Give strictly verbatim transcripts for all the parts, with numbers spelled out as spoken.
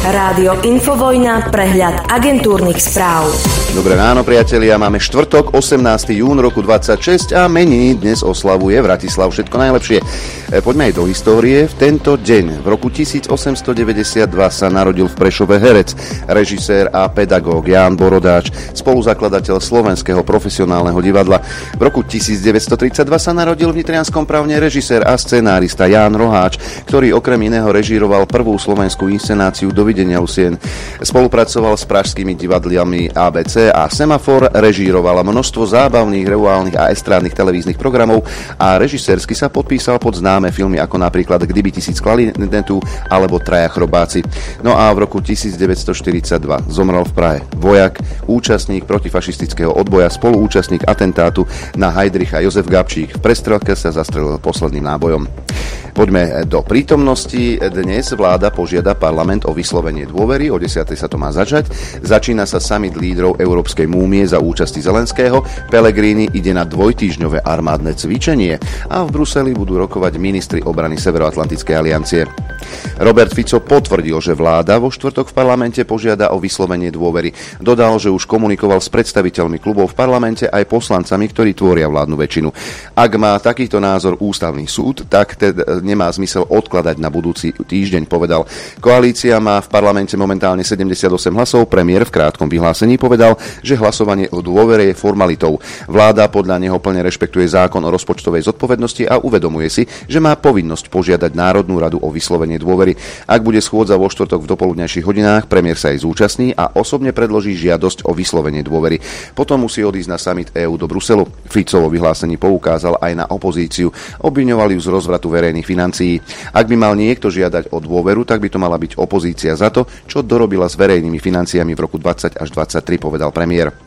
Rádio Infovojna, prehľad agentúrnych správ. Dobré ráno, priatelia, máme štvrtok, osemnásteho júna roku dvadsaťšesť a meniny dnes oslavuje Vratislav. Všetko najlepšie. Poďme aj do histórie. V tento deň, v roku tisícosemstodeväťdesiatdva sa narodil v Prešove herec, režisér a pedagóg Ján Borodáč, spoluzakladateľ Slovenského profesionálneho divadla. V roku tisícdeväťstotridsaťdva sa narodil v Nitrianskom Pravne režisér a scenárista Ján Roháč, ktorý okrem iného režíroval prvú slovenskú inscenáciu Dovidenia Lucien. Spolupracoval s pražskými divadlami á bé cé a Semafor, režíroval množstvo zábavných, reálnych a estrádnych televíznych programov a režisérsky sa podpísal pod známe filmy ako napríklad Kdyby tisíc klarinetu alebo Traja chrobáci. No a v roku tisícdeväťstoštyridsaťdva zomrel v Prahe vojak, účastník protifašistického odboja, spoluúčastník atentátu na Heidricha Jozef Gabčík. V prestrelke sa zastrelil posledným nábojom. Poďme do prítomnosti. Dnes vláda požiada parlament o vyslovenie dôvery. O desiatej sa to má začať. Začína sa summit lídrov Európskej únie za účasti Zelenského. Pellegrini ide na dvojtýždňové armádne cvičenie a v Bruseli budú rokovať ministri obrany Severoatlantickej aliancie. Robert Fico potvrdil, že vláda vo štvrtok v parlamente požiada o vyslovenie dôvery. Dodal, že už komunikoval s predstaviteľmi klubov v parlamente aj poslancami, ktorí tvoria vládnu väčšinu. Ak má takýto názor ústavný súd, tak teda nemá zmysel odkladať na budúci týždeň, povedal. Koalícia má v parlamente momentálne sedemdesiatosem hlasov. Premiér v krátkom vyhlásení povedal, že hlasovanie o dôvere je formalitou. Vláda podľa neho plne rešpektuje zákon o rozpočtovej zodpovednosti a uvedomuje si, že má povinnosť požiadať Národnú radu o vyslovenie dôvery. Ak bude schôdza vo štvrtok v dopoludňajších hodinách, premiér sa jej zúčastní a osobne predloží žiadosť o vyslovenie dôvery. Potom musí odísť na summit EÚ do Bruselu. Fico vo vyhlásení poukázal aj na opozíciu. Obviňoval ju z rozvratu verejných financií. Ak by mal niekto žiadať o dôveru, tak by to mala byť opozícia za to, čo dorobila s verejnými financiami v roku dvadsať až dvadsaťtri, povedal premiér.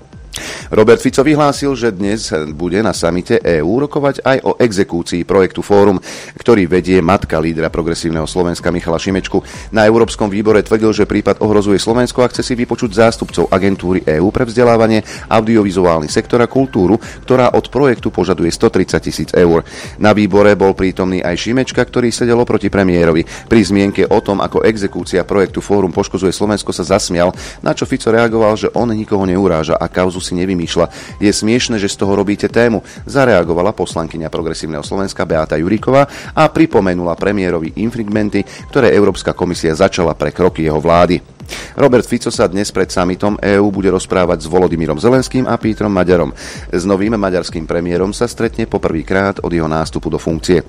Robert Fico vyhlásil, že dnes bude na samite EÚ rokovať aj o exekúcii projektu Fórum, ktorý vedie matka lídra progresívneho Slovenska Michala Šimečku. Na Európskom výbore tvrdil, že prípad ohrozuje Slovensko a chce si vypočuť zástupcov agentúry EÚ pre vzdelávanie, audiovizuálny sektor a kultúru, ktorá od projektu požaduje stotridsať tisíc eur. Na výbore bol prítomný aj Šimečka, ktorý sedel oproti premiérovi. Pri zmienke o tom, ako exekúcia projektu Fórum poškodzuje Slovensko, sa zasmial, na čo Fico reagoval, že on nikoho neuráža a kauzu si nevymýšľa. Je smiešne, že z toho robíte tému, zareagovala poslankyňa progresívneho Slovenska Beata Juríková a pripomenula premiérovi infringementy, ktoré Európska komisia začala pre kroky jeho vlády. Robert Fico sa dnes pred summitom EÚ bude rozprávať s Volodymyrom Zelenským a Pétrom Maďarom. S novým maďarským premiérom sa stretne poprvýkrát od jeho nástupu do funkcie.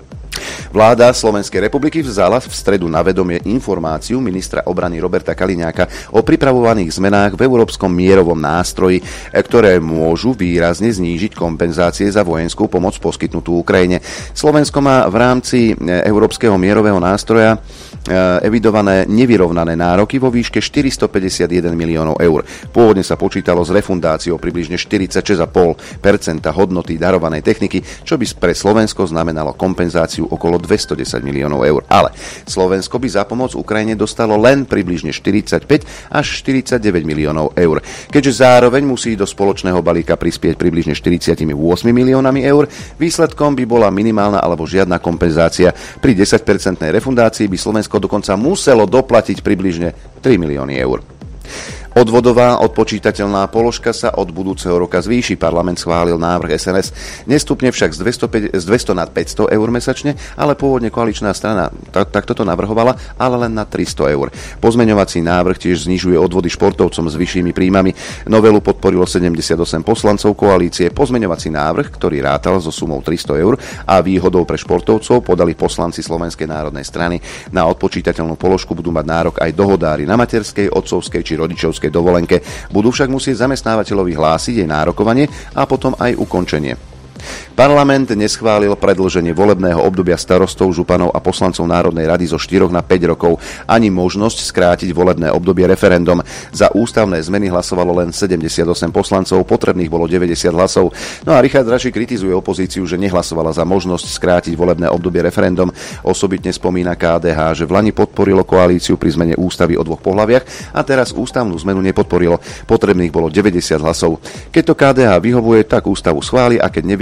Vláda Slovenskej republiky vzala v stredu na vedomie informáciu ministra obrany Roberta Kaliňáka o pripravovaných zmenách v európskom mierovom nástroji, ktoré môžu výrazne znížiť kompenzácie za vojenskú pomoc poskytnutú Ukrajine. Slovensko má v rámci európskeho mierového nástroja evidované nevyrovnané nároky vo výške štyristopäťdesiatjeden miliónov eur. Pôvodne sa počítalo s refundáciou približne štyridsaťšesť celá päť percenta hodnoty darovanej techniky, čo by pre Slovensko znamenalo kompenzáciu okolo dvestodesať miliónov eur. Ale Slovensko by za pomoc Ukrajine dostalo len približne štyridsaťpäť až štyridsaťdeväť miliónov eur. Keďže zároveň musí do spoločného balíka prispieť približne štyridsaťosem miliónami eur, výsledkom by bola minimálna alebo žiadna kompenzácia. Pri desaťpercentnej refundácii by Slovensko dokonca muselo doplatiť približne tri milióny eur. Odvodová odpočítateľná položka sa od budúceho roka zvýši. Parlament schválil návrh es en es. Nestupne však z dvesto na päťsto eur mesačne, ale pôvodne koaličná strana takto to navrhovala, ale len na tristo eur. Pozmeňovací návrh tiež znižuje odvody športovcom s vyššími príjmami. Novelu podporilo sedemdesiatosem poslancov koalície. Pozmeňovací návrh, ktorý rátal so sumou tristo eur a výhodou pre športovcov, podali poslanci Slovenskej národnej strany. Na odpočítateľnú položku budú mať nárok aj dohodári na materskej, otcovskej či rodičovskej dovolenke. Budú však musieť zamestnávateľovi hlásiť jej nárokovanie a potom aj ukončenie. Parlament neschválil predĺženie volebného obdobia starostov, županov a poslancov Národnej rady zo štyroch na päť rokov, ani možnosť skrátiť volebné obdobie referendum. Za ústavné zmeny hlasovalo len sedemdesiatosem poslancov, potrebných bolo deväťdesiat hlasov. No a Richard Raši kritizuje opozíciu, že nehlasovala za možnosť skrátiť volebné obdobie referendum. Osobitne spomína ká dé há, že v lani podporilo koalíciu pri zmene ústavy o dvoch pohlaviach a teraz ústavnú zmenu nepodporilo. Potrebných bolo deväťdesiat hlasov. Keď to ká dé há vyhovuje, tak ústavu schváli a keď nevie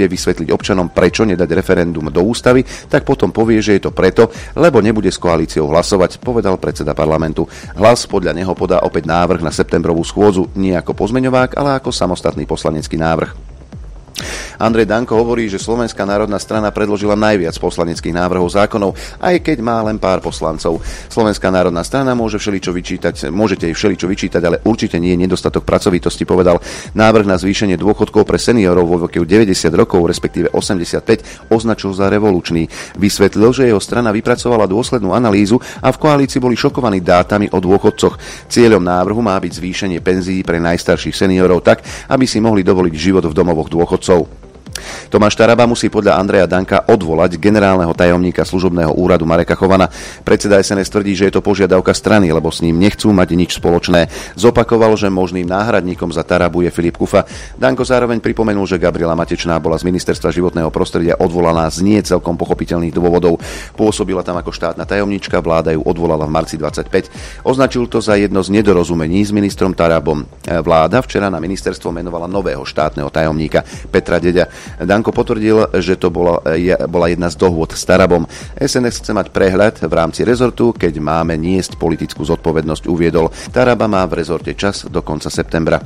príde vysvetliť občanom, prečo nedať referendum do ústavy, tak potom povie, že je to preto, lebo nebude s koalíciou hlasovať, povedal predseda parlamentu. Hlas podľa neho podá opäť návrh na septembrovú schôdzu, nie ako pozmeňovák, ale ako samostatný poslanecký návrh. Andrej Danko hovorí, že Slovenská národná strana predložila najviac poslaneckých návrhov zákonov, aj keď má len pár poslancov. Slovenská národná strana môže všeličo vyčítať, môžete jej všeličo vyčítať, ale určite nie je nedostatok pracovitosti, povedal. Návrh na zvýšenie dôchodkov pre seniorov vo veku deväťdesiat rokov, respektíve osemdesiatpäť, označil za revolučný. Vysvetlil, že jeho strana vypracovala dôslednú analýzu a v koalícii boli šokovaní dátami o dôchodcoch. Cieľom návrhu má byť zvýšenie penzií pre najstarších seniorov tak, aby si mohli dovoliť život v domovoch dôchodcov. Tomáš Taraba musí podľa Andreja Danka odvolať generálneho tajomníka služobného úradu Mareka Chovana. Predseda es en es tvrdí, že je to požiadavka strany, lebo s ním nechcú mať nič spoločné. Zopakoval, že možným náhradníkom za Tarabu je Filip Kufa. Danko zároveň pripomenul, že Gabriela Matečná bola z Ministerstva životného prostredia odvolaná z nie celkom pochopiteľných dôvodov. Pôsobila tam ako štátna tajomníčka, vláda ju odvolala v marci dvadsaťpäť. Označil to za jedno z nedorozumení s ministrom Tarabom. Vláda včera na ministerstvo menovala nového štátneho tajomníka Petra Deďa. Danko potvrdil, že to bola, je, bola jedna z dohôd s Tarabom. es en es chce mať prehľad v rámci rezortu, keď máme niesť politickú zodpovednosť, uviedol. Taraba má v rezorte čas do konca septembra.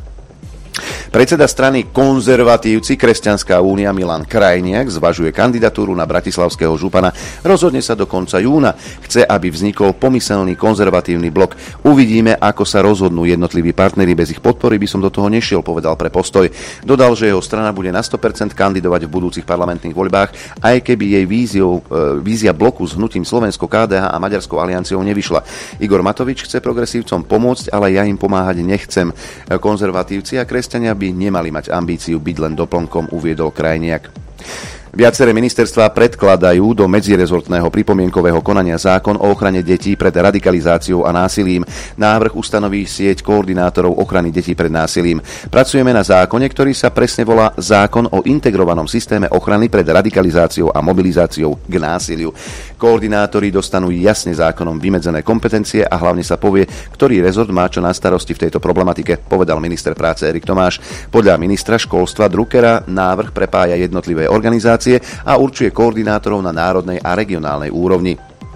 Predseda strany Konzervatívci Kresťanská únia Milan Krajniak zvažuje kandidatúru na bratislavského župana. Rozhodne sa do konca júna. Chce, aby vznikol pomyselný konzervatívny blok. Uvidíme, ako sa rozhodnú jednotliví partneri. Bez ich podpory by som do toho nešiel, povedal pre Postoj. Dodal, že jeho strana bude na sto percent kandidovať v budúcich parlamentných voľbách, aj keby jej víziou, vízia bloku s hnutím Slovensko, ká dé há a Maďarskou alianciou nevyšla. Igor Matovič chce progresívcom pomôcť, ale ja im pomáhať nechcem. Konzervatívci a kresťania by nemali mať ambíciu byť len doplnkom, uviedol Krajniak. Viaceré ministerstvá predkladajú do medzirezortného pripomienkového konania zákon o ochrane detí pred radikalizáciou a násilím. Návrh ustanoví sieť koordinátorov ochrany detí pred násilím. Pracujeme na zákone, ktorý sa presne volá Zákon o integrovanom systéme ochrany pred radikalizáciou a mobilizáciou k násiliu. Koordinátori dostanú jasne zákonom vymedzené kompetencie a hlavne sa povie, ktorý rezort má čo na starosti v tejto problematike, povedal minister práce Erik Tomáš. Podľa ministra školstva Druckera návrh prepája jednotlivé organizácie a určuje koordinátorov na národnej a regionálnej úrovni.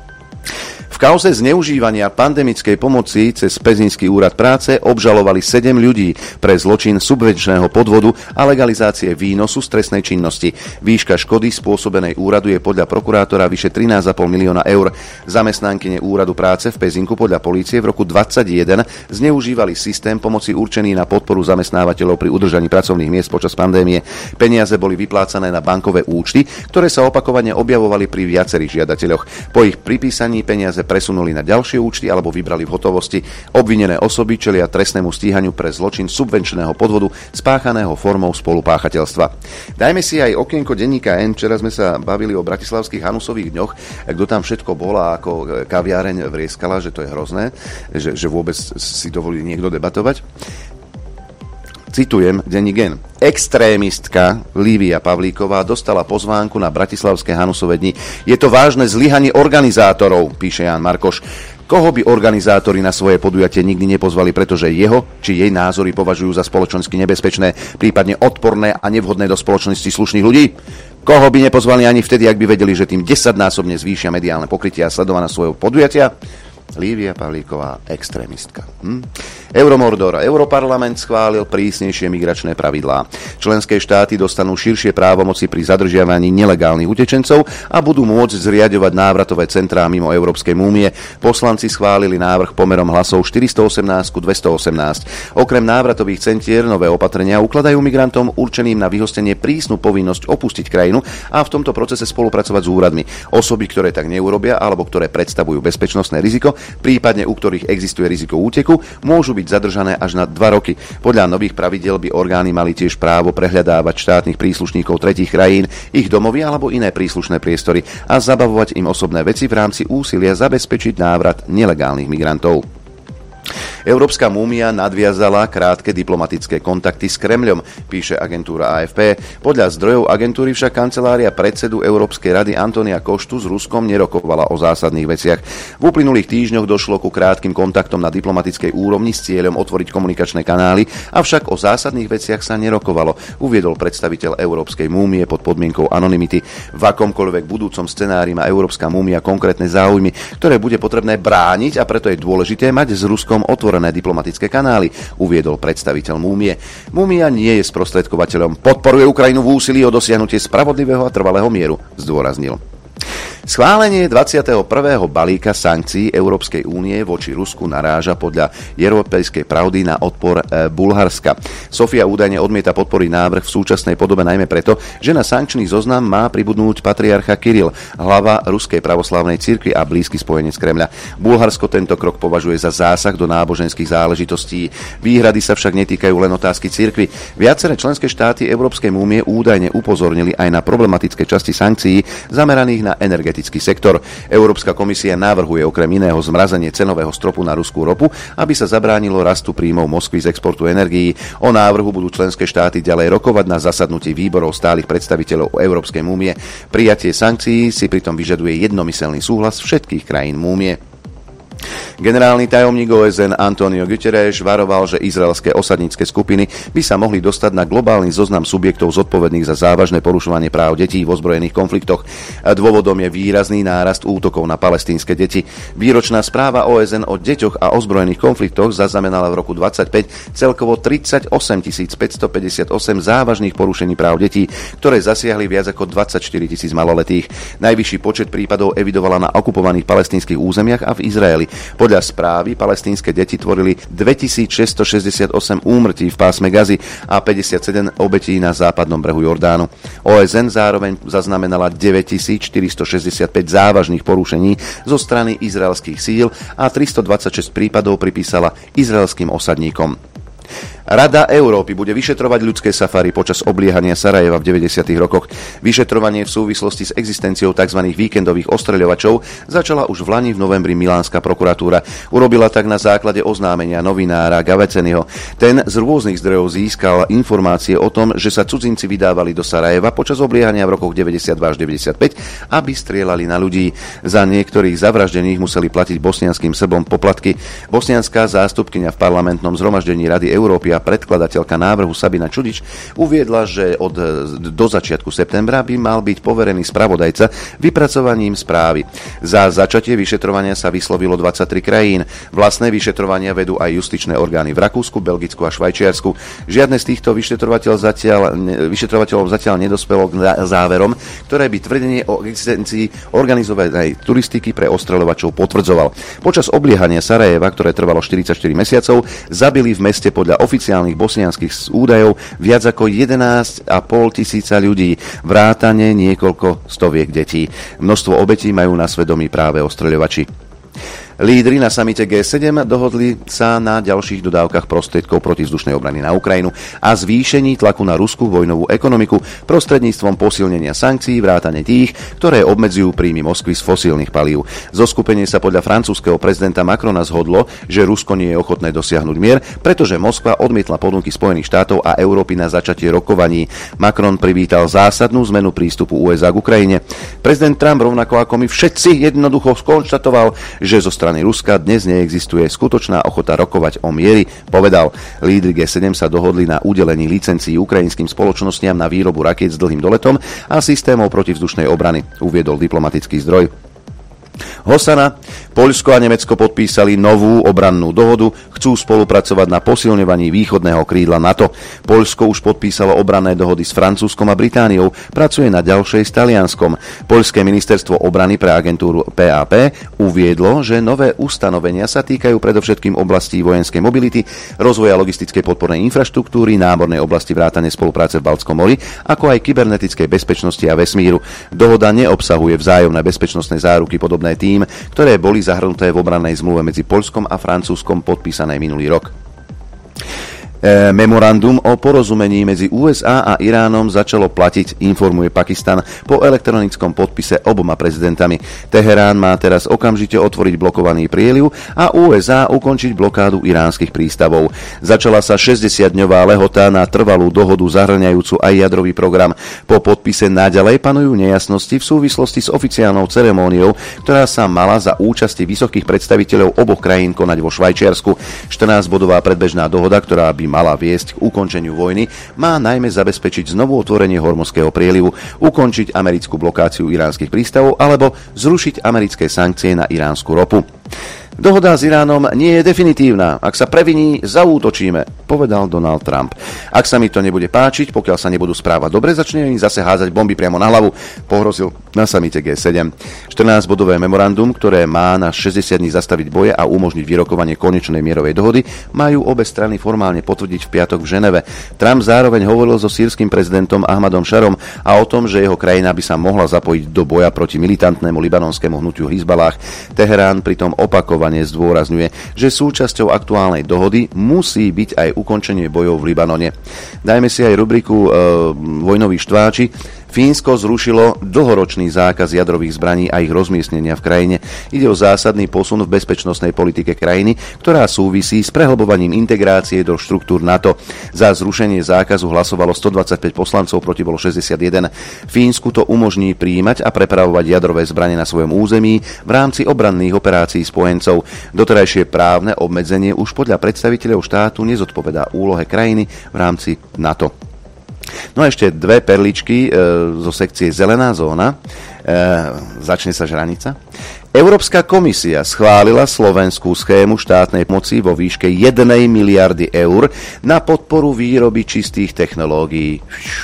V kauze zneužívania pandemickej pomoci cez Pezinský úrad práce obžalovali sedem ľudí pre zločin subvenčného podvodu a legalizácie výnosu z trestnej činnosti. Výška škody spôsobenej úradu je podľa prokurátora vyše trinásť celá päť milióna eur. Zamestnankyne úradu práce v Pezinku podľa polície v roku dvadsaťjeden zneužívali systém pomoci určený na podporu zamestnávateľov pri udržaní pracovných miest počas pandémie. Peniaze boli vyplácané na bankové účty, ktoré sa opakovane objavovali pri viacerých žiadateľoch. Po ich pripísaní peniaze presunuli na ďalšie účty alebo vybrali v hotovosti. Obvinené osoby čelia trestnému stíhaniu pre zločin subvenčného podvodu spáchaného formou spolupáchateľstva. Dajme si aj okienko denníka N. Včera sme sa bavili o bratislavských Hanusových dňoch. Kto tam všetko bol a ako kaviareň vrieskala, že to je hrozné, že, že vôbec si dovolí niekto debatovať. Citujem denník N. Extrémistka Lívia Pavlíková dostala pozvánku na bratislavské Hanusove dni. Je to vážne zlyhanie organizátorov, píše Ján Markoš. Koho by organizátori na svoje podujatie nikdy nepozvali, pretože jeho či jej názory považujú za spoločensky nebezpečné, prípadne odporné a nevhodné do spoločnosti slušných ľudí? Koho by nepozvali ani vtedy, ak by vedeli, že tým desaťnásobne zvýšia mediálne pokrytie a sledovaná svojho podujatia? Lívia Pavlíková, extrémistka. Hm? Euromordor. Europarlament schválil prísnejšie migračné pravidlá. Členské štáty dostanú širšie právomoci pri zadržiavaní nelegálnych utečencov a budú môcť zriaďovať návratové centrá mimo Európskej únie. Poslanci schválili návrh pomerom hlasov štyristoosemnásť ku dvestoosemnásť. Okrem návratových centier nové opatrenia ukladajú migrantom určeným na vyhostenie prísnu povinnosť opustiť krajinu a v tomto procese spolupracovať s úradmi. Osoby, ktoré tak neurobia alebo ktoré predstavujú bezpečnostné riziko, prípadne u ktorých existuje riziko úteku, môžu byť zadržané až na dva roky. Podľa nových pravidiel by orgány mali tiež právo prehľadávať štátnych príslušníkov tretích krajín, ich domovy alebo iné príslušné priestory a zabavovať im osobné veci v rámci úsilia zabezpečiť návrat nelegálnych migrantov. Európska múmia nadviazala krátke diplomatické kontakty s Kremľom, píše agentúra á ef pé. Podľa zdrojov agentúry však kancelária predsedu Európskej rady Antonia Koštu s Ruskom nerokovala o zásadných veciach. V uplynulých týždňoch došlo ku krátkym kontaktom na diplomatickej úrovni s cieľom otvoriť komunikačné kanály, avšak o zásadných veciach sa nerokovalo, uviedol predstaviteľ Európskej múmie pod podmienkou anonymity. V akomkoľvek budúcom scenári má Európska múmia konkrétne záujmy, ktoré bude potrebné brániť, a preto je dôležité mať s Ruskom otvorené diplomatické kanály, uviedol predstaviteľ múmie. Múmia nie je sprostredkovateľom, podporuje Ukrajinu v úsilí o dosiahnutie spravodlivého a trvalého mieru, zdôraznil. Schválenie dvadsiateho prvého balíka sankcií Európskej únie voči Rusku naráža podľa Európskej pravdy na odpor e, Bulharska. Sofia údajne odmieta podporiť návrh v súčasnej podobe najmä preto, že na sankčný zoznam má pribudnúť patriarcha Kiril, hlava Ruskej pravoslávnej cirkvi a blízky spojenec Kremľa. Bulharsko tento krok považuje za zásah do náboženských záležitostí. Výhrady sa však netýkajú len otázky cirkvi. Viaceré členské štáty Európskej únie údajne upozornili aj na problematické časti sankcií zameraných na energetický sektor. Európska komisia navrhuje okrem iného zmrazenie cenového stropu na ruskú ropu, aby sa zabránilo rastu príjmov Moskvy z exportu energií. O návrhu budú členské štáty ďalej rokovať na zasadnutí výborov stálych predstaviteľov Európskej únie. Prijatie sankcií si pritom vyžaduje jednomyselný súhlas všetkých krajín únie. Generálny tajomník ó es en Antonio Guterres varoval, že izraelské osadnícke skupiny by sa mohli dostať na globálny zoznam subjektov zodpovedných za závažné porušovanie práv detí v ozbrojených konfliktoch. Dôvodom je výrazný nárast útokov na palestínske deti. Výročná správa ó es en o deťoch a ozbrojených konfliktoch zaznamenala v roku dvadsaťpäť celkovo tridsaťosem tisíc päťstopäťdesiatosem závažných porušení práv detí, ktoré zasiahli viac ako dvadsaťštyri tisíc maloletých. Najvyšší počet prípadov evidovala na okupovaných palestínskych územiach a v Izraeli. Podľa správy palestínske deti tvorili dvetisícšesťstošesťdesiatosem úmrtí v pásme Gazy a päťdesiatsedem obetí na západnom brehu Jordánu. ó es en zároveň zaznamenala deväťtisícštyristošesťdesiatpäť závažných porušení zo strany izraelských síl a tristodvadsaťšesť prípadov pripísala izraelským osadníkom. Rada Európy bude vyšetrovať ľudské safári počas obliehania Sarajeva v deväťdesiatych rokoch. Vyšetrovanie v súvislosti s existenciou tzv. Víkendových ostreľovačov začala už v lani v novembri milánska prokuratúra. Urobila tak na základe oznámenia novinára Gaveceniho. Ten z rôznych zdrojov získal informácie o tom, že sa cudzinci vydávali do Sarajeva počas obliehania v rokoch deväťdesiatdva až deväťdesiatpäť, aby strieľali na ľudí. Za niektorých zavraždených museli platiť bosnianským Srbom poplatky. Bosnianská zástupkyňa v parlamentnom zhromaždení Rady Európy a predkladateľka návrhu Sabina Čudič uviedla, že od do začiatku septembra by mal byť poverený spravodajca vypracovaním správy. Za začatie vyšetrovania sa vyslovilo dvadsaťtri krajín. Vlastné vyšetrovania vedú aj justičné orgány v Rakúsku, Belgicku a Švajčiarsku. Žiadne z týchto vyšetrovateľov zatiaľ, vyšetrovateľov zatiaľ nedospelo k záverom, ktoré by tvrdenie o existencii organizovanej turistiky pre ostreľovačov potvrdzoval. Počas obliehania Sarajeva, ktoré trvalo štyridsaťštyri mesiacov, zabili v meste podľa oficiálnych bosnianskych údajov viac ako jedenásť a pol tisíca ľudí, vrátane niekoľko stoviek detí. Množstvo obetí majú na svedomí práve ostreľovači. Lídri na samite gé sedem dohodli sa na ďalších dodávkach prostriedkov protivzdušnej obrany na Ukrajinu a zvýšení tlaku na ruskú vojnovú ekonomiku prostredníctvom posilnenia sankcií vrátane tých, ktoré obmedzujú príjmy Moskvy z fosílnych palív. Zoskupenie sa podľa francúzskeho prezidenta Macrona zhodlo, že Rusko nie je ochotné dosiahnuť mier, pretože Moskva odmietla ponuky Spojených štátov a Európy na začatie rokovaní. Macron privítal zásadnú zmenu prístupu ú es á k Ukrajine. Prezident Trump rovnako ako my všetci jednoducho skonštatoval, že zo strany Ruska dnes neexistuje skutočná ochota rokovať o mieri, povedal. Lídri gé sedem sa dohodli na udelení licencií ukrajinským spoločnostiam na výrobu rakiet s dlhým doletom a systémov protivzdušnej obrany, uviedol diplomatický zdroj. Hosana. Poľsko a Nemecko podpísali novú obrannú dohodu, chcú spolupracovať na posilňovaní východného krídla NATO. Poľsko už podpísalo obranné dohody s Francúzskom a Britániou, pracuje na ďalšej s Talianskom. Poľské ministerstvo obrany pre agentúru pé á pé uviedlo, že nové ustanovenia sa týkajú predovšetkým oblastí vojenskej mobility, rozvoja logistickej podpornej infraštruktúry, námornej oblasti vrátane spolupráce v Baltskom mori, ako aj kybernetickej bezpečnosti a vesmíru. Dohoda neobsahuje vzájomné bezpečnostné záruky podobné tým, ktoré boli zahrnuté v obrannej zmluve medzi Poľskom a Francúzskom podpísanej minulý rok. Memorandum o porozumení medzi ú es á a Iránom začalo platiť, informuje Pakistan po elektronickom podpise oboma prezidentami. Teherán má teraz okamžite otvoriť blokovaný prieliv a ú es á ukončiť blokádu iránskych prístavov. Začala sa šesťdesiatdňová lehota na trvalú dohodu zahŕňajúcu aj jadrový program. Po podpise naďalej panujú nejasnosti v súvislosti s oficiálnou ceremóniou, ktorá sa mala za účasti vysokých predstaviteľov oboch krajín konať vo Švajčiarsku. štrnásťbodová predbežná dohoda, ktorá by mala viesť k ukončeniu vojny, má najmä zabezpečiť znovu otvorenie Hormuzského prielivu, ukončiť americkú blokáciu iránskych prístavov alebo zrušiť americké sankcie na iránsku ropu. Dohoda s Iránom nie je definitívna. Ak sa previní, zaútočíme, povedal Donald Trump. Ak sa mi to nebude páčiť, pokiaľ sa nebudú správať dobre, začne im zase hádzať bomby priamo na hlavu, pohrozil na samite gé sedem. štrnásťbodové memorandum, ktoré má na šesťdesiat dní zastaviť boje a umožniť vyrokovanie konečnej mierovej dohody, majú obe strany formálne potvrdiť v piatok v Ženeve. Trump zároveň hovoril so sýrskym prezidentom Ahmadom Šarom a o tom, že jeho krajina by sa mohla zapojiť do boja proti militantnému libanonskému hnutiu Hizbalách. Teherán pritom opakoval zdôrazňuje, že súčasťou aktuálnej dohody musí byť aj ukončenie bojov v Libanone. Dajme si aj rubriku e, Vojnoví štváči. Fínsko zrušilo dlhoročný zákaz jadrových zbraní a ich rozmiestnenia v krajine. Ide o zásadný posun v bezpečnostnej politike krajiny, ktorá súvisí s prehlbovaním integrácie do štruktúr NATO. Za zrušenie zákazu hlasovalo stodvadsaťpäť poslancov, proti bolo šesťdesiatjeden. Fínsku to umožní prijímať a prepravovať jadrové zbrane na svojom území v rámci obranných operácií spojencov. Doterajšie právne obmedzenie už podľa predstaviteľov štátu nezodpovedá úlohe krajiny v rámci NATO. No a ešte dve perličky e, zo sekcie Zelená zóna. E, začne sa žranica. Európska komisia schválila slovenskú schému štátnej pomoci vo výške jednej miliardy eur na podporu výroby čistých technológií.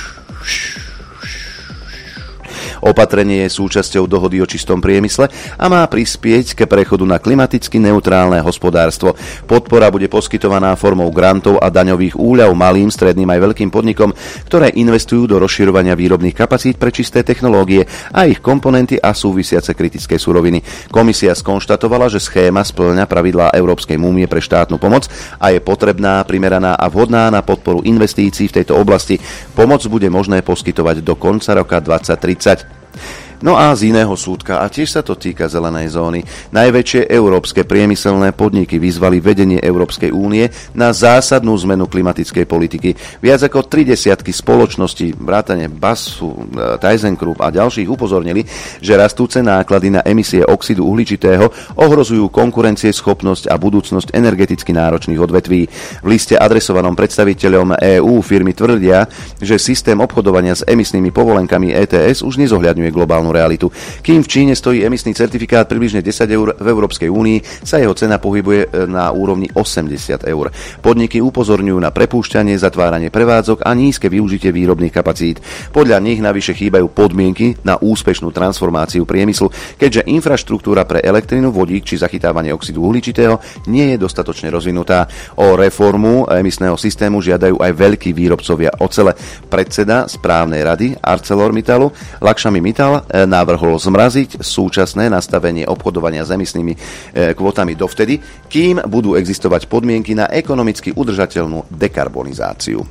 Opatrenie je súčasťou dohody o čistom priemysle a má prispieť k prechodu na klimaticky neutrálne hospodárstvo. Podpora bude poskytovaná formou grantov a daňových úľav malým, stredným aj veľkým podnikom, ktoré investujú do rozširovania výrobných kapacít pre čisté technológie a ich komponenty a súvisiace kritické suroviny. Komisia skonštatovala, že schéma spĺňa pravidlá Európskej únie pre štátnu pomoc a je potrebná, primeraná a vhodná na podporu investícií v tejto oblasti. Pomoc bude možné poskytovať do konca roka dvetisíctridsať. No a z iného súdka, a tiež sa to týka zelenej zóny, najväčšie európske priemyselné podniky vyzvali vedenie Európskej únie na zásadnú zmenu klimatickej politiky. Viac ako tri desiatky spoločností, vrátane Basu, ThyssenKrupp a ďalších upozornili, že rastúce náklady na emisie oxidu uhličitého ohrozujú konkurencieschopnosť a budúcnosť energeticky náročných odvetví. V liste adresovanom predstaviteľom EÚ firmy tvrdia, že systém obchodovania s emisnými povolenkami é té es už nezohľadňuje globálnu realitu. Kým v Číne stojí emisný certifikát približne desať eur, v Európskej únii sa jeho cena pohybuje na úrovni osemdesiat eur. Podniky upozorňujú na prepúšťanie, zatváranie prevádzok a nízke využitie výrobných kapacít. Podľa nich navyše chýbajú podmienky na úspešnú transformáciu priemyslu, keďže infraštruktúra pre elektrinu, vodík či zachytávanie oxidu uhličitého nie je dostatočne rozvinutá. O reformu emisného systému žiadajú aj veľkí výrobcovia ocele. Predseda správnej rady ArcelorMittalu Lakshmi Mittal navrhol zmraziť súčasné nastavenie obchodovania s emisnými kvótami dovtedy, kým budú existovať podmienky na ekonomicky udržateľnú dekarbonizáciu.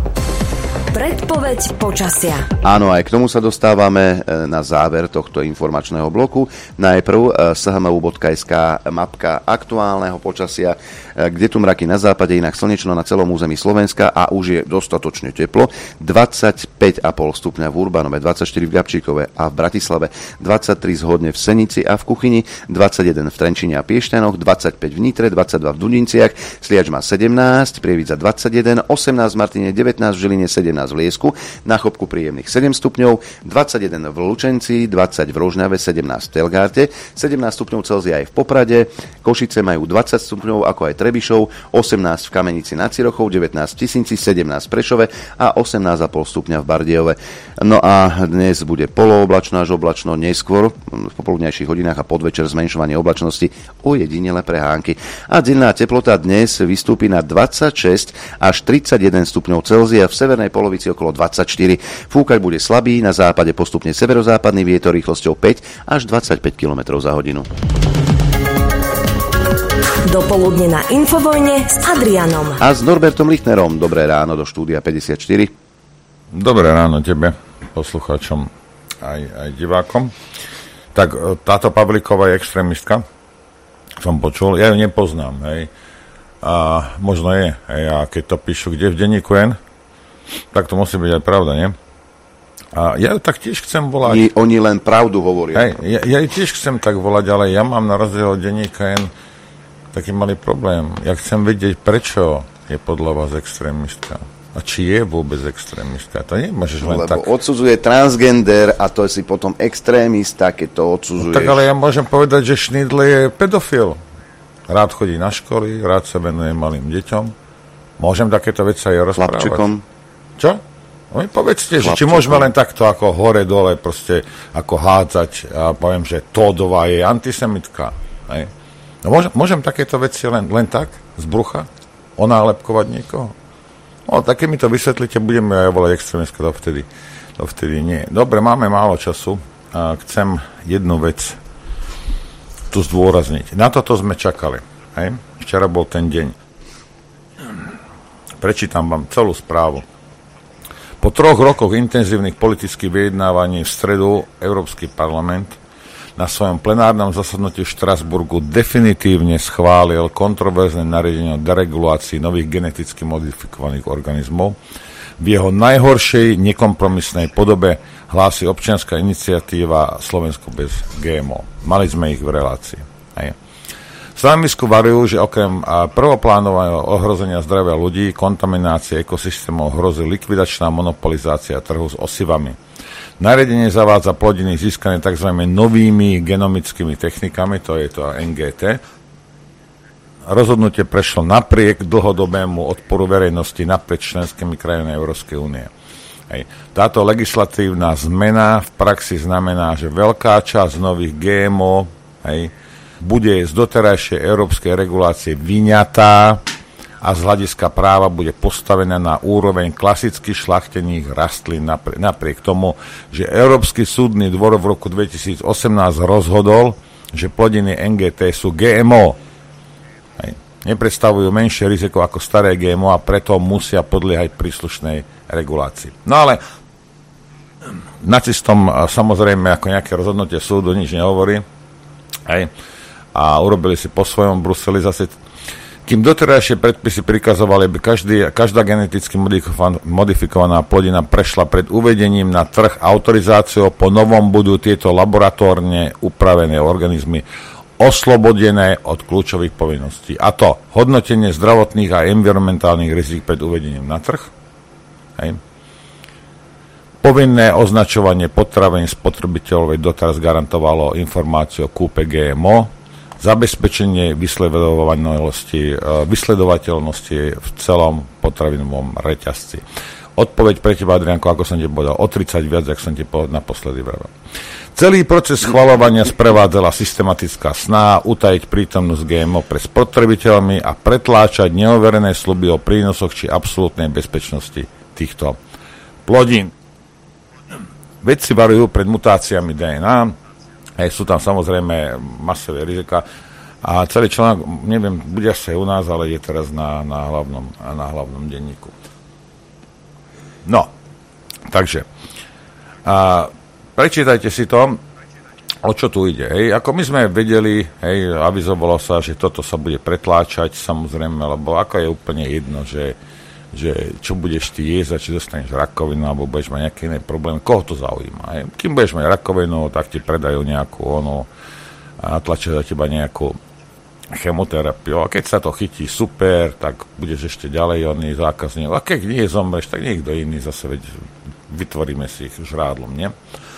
Predpoveď počasia. Áno, aj k tomu sa dostávame na záver tohto informačného bloku. Najprv es há em ú bodka es ká mapka aktuálneho počasia, kde tu mraky na západe, inak slnečno na celom území Slovenska a už je dostatočne teplo. dvadsaťpäť celá päť stupňa v Urbanove, dvadsaťštyri v Gabčíkove a v Bratislave, dvadsaťtri zhodne v Senici a v Kuchyni, dvadsaťjeden v Trenčine a Piešťanoch, dvadsaťpäť v Nitre, dvadsaťdva v Dudinciach, Sliač má sedemnásť, Prievidza dvadsaťjeden, osemnásť v Martine, devätnásť v Žiline, sedemnásť v Liesku, na Chopku príjemných sedem stupňov, dvadsaťjeden v Lučenci, dvadsať v Rožňave, sedemnásť v Telgárte, sedemnásť stupňov Celzia aj v Poprade, Košice majú dvadsať stupňov ako aj Trebišov, osemnásť v Kamenici nad Cirochou, devätnásť v Tisinci, sedemnásť v Prešove a osemnásť celá päť stupňa v Bardejove. No a dnes bude polooblačno až oblačno, neskôr v popoludňajších hodinách a podvečer zmenšovanie oblačnosti, ojedinele prehánky. A denná teplota dnes vystúpi na dvadsaťšesť až tridsaťjeden stupňov Celzia, v severnej polovici okolo dvadsaťštyri. Fúkať bude slabý, na západe postupne severozápadný vietor rýchlosťou päť až dvadsaťpäť kilometrov za hodinu. Dopoludne na Infovojne s Adrianom. A s Norbertom Lichtnerom. Dobré ráno do štúdia päťdesiatštyri. Dobré ráno tebe, poslucháčom aj, aj divákom. Tak táto Pavlíková je extrémistka, som počul, ja ju nepoznám, hej. A možno je, hej, a keď to píšu kde v denníku N, tak to musí byť aj pravda, nie? A ja ju tak tiež chcem volať. Oni, oni len pravdu hovoria. Hej, ja, ja ju tiež chcem tak volať, ale ja mám na rozdiel od denníka N taký malý problém. Ja chcem vedieť, prečo je podľa vás extrémistka. A či je vôbec extrémistka. To nemôžeš len Lebo tak... Lebo odsudzuje transgender a to je si potom extrémista, keď to odsudzuješ. No, tak ale ja môžem povedať, že Šnídl je pedofil. Rád chodí na školy, rád sa venuje malým deťom. Môžem takéto veci aj rozprávať. Chlapčekom. Čo? No mi povedzte, že či môžeme len takto ako hore-dole proste ako hádzať a poviem, že Tódová je antisemitka. Hej. No môžem, môžem takéto veci len, len tak, z brucha, onálepkovať niekoho? No, tak keď mi to vysvetlíte, budeme aj volať extrémistka, dovtedy, dovtedy nie. Dobre, máme málo času a chcem jednu vec tu zdôrazniť. Na toto sme čakali. Hej? Včera bol ten deň. Prečítam vám celú správu. Po troch rokoch intenzívnych politických vyjednávaní v stredu Európsky parlament na svojom plenárnom zasadnutí v Štrasburgu definitívne schválil kontroverzné nariadenie o deregulácii nových geneticky modifikovaných organizmov. V jeho najhoršej nekompromisnej podobe hlási občianska iniciatíva Slovensko bez gé em ó. Mali sme ich v relácii. Hej. V stanovisku varujú, že okrem prvoplánovaného ohrozenia zdravia ľudí, kontaminácie ekosystémov hrozí likvidačná monopolizácia trhu s osivami. Nariadenie zavádza plodiny získané tzv. Novými genomickými technikami, to je to en gé té. Rozhodnutie prešlo napriek dlhodobému odporu verejnosti naprieč členskými krajinami Európskej únie. Hej. Táto legislatívna zmena v praxi znamená, že veľká časť nových gé em ó hej, bude z doterajšej európskej regulácie vyňatá a z hľadiska práva bude postavená na úroveň klasických šľachtených rastlín napriek tomu, že Európsky súdny dvor v roku dvetisícosemnásť rozhodol, že plodiny en gé té sú gé em ó. Hej. Nepredstavujú menšie riziko ako staré gé em ó a preto musia podliehať príslušnej regulácii. No ale nacistom samozrejme ako nejaké rozhodnutie súdu nič nehovorí. Hej. A urobili si po svojom Bruseli zase, kým doterajšie predpisy prikazovali, aby každý, každá geneticky modifikovaná plodina prešla pred uvedením na trh autorizáciou, po novom budú tieto laboratórne upravené organizmy oslobodené od kľúčových povinností. A to hodnotenie zdravotných a environmentálnych rizik pred uvedením na trh. Hej. Povinné označovanie potravín spotrebiteľovi doteraz garantovalo informáciu o kúpe gé em ó, zabezpečenie vysledovateľnosti, vysledovateľnosti v celom potravinovom reťazci. Odpoveď pre teba, Adrianko, ako som ti povedal, o tridsať viac, ako som ti povedal naposledy vravel. Celý proces schvaľovania sprevádzala systematická snaha utajiť prítomnosť gé em ó pre spotrebiteľmi a pretláčať neoverené sľuby o prínosoch či absolútnej bezpečnosti týchto plodín. Vedci varujú pred mutáciami dé en á, hej, sú tam samozrejme masové rizika a celý článok, neviem, bude asi u nás, ale je teraz na, na, hlavnom, na hlavnom denníku. No, takže a prečítajte si to, o čo tu ide. Hej. Ako my sme vedeli, hej, avizovalo sa, že toto sa bude pretláčať, samozrejme, lebo ako je úplne jedno, že, že čo budeš ty jesť, či dostaneš rakovinu, alebo budeš mať nejaké iné problémy, koho to zaujíma. Hej. Kým budeš mať rakovinu, tak ti predajú nejakú onu a natlačia za teba nejakú chemoterapiu. A keď sa to chytí super, tak budeš ešte ďalej oný zákazník. A keď nie zomreš, tak niekto iný zase veď, vytvoríme si ich žrádlom, nie?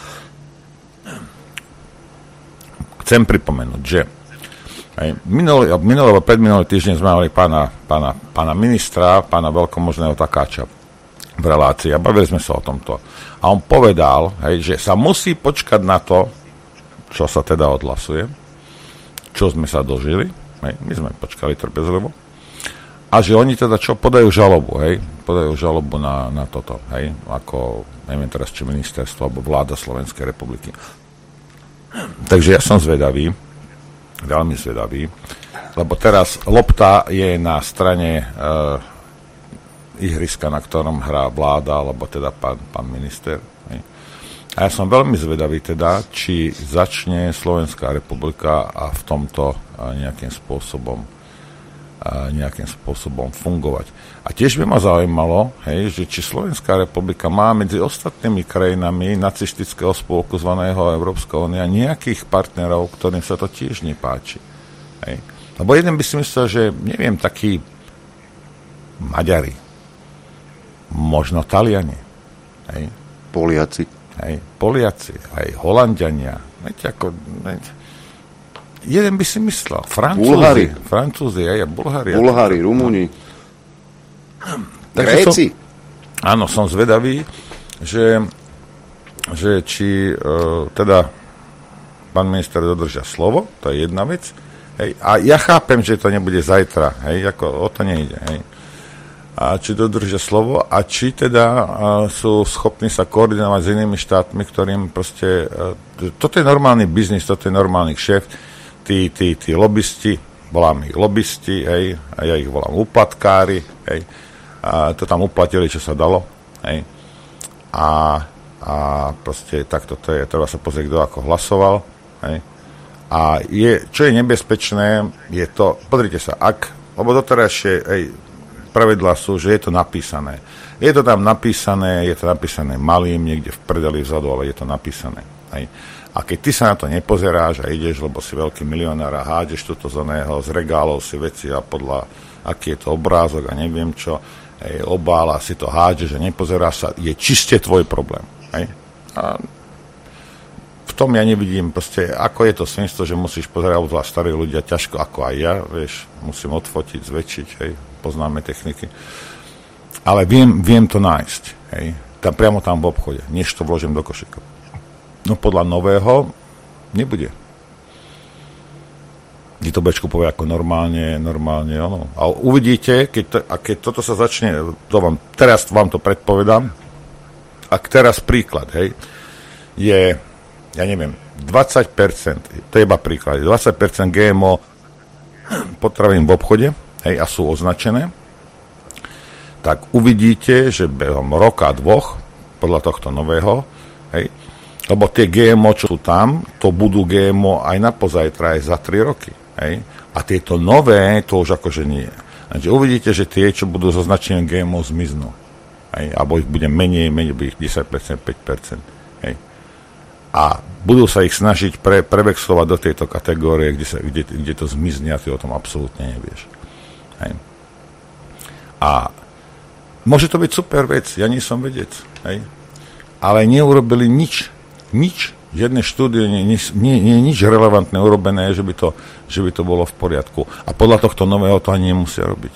Chcem pripomenúť, že minulý, minulý predminulý týždeň sme mali pána, pána, pána ministra, pána veľkomožného Takáča v relácii a bavili sme sa o tomto. A on povedal, hej, že sa musí počkať na to, čo sa teda odhlasuje, čo sme sa dožili, hej, my sme počkali trpezlivo, a že oni teda čo, podajú žalobu, hej, podajú žalobu na, na toto, hej, ako, neviem teraz, či ministerstvo, alebo vláda Slovenskej republiky. Takže ja som zvedavý, veľmi zvedavý, lebo teraz lopta je na strane uh, ihriska, na ktorom hrá vláda, alebo teda pán, pán minister. Hej. A ja som veľmi zvedavý teda, či začne Slovenská republika a v tomto uh, nejakým spôsobom uh, nejakým spôsobom fungovať. A tiež by ma zaujímalo, hej, že či Slovenská republika má medzi ostatnými krajinami nacistického spolku zvaného Európska únia nejakých partnerov, ktorým sa to tiež nepáči. Hej. Lebo jeden by si myslel, že neviem, takí Maďari, možno Taliani, hej. Poliaci. Hej, Poliaci, aj Holanďania. Viete, ako... Viete, jeden by si myslel. Francúzi. Bulhári. Francúzi, aj Bulhári. Bulhári, Rumúni. Gréci. Áno, som zvedavý, že, že či uh, teda pán minister dodržia slovo, to je jedna vec. Hej, a ja chápem, že to nebude zajtra, hej, ako o to nejde. Hej. A či dodržia slovo a či teda uh, sú schopní sa koordinovať s inými štátmi, ktorým proste... Uh, toto je normálny biznis, toto je normálny šéf, tí, tí, tí lobbysti, volám ich lobbysti, hej, a ja ich volám úplatkári, hej. A to tam uplatili, čo sa dalo. Hej. A, a proste takto to je. Treba sa pozrieť, kto ako hlasoval. Hej. A je, čo je nebezpečné, je to, pozrite sa, ak, lebo doterajšie hej, pravidlá sú, že je to napísané. Je to tam napísané, je to napísané malým, niekde v prdeli vzadu, ale je to napísané. Hej. A keď ty sa na to nepozeráš a ideš, lebo si veľký milionár a hádeš toto z oného, z regálov si veci a podľa, aký je to obrázok a neviem čo, hej, obála, si to hádžeš a nepozeráš sa, je čiste tvoj problém. Hej. A v tom ja nevidím, proste, ako je to svinstvo, že musíš pozerať, obzvlášť starí ľudia, ťažko ako aj ja, vieš, musím odfotiť, zväčšiť, hej, poznáme techniky. Ale viem, viem to nájsť, hej, tam, priamo tam v obchode, než to vložím do košíka. No podľa nového nebude. Kde to budeš kupovať ako normálne, normálne, ono. A uvidíte, keď, to, a keď toto sa začne, to vám, teraz vám to predpovedám, ak teraz príklad, hej, je, ja neviem, dvadsať percent, to je iba príklad, dvadsať percent gé em ó potravín v obchode, hej, a sú označené, tak uvidíte, že behom roka, dvoch, podľa tohto nového, hej, lebo tie gé em ó, čo sú tam, to budú gé em ó aj na pozajtra, aj za tri roky. Hej. A tieto nové, to už akože nie. Takže uvidíte, že tie, čo budú so značením gé em ó, zmiznú. Hej. Alebo ich bude menej, menej bude ich desať percent, päť percent. Hej. A budú sa ich snažiť pre, prevexlovať do tejto kategórie, kde, sa, kde, kde to zmizne a ty o tom absolútne nevieš. Hej. A môže to byť super vec, ja nie som vedec. Hej. Ale neurobili nič, nič. Žiadne štúdie, nie, nie, nie, nie je nič relevantné urobené, že by, to, že by to bolo v poriadku. A podľa tohto nového to ani nemusia robiť.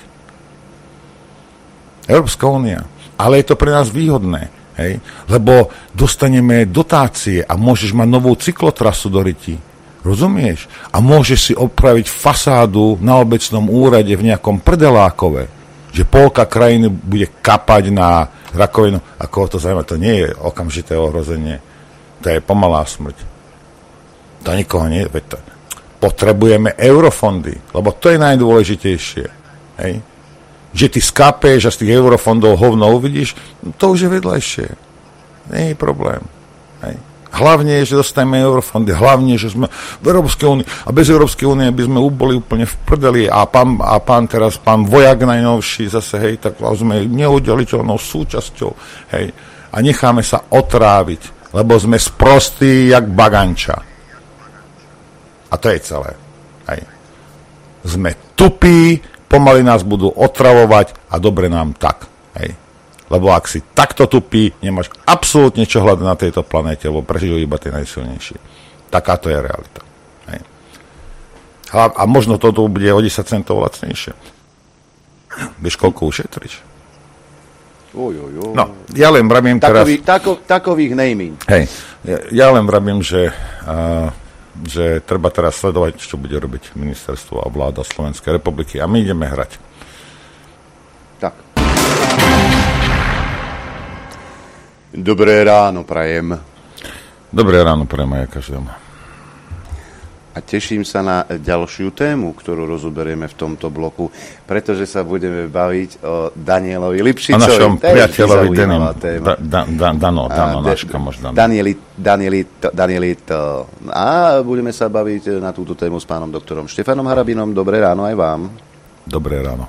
Európska únia. Ale je to pre nás výhodné, hej? Lebo dostaneme dotácie a môžeš mať novú cyklotrasu do Ryti. Rozumieš? A môžeš si opraviť fasádu na obecnom úrade v nejakom prdelákove. Že polka krajiny bude kapať na rakovinu. Ako to zaujíma, to nie je okamžité ohrozenie. To je pomalá smrť. To nikoho nie... Potrebujeme eurofondy, lebo to je najdôležitejšie. Hej? Že ty skápeš a z tých eurofondov hovno uvidíš, to už je vedľajšie. Nie je problém. Hej? Hlavne je, že dostaneme eurofondy, hlavne, že sme v Európskej únii a bez Európskej únie by sme boli úplne v prdeli a pán, a pán teraz, pán vojak najnovší zase, hej, tak sme neudeliteľnou súčasťou, hej, a necháme sa otráviť, lebo sme sprostí jak baganča. A to je celé. Hej. Sme tupí, pomaly nás budú otravovať a dobre nám tak. Hej. Lebo ak si takto tupí, nemáš absolútne čo hľadať na tejto planéte, lebo prežijú iba tie najsilnejšie. Takáto je realita. Hej. A možno toto bude o desať centov lacnejšie. Vieš, koľko ušetríš? Oj, oj, oj. No, ja len vravím teraz... Takový, tako, takových nejmín. Hej, ja, ja len vravím, že, uh, že treba teraz sledovať, čo bude robiť ministerstvo a vláda Slovenskej republiky. A my ideme hrať. Tak. Dobré ráno prajem. Dobré ráno prajem aj každému. A teším sa na ďalšiu tému, ktorú rozoberieme v tomto bloku, pretože sa budeme baviť o Danielovi Lipšicovi. O našom priateľovi Danom. Da, da, da, Dano, Dano, náška možno. Danieli, Danieli, Danieli, to. A budeme sa baviť na túto tému s pánom doktorom Štefanom Harabinom. Dobré ráno aj vám. Dobré ráno.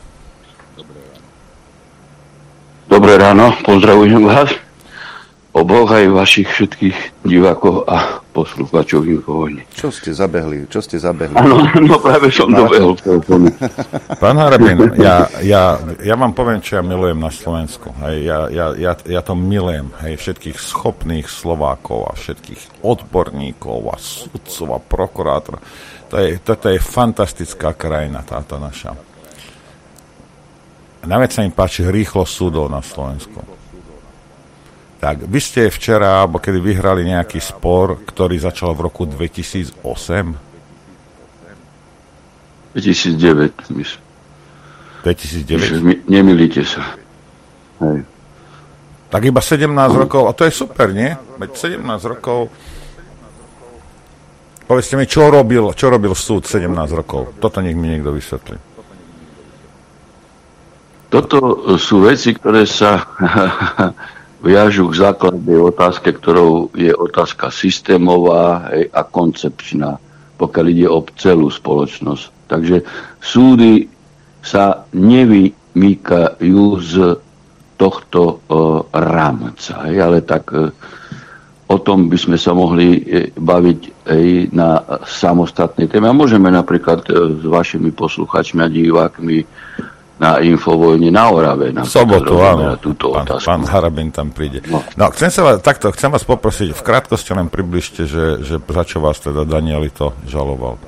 Dobré ráno, pozdravujem vás. Oboch aj vašich všetkých divákov a poslucháčov Infovojny. Čo ste zabehli? Čo ste zabehli? Áno, no práve som no. dobehol. Pán Harabin, ja, ja, ja vám poviem, čo ja milujem na Slovensku. Hej, ja, ja, ja, ja to milujem. Hej, všetkých schopných Slovákov a všetkých odborníkov a sudcov a prokurátorov. To je, toto je fantastická krajina, táto naša. Najviac sa mi páči rýchlo súdov na Slovensku. Tak, vy ste včera, alebo kedy vyhrali nejaký spor, ktorý začal v roku dvetisícosem? dvetisícdeväť, myslím. dvetisícdeväť? Nemýlite sa. Hej. Tak iba sedemnásť rokov, a to je super, nie? Veď sedemnásť rokov. Povedzte mi, čo robil, čo robil súd sedemnásť rokov? Toto nech mi niekto vysvetlí. Toto sú veci, ktoré sa viažu k základnej otázke, ktorou je otázka systémová a koncepčná, pokiaľ ide o celú spoločnosť. Takže súdy sa nevymýkajú z tohto uh, rámca, ale tak uh, o tom by sme sa mohli baviť aj na samostatnej téme. A môžeme napríklad uh, s vašimi posluchačmi a divákmi na Infovojne na Orave. V sobotu, áno. Pán, pán Harabin tam príde. No, no chcem sa vás, takto, chcem vás poprosiť, v krátkosti len približte, že, že za čo vás teda Danieli to žaloval.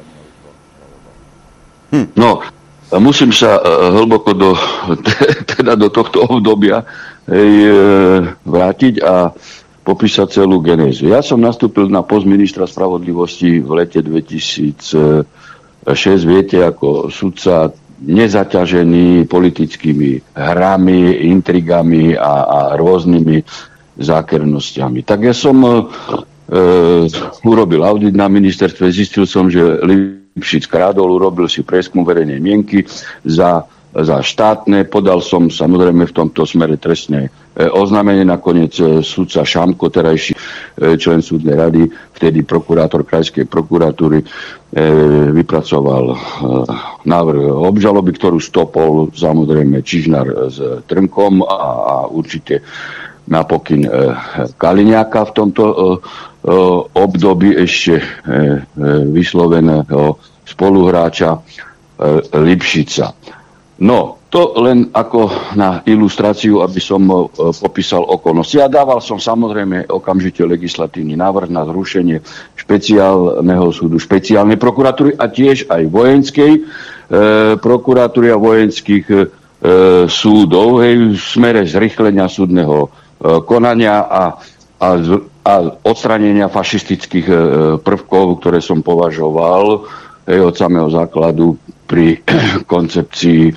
Hm, no, musím sa uh, hlboko do, teda do tohto obdobia hej, vrátiť a popísať celú genézu. Ja som nastúpil na post ministra spravodlivosti v lete dvetisícšesť, viete, ako sudca nezaťažený politickými hrami, intrigami a, a rôznymi zákernosťami. Tak ja som e, urobil audit na ministerstve, zistil som, že Lipšic krádol, urobil si prieskum verejnej mienky za, za štátne, podal som samozrejme v tomto smere trestné e, oznámenie, nakoniec e, sudca Šamko, terajší e, člen súdnej rady, vtedy prokurátor krajskej prokuratúry, vypracoval návrh obžaloby, ktorú stopol samozrejme Čižnár s Trnkom a, a určite napokyn Kaliňáka v tomto období ešte vysloveného spoluhráča Lipšica. No, to len ako na ilustráciu, aby som popísal okolnosti. Ja dával som samozrejme okamžite legislatívny návrh na zrušenie špeciálneho súdu, špeciálnej prokuratúry a tiež aj vojenskej e, prokuratúry a vojenských e, súdov hej, v smere zrýchlenia súdneho e, konania a, a, a odstranenia fašistických e, prvkov, ktoré som považoval hej, od samého základu pri koncepcii e,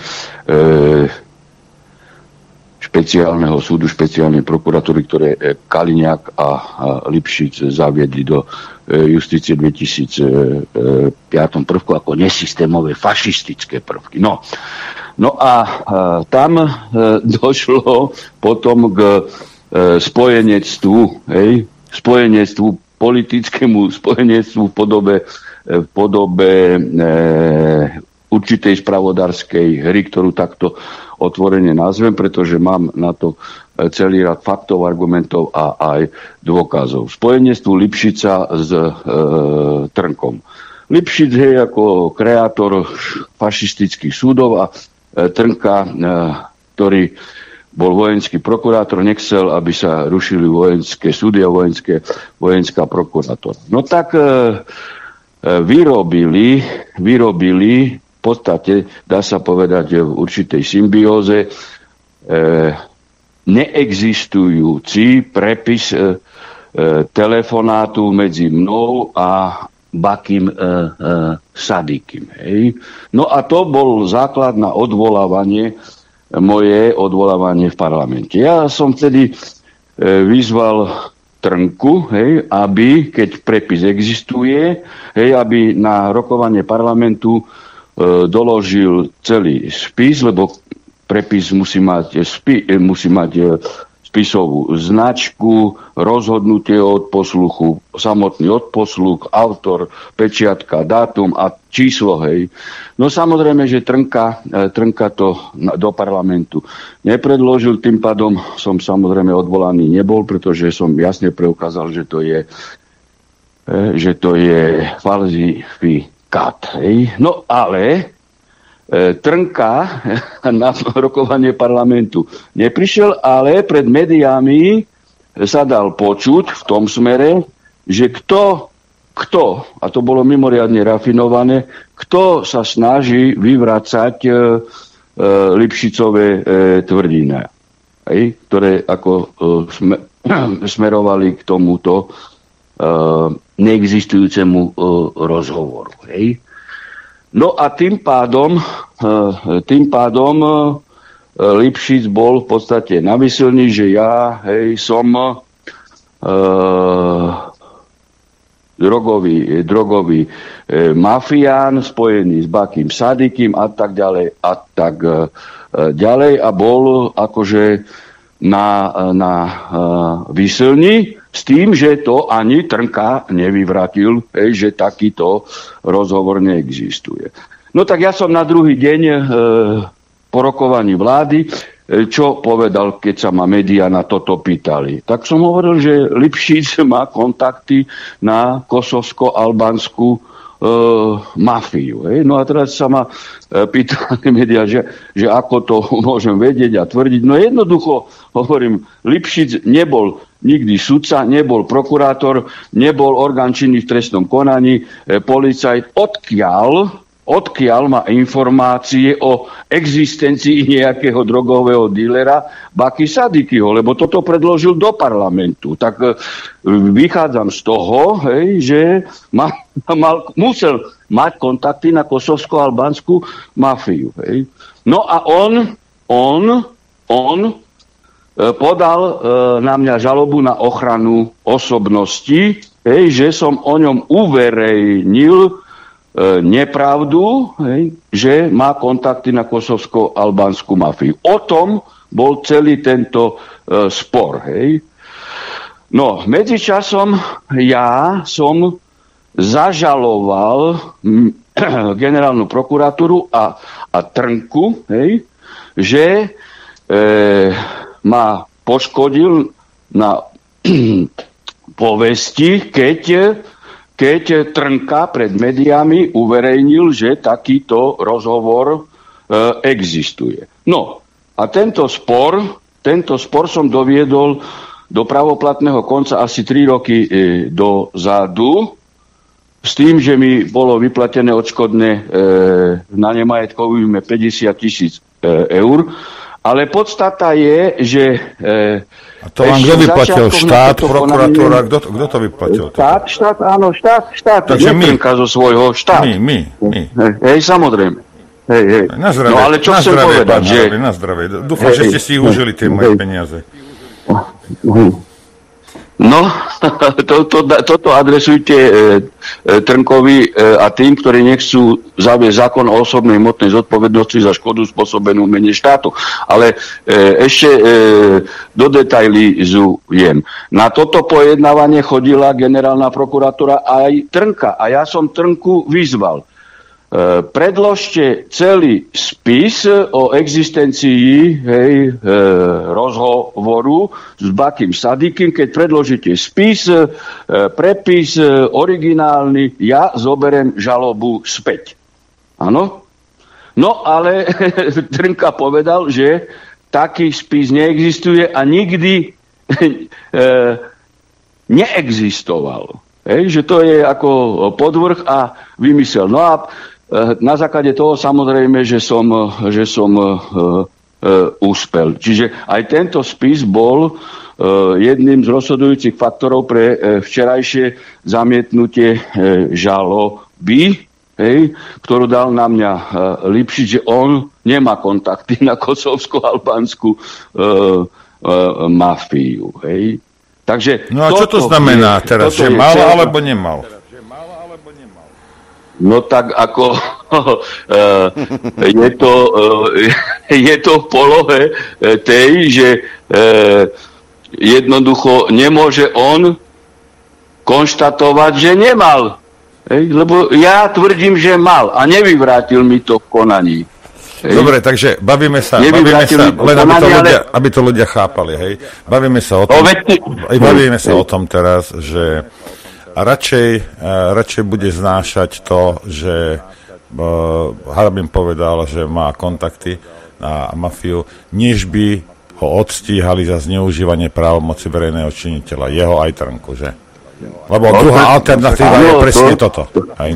špeciálneho súdu, špeciálnej prokuratúry, ktoré Kaliňák a, a Lipšic zaviedli do e, justície dvetisícpäť prvku ako nesystémové fašistické prvky. No, no a e, tam e, došlo potom k e, spojenectvu, hej, spojenectvu, politickému spojenectvu v podobe, v podobe e, určitej spravodárskej hry, ktorú takto otvorene nazvem, pretože mám na to celý rad faktov, argumentov a aj dôkazov. Spojenectvu Lipšica s e, Trnkom. Lipšic je ako kreátor fašistických súdov a e, Trnka, e, ktorý bol vojenský prokurátor, nechcel, aby sa rušili vojenské súdy a vojenské, vojenská prokurátor. No tak e, vyrobili, vyrobili v podstate, dá sa povedať, v určitej symbióze e, neexistujúci prepis e, e, telefonátu medzi mnou a Bakim e, e, Sadikim. Hej. No a to bol základ na odvolávanie, moje odvolávanie v parlamente. Ja som vtedy e, vyzval Trnku, hej, aby, keď prepis existuje, hej, aby na rokovanie parlamentu e, doložil celý spis, lebo prepis musí mať, spi, musí mať e, spisovú značku, rozhodnutie o odposluchu, samotný odposluch, autor, pečiatka, dátum a číslo, hej. No samozrejme, že Trnka, Trnka to do parlamentu nepredložil, tým pádom som samozrejme odvolaný nebol, pretože som jasne preukázal, že to je, že to je falzifikát, hej. No ale Trnka na rokovanie parlamentu neprišiel, ale pred médiami sa dal počuť v tom smere, že kto, kto, a to bolo mimoriadne rafinované, kto sa snaží vyvracať e, e, Lipšicové e, tvrdiny, hej, ktoré ako e, sme, smerovali k tomuto e, neexistujúcemu e, rozhovoru, hej. No a tým pádom, tým pádom Lipšic bol v podstate namyslný, že ja, hej, som uh, drogový, drogový eh, mafián spojený s Bakým Sadikým a tak ďalej a tak uh, ďalej a bol akože na, na uh, výsilni s tým, že to ani Trnka nevyvratil, hej, že takýto rozhovor neexistuje. No tak ja som na druhý deň e, po rokovaní vlády, e, čo povedal, keď sa ma médiá na toto pýtali. Tak som hovoril, že Lipšic má kontakty na kosovsko-albánsku e, mafiu. Hej. No a teraz sa ma e, pýtali médiá, že, že ako to môžem vedieť a tvrdiť. No jednoducho, hovorím, Lipšic nebol nikdy sudca, nebol prokurátor, nebol orgán činný v trestnom konaní, e, policajt. Odkiaľ, odkiaľ má informácie o existencii nejakého drogového dílera Baky Sadikyho, lebo toto predložil do parlamentu. Tak e, vychádzam z toho, hej, že ma, mal, musel mať kontakty na kosovsko-albánsku mafiu. Hej. No a on, on, on podal e, na mňa žalobu na ochranu osobnosti, hej, že som o ňom uverejnil e, nepravdu, hej, že má kontakty na kosovsko-albánsku mafiu. O tom bol celý tento e, spor. Hej. No, medzičasom ja som zažaloval m, generálnu prokuratúru a, a Trnku, hej, že e, ma poškodil na povesti, keď, keď Trnka pred médiami uverejnil, že takýto rozhovor e, existuje. No a tento spor, tento spor som doviedol do pravoplatného konca asi tri roky e, dozadu, s tým, že mi bolo vyplatené odškodné e, na nemajetkovú päťdesiat tisíc e, eur. Ale podstata je, že... E, a to vám kto vyplatil? Štát, prokuratúra? Kto, kto to vyplatil? Štát, štát, áno, štát, štát. Takže my. Zo svojho štát. My, my, my. Hej, samozrejme. Hej, hej. Na zdravie, no ale čo na chcem zdravie, povedať, že... Na zdravie. Dúfam, hej, že ste si užili tie moje peniaze. No, to, to, toto adresujte e, e, Trnkovi e, a tým, ktorí nechcú zaviesť zákon o osobnej hmotnej zodpovednosti za škodu spôsobenú mene štátu. Ale e, ešte e, dodetalizujem. Na toto pojednávanie chodila generálna prokuratúra aj Trnka. A ja som Trnku vyzval. E, predložte celý spis o existencii, hej, e, rozhovoru s Bakým Sadikým. Keď predložíte spis, e, prepis e, originálny, ja zoberiem žalobu späť. Áno? No ale Trnka povedal, že taký spis neexistuje a nikdy e, neexistoval. Hej, že to je ako podvrh a vymysel. No a na základe toho samozrejme, že som, že som uh, uh, úspel. Čiže aj tento spis bol uh, jedným z rozhodujúcich faktorov pre uh, včerajšie zamietnutie uh, žaloby, hej, ktorú dal na mňa uh, Lipšic, že on nemá kontakty na kosovsko-albánsku uh, uh, mafiu. Hej. Takže no a čo to znamená je, teraz, že mal celá... alebo nemal? No tak ako je to, je to v polohe tej, že jednoducho nemôže on konštatovať, že nemal. Lebo ja tvrdím, že mal a nevyvrátil mi to v konaní. Hej. Dobre, takže bavíme sa, bavíme sa len aby to, ľudia, aby to ľudia chápali, hej. Bavíme sa o tom, bavíme sa o tom teraz, že radšej, radšej bude znášať to, že uh, Harabin povedal, že má kontakty na mafiu, než by ho odstíhali za zneužívanie právomoci verejného činiteľa, jeho aj Trnku, že? Lebo druhá alternatíva je presne toto, hej.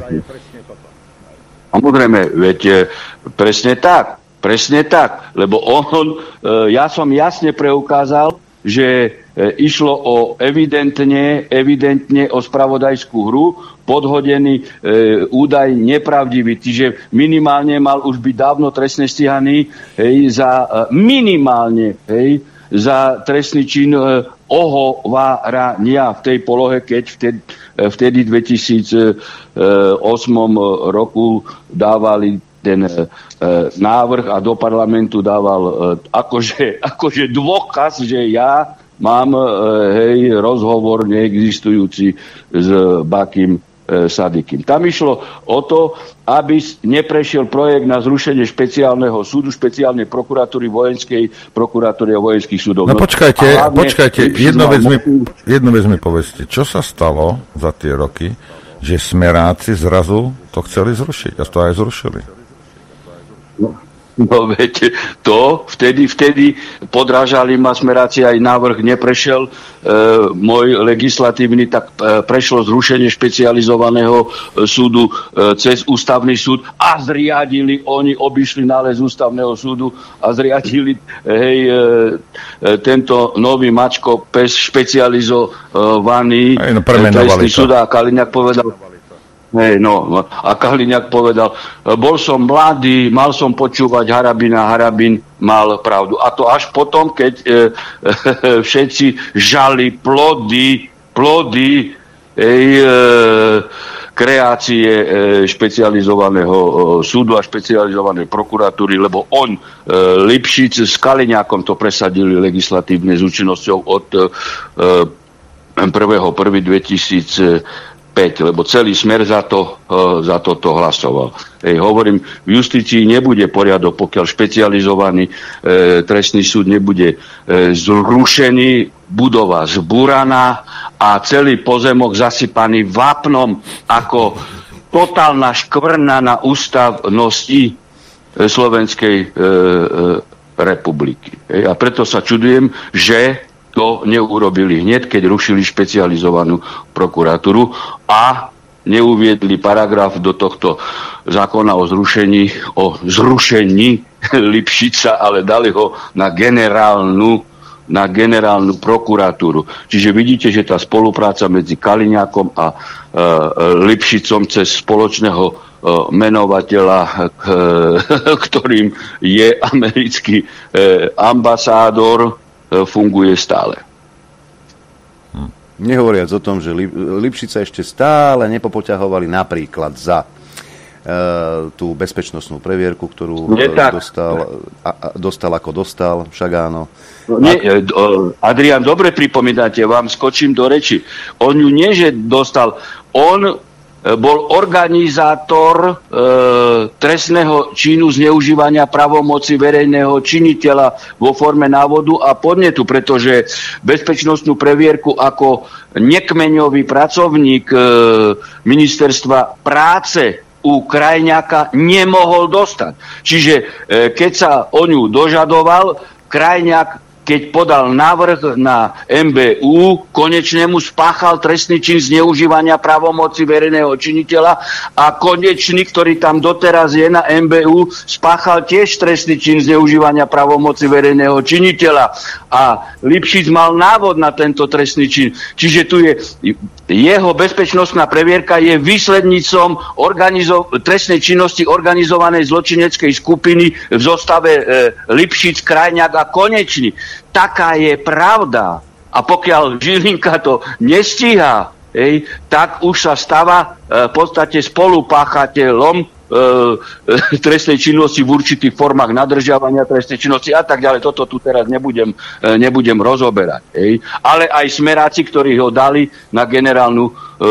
Samozrejme, veď presne tak, presne tak, lebo on, ja som jasne preukázal, že išlo o evidentne, evidentne o spravodajskú hru, podhodený e, údaj nepravdivý, čiže minimálne mal už byť dávno trestne stíhaný hej, za minimálne hej, za trestný čin e, ohovárania v tej polohe, keď vtedy, vtedy v dvetisícosem roku dávali ten e, návrh a do parlamentu dával e, akože, akože dôkaz, že ja mám e, hej, rozhovor neexistujúci s Bakým e, Sadikým. Tam išlo o to, aby neprešiel projekt na zrušenie špeciálneho súdu, špeciálnej prokuratúry, vojenskej prokuratúry a vojenských súdov. No počkajte, hlavne, počkajte, jednu vec, mi, jednu vec mi povedzte. Čo sa stalo za tie roky, že smeráci zrazu to chceli zrušiť a to aj zrušili? No, no viete, to vtedy, vtedy podrážali ma smeráci, aj návrh neprešiel, e, môj legislatívny, tak e, prešlo zrušenie špecializovaného e, súdu e, cez ústavný súd a zriadili, oni obišli nález ústavného súdu a zriadili hej, e, e, tento nový mačko pes špecializovaný no, trestný súd a Kaliňák povedal, Hej, no, a Kaliňák povedal, bol som mladý, mal som počúvať Harabina, Harabin mal pravdu. A to až potom, keď e, e, všetci žali plody, plody ej, e, kreácie e, špecializovaného e, súdu a špecializovanej prokuratúry, lebo on, e, Lipšic s Kaliňákom to presadili legislatívne s účinnosťou od e, prvého prvého dvetisícpäť, lebo celý Smer za to, za toto hlasoval. Ej, hovorím, v justícii nebude poriadok, pokiaľ špecializovaný e, trestný súd nebude e, zrušený, budova zbúraná a celý pozemok zasypaný vápnom ako totálna škvrna na ústavnosti e, Slovenskej e, e, republiky. Ej, a preto sa čudujem, že to neurobili hneď, keď rušili špecializovanú prokuratúru a neuviedli paragraf do tohto zákona o zrušení, o zrušení Lipšica, ale dali ho na generálnu, na generálnu prokuratúru. Čiže vidíte, že tá spolupráca medzi Kaliňákom a e, Lipšicom cez spoločného e, menovateľa, e, ktorým je americký e, ambasádor, funguje stále. Hm. Nehovoriac o tom, že Lipšica ešte stále nepopoťahovali napríklad za e, tú bezpečnostnú previerku, ktorú dostal, a, a, dostal ako dostal, však áno. No, nie, a... Adrián, dobre pripomínate, vám skočím do reči. On ju nie, že dostal, on bol organizátor e, trestného činu zneužívania pravomoci verejného činiteľa vo forme návodu a podnetu, pretože bezpečnostnú previerku ako nekmeňový pracovník e, ministerstva práce u Krajňáka nemohol dostať. Čiže e, keď sa o ňu dožadoval, Krajňák, keď podal návrh na em bé ú, konečnému spáchal trestný čin zneužívania právomoci verejného činiteľa a konečný, ktorý tam doteraz je na em bé ú, spáchal tiež trestný čin zneužívania právomoci verejného činiteľa. A Lipšic mal návod na tento trestný čin. Čiže tu je jeho bezpečnostná previerka je výslednicom organizo- trestnej činnosti organizovanej zločineckej skupiny v zostave e, Lipšic, Krajňák a Konečný. Taká je pravda. A pokiaľ Žilinka to nestíha, hej, tak už sa stáva e, v podstate spolupáchateľom e, e, trestnej činnosti v určitých formách nadržiavania trestnej činnosti a tak ďalej. Toto tu teraz nebudem, e, nebudem rozoberať. Hej. Ale aj smeráci, ktorí ho dali na generálnu e, e,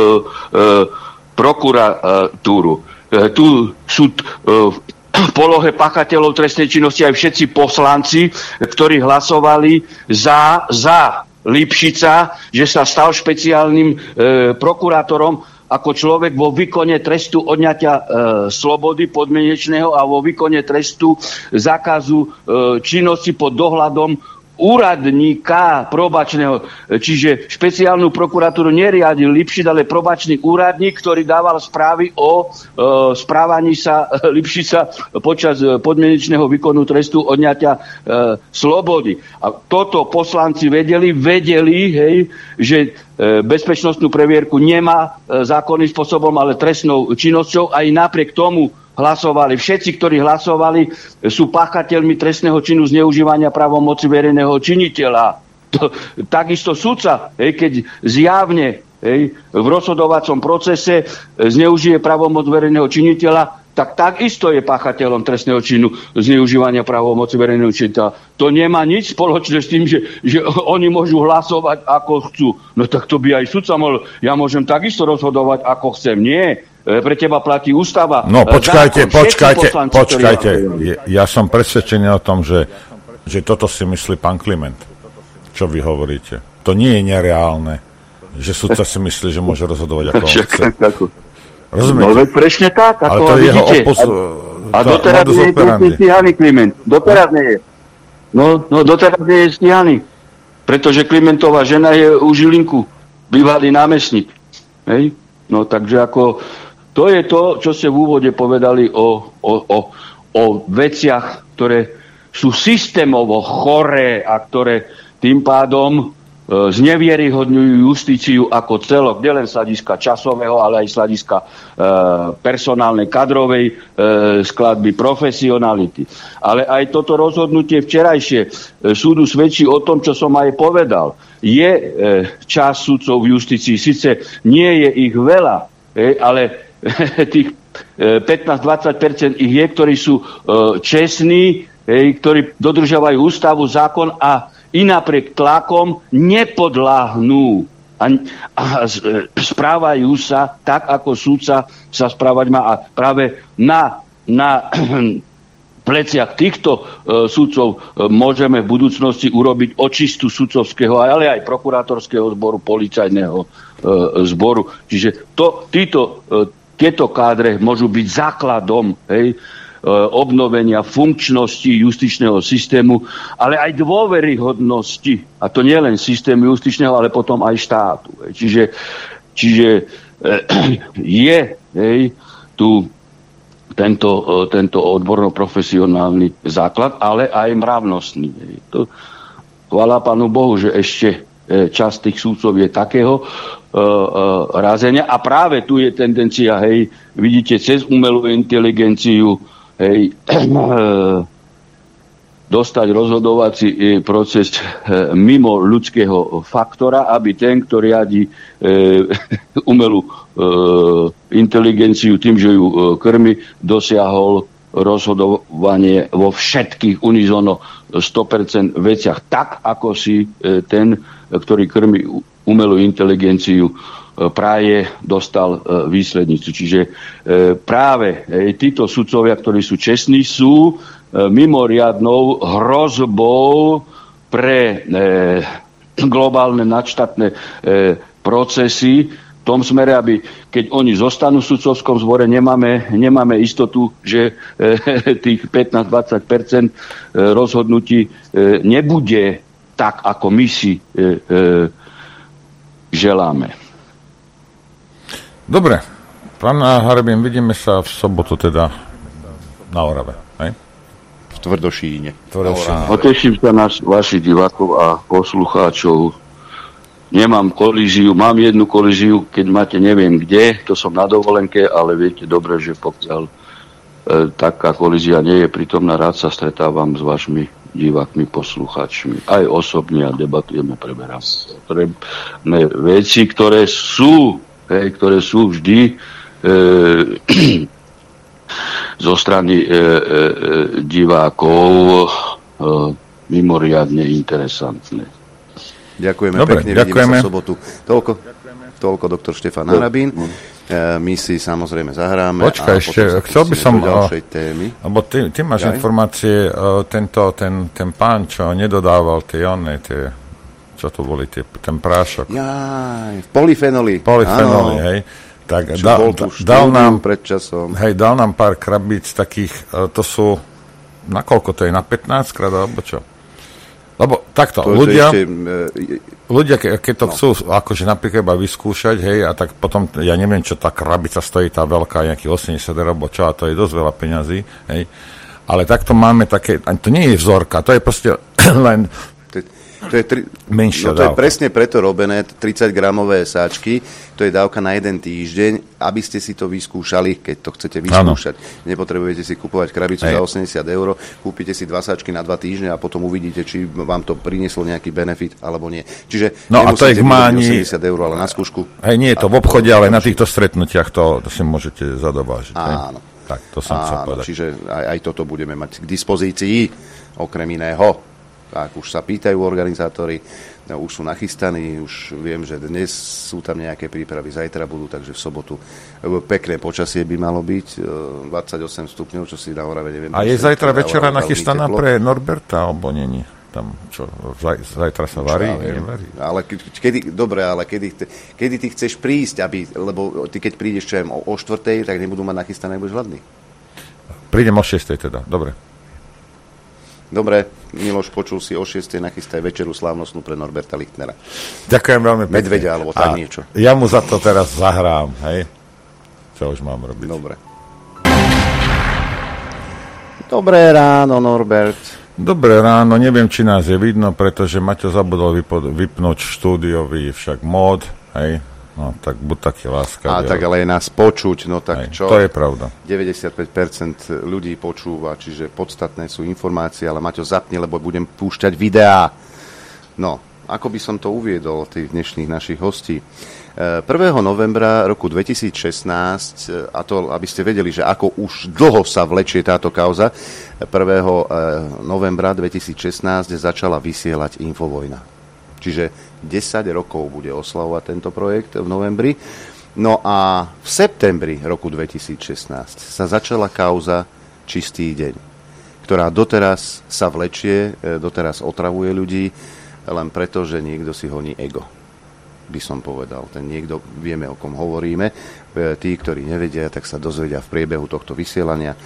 prokuratúru. E, tu sú e, v polohe páchateľov trestnej činnosti aj všetci poslanci, ktorí hlasovali za, za Lipšica, že sa stal špeciálnym e, prokurátorom ako človek vo výkone trestu odňatia e, slobody podmienečného a vo výkone trestu zákazu e, činnosti pod dohľadom úradníka probačného. Čiže špeciálnu prokuratúru neriadil Lipšic, ale probačný úradník, ktorý dával správy o e, správaní sa Lipšica počas podmienečného výkonu trestu odňatia e, slobody. A toto poslanci vedeli, vedeli, hej, že e, bezpečnostnú previerku nemá e, zákonným spôsobom, ale trestnou činnosťou. Aj napriek tomu hlasovali. Všetci, ktorí hlasovali, sú páchateľmi trestného činu zneužívania právomoci verejného činiteľa. To, takisto sudca, hej, keď zjavne, hej, v rozhodovacom procese zneužije právomoc verejného činiteľa, tak takisto je páchateľom trestného činu zneužívania právomoci verejného činiteľa. To nemá nič spoločné s tým, že, že oni môžu hlasovať ako chcú. No tak to by aj sudca mohol. Ja môžem takisto rozhodovať ako chcem. Nie. Pre teba platí ústava. No počkajte, zákon, počkajte, poslanci, počkajte. Ja som presvedčený o tom, že, že toto si myslí pán Kliment. Čo vy hovoríte? To nie je nereálne, že sudca si myslí, že môže rozhodovať ako on chce. Rozumiete? No veď presne tak, ako ale to je jeho opus... A, a doteraz nie je stíhaný Kliment. Doteraz nie je. No, no doteraz nie je stíhaný. Pretože Klimentová žena je u Žilinku. Bývalý námestník. Hej? No takže ako... To je to, čo ste v úvode povedali o, o, o, o veciach, ktoré sú systémovo choré a ktoré tým pádom e, znevieryhodňujú justíciu ako celok, nielen z hľadiska časového, ale aj z hľadiska e, personálnej, kadrovej e, skladby, profesionality. Ale aj toto rozhodnutie včerajšie e, súdu svedčí o tom, čo som aj povedal. Je e, čas sudcov v justícii, síce nie je ich veľa, e, ale tých pätnásť až dvadsať percent ich je, ktorí sú čestní, ktorí dodržiavajú ústavu, zákon a i napriek tlakom nepodláhnú a, a správajú sa tak, ako súdca sa správať má. A práve na, na pleciach týchto uh, sudcov uh, môžeme v budúcnosti urobiť očistu sudcovského, ale aj prokurátorského zboru, policajného uh, zboru. Čiže to, títo uh, Tieto kádre môžu byť základom, hej, obnovenia funkčnosti justičného systému, ale aj dôveryhodnosti. A to nie len systému justičného, ale potom aj štátu. Hej. Čiže, čiže je, hej, tu tento, tento odborno-profesionálny základ, ale aj mravnostný. Hej. To, chvála Pánu Bohu, že ešte časť tých súdcov je takého uh, uh, rázenia. A práve tu je tendencia, hej, vidíte, cez umelú inteligenciu, hej, dostať rozhodovací proces mimo ľudského faktora, aby ten, kto riadi umelú inteligenciu tým, že ju krmi, dosiahol rozhodovanie vo všetkých unizono sto percent veciach tak, ako si ten, ktorý krmi umelú inteligenciu, práve dostal výslednicu. Čiže práve títo sudcovia, ktorí sú čestní, sú mimoriadnou hrozbou pre globálne nadštátne procesy v tom smere, aby keď oni zostanú v sudcovskom zbore, nemáme, nemáme istotu, že tých pätnásť až dvadsať percent rozhodnutí nebude tak, ako my si želáme. Dobre. Pán Harabin, vidíme sa v sobotu teda na Orave. Hej? V Tvrdošíne. Tvrdošíne. Poteším sa na vašich divákov a poslucháčov. Nemám kolíziu, mám jednu kolíziu, keď máte neviem kde, to som na dovolenke, ale viete dobre, že pokiaľ e, taká kolízia nie je prítomná, rád sa stretávam s vašimi divákmi, poslucháčmi. Aj osobne a debatujeme, preberáme veci, ktoré sú, hej, ktoré sú vždy e, zo strany e, e, divákov e, mimoriadne interesantné. Ďakujeme Dobre, pekne, ďakujeme. vidíme sa v sobotu. Toľko, toľko doktor Štefan Harabín. E, my si samozrejme zahráme. Počkaj, ešte, chcel by som... do ďalšej témy. Lebo ty, ty máš Jaj? informácie, uh, tento, ten, ten pán, čo nedodával tie oné, tie, čo to boli, tie, ten prášok. Jaj, polyfenoli. Polyfenoli, hej. Tak Čo da, bol tu da, dal nám, pred časom. hej, dal nám pár krabíc takých, uh, to sú, na koľko to je, na pätnásť krát, alebo čo? Lebo takto, To ľudia, ešte, e, ľudia, ke, keď to No. chcú akože napríklad iba vyskúšať, hej, a tak potom, ja neviem, čo tá krabica stojí, tá veľká, nejakých osemdesiat eur, alebo čo, a to je dosť veľa peňazí, hej. Ale takto máme také, to nie je vzorka, to je proste len to je, to je, tri, menšia no to je dávka. presne preto robené, tridsaťgramové sáčky, to je dávka na jeden týždeň, aby ste si to vyskúšali, keď to chcete vyskúšať. Ano. Nepotrebujete si kupovať krabicu hej. za osemdesiat eur, kúpite si dva sáčky na dva týždne a potom uvidíte, či vám to prinieslo nejaký benefit, alebo nie. Čiže no a to je máni... osemdesiat eur, ale na skúšku. Hej, nie je to v obchode, ale na týchto stretnutiach to, to si môžete zadovážiť. Áno. Hej? Tak, to som chcel povedať. Čiže aj, aj toto budeme mať k dispozícii, okrem iného. Tak už sa pýtajú organizátori, no, už sú nachystaní, už viem, že dnes sú tam nejaké prípravy, zajtra budú, takže v sobotu pekné počasie by malo byť, dvadsaťosem stupňov, čo si na Orave, neviem. A je zajtra večera Orave, nachystaná teplo. pre Norberta, alebo není? Tam, čo, zaj, zajtra sa varí? Ja Nevarí. ale kedy, dobre, ale kedy, kedy ty chceš prísť, aby, lebo ty keď prídeš čo o, o štvrtej, tak nebudú mať nachystané, budeš hladný. Prídem o šiestej teda, dobre. Dobre, Miloš, počul si, o šiestej nachystaj večeru slávnostnú pre Norberta Lichtnera. Ďakujem veľmi pekne. Medveďa, alebo tak A niečo. Ja mu za to teraz zahrám, hej? Čo už mám robiť? Dobre. Dobré ráno, Norbert. Dobré ráno, neviem, či nás je vidno, pretože Maťo zabudol vypo- vypnúť štúdiový však mód, hej? No, tak buď taký láskavý. A tak ale je nás počuť, no tak hej, čo? to je pravda. deväťdesiatpäť percent ľudí počúva, čiže podstatné sú informácie, ale Maťo zapni, lebo budem púšťať videá. No, ako by som to uviedol, tých dnešných našich hostí. prvého novembra roku dvetisícšestnásť, a to, aby ste vedeli, že ako už dlho sa vlečie táto kauza, prvého novembra dvetisícšestnásť začala vysielať Infovojna. Čiže desať rokov bude oslavovať tento projekt v novembri. No a v septembri roku dvetisícšestnásť sa začala kauza Čistý deň, ktorá doteraz sa vlečie, doteraz otravuje ľudí, len preto, že niekto si honí ego, by som povedal. Ten niekto, vieme, o kom hovoríme. Tí, ktorí nevedia, tak sa dozvedia v priebehu tohto vysielania.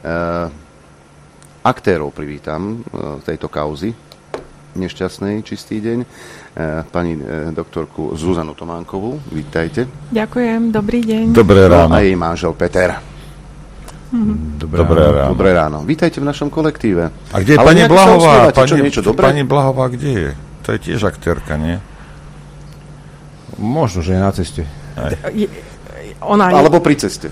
Aktérov privítam tejto kauzy nešťastnej Čistý deň, pani doktorku Zuzanu Tománkovú. Vítajte. Ďakujem, dobrý deň. Dobré ráno. No a jej manžel Peter. Dobré, Dobré ráno. ráno. Dobré ráno. Vítajte v našom kolektíve. A kde je Ale pani nejako sa Blahová? usmievate, Pani, čo, niečo dobré? pani Blahová kde je? To je tiež aktérka, nie? Možno, že je na ceste. Je, ona je, Alebo pri ceste.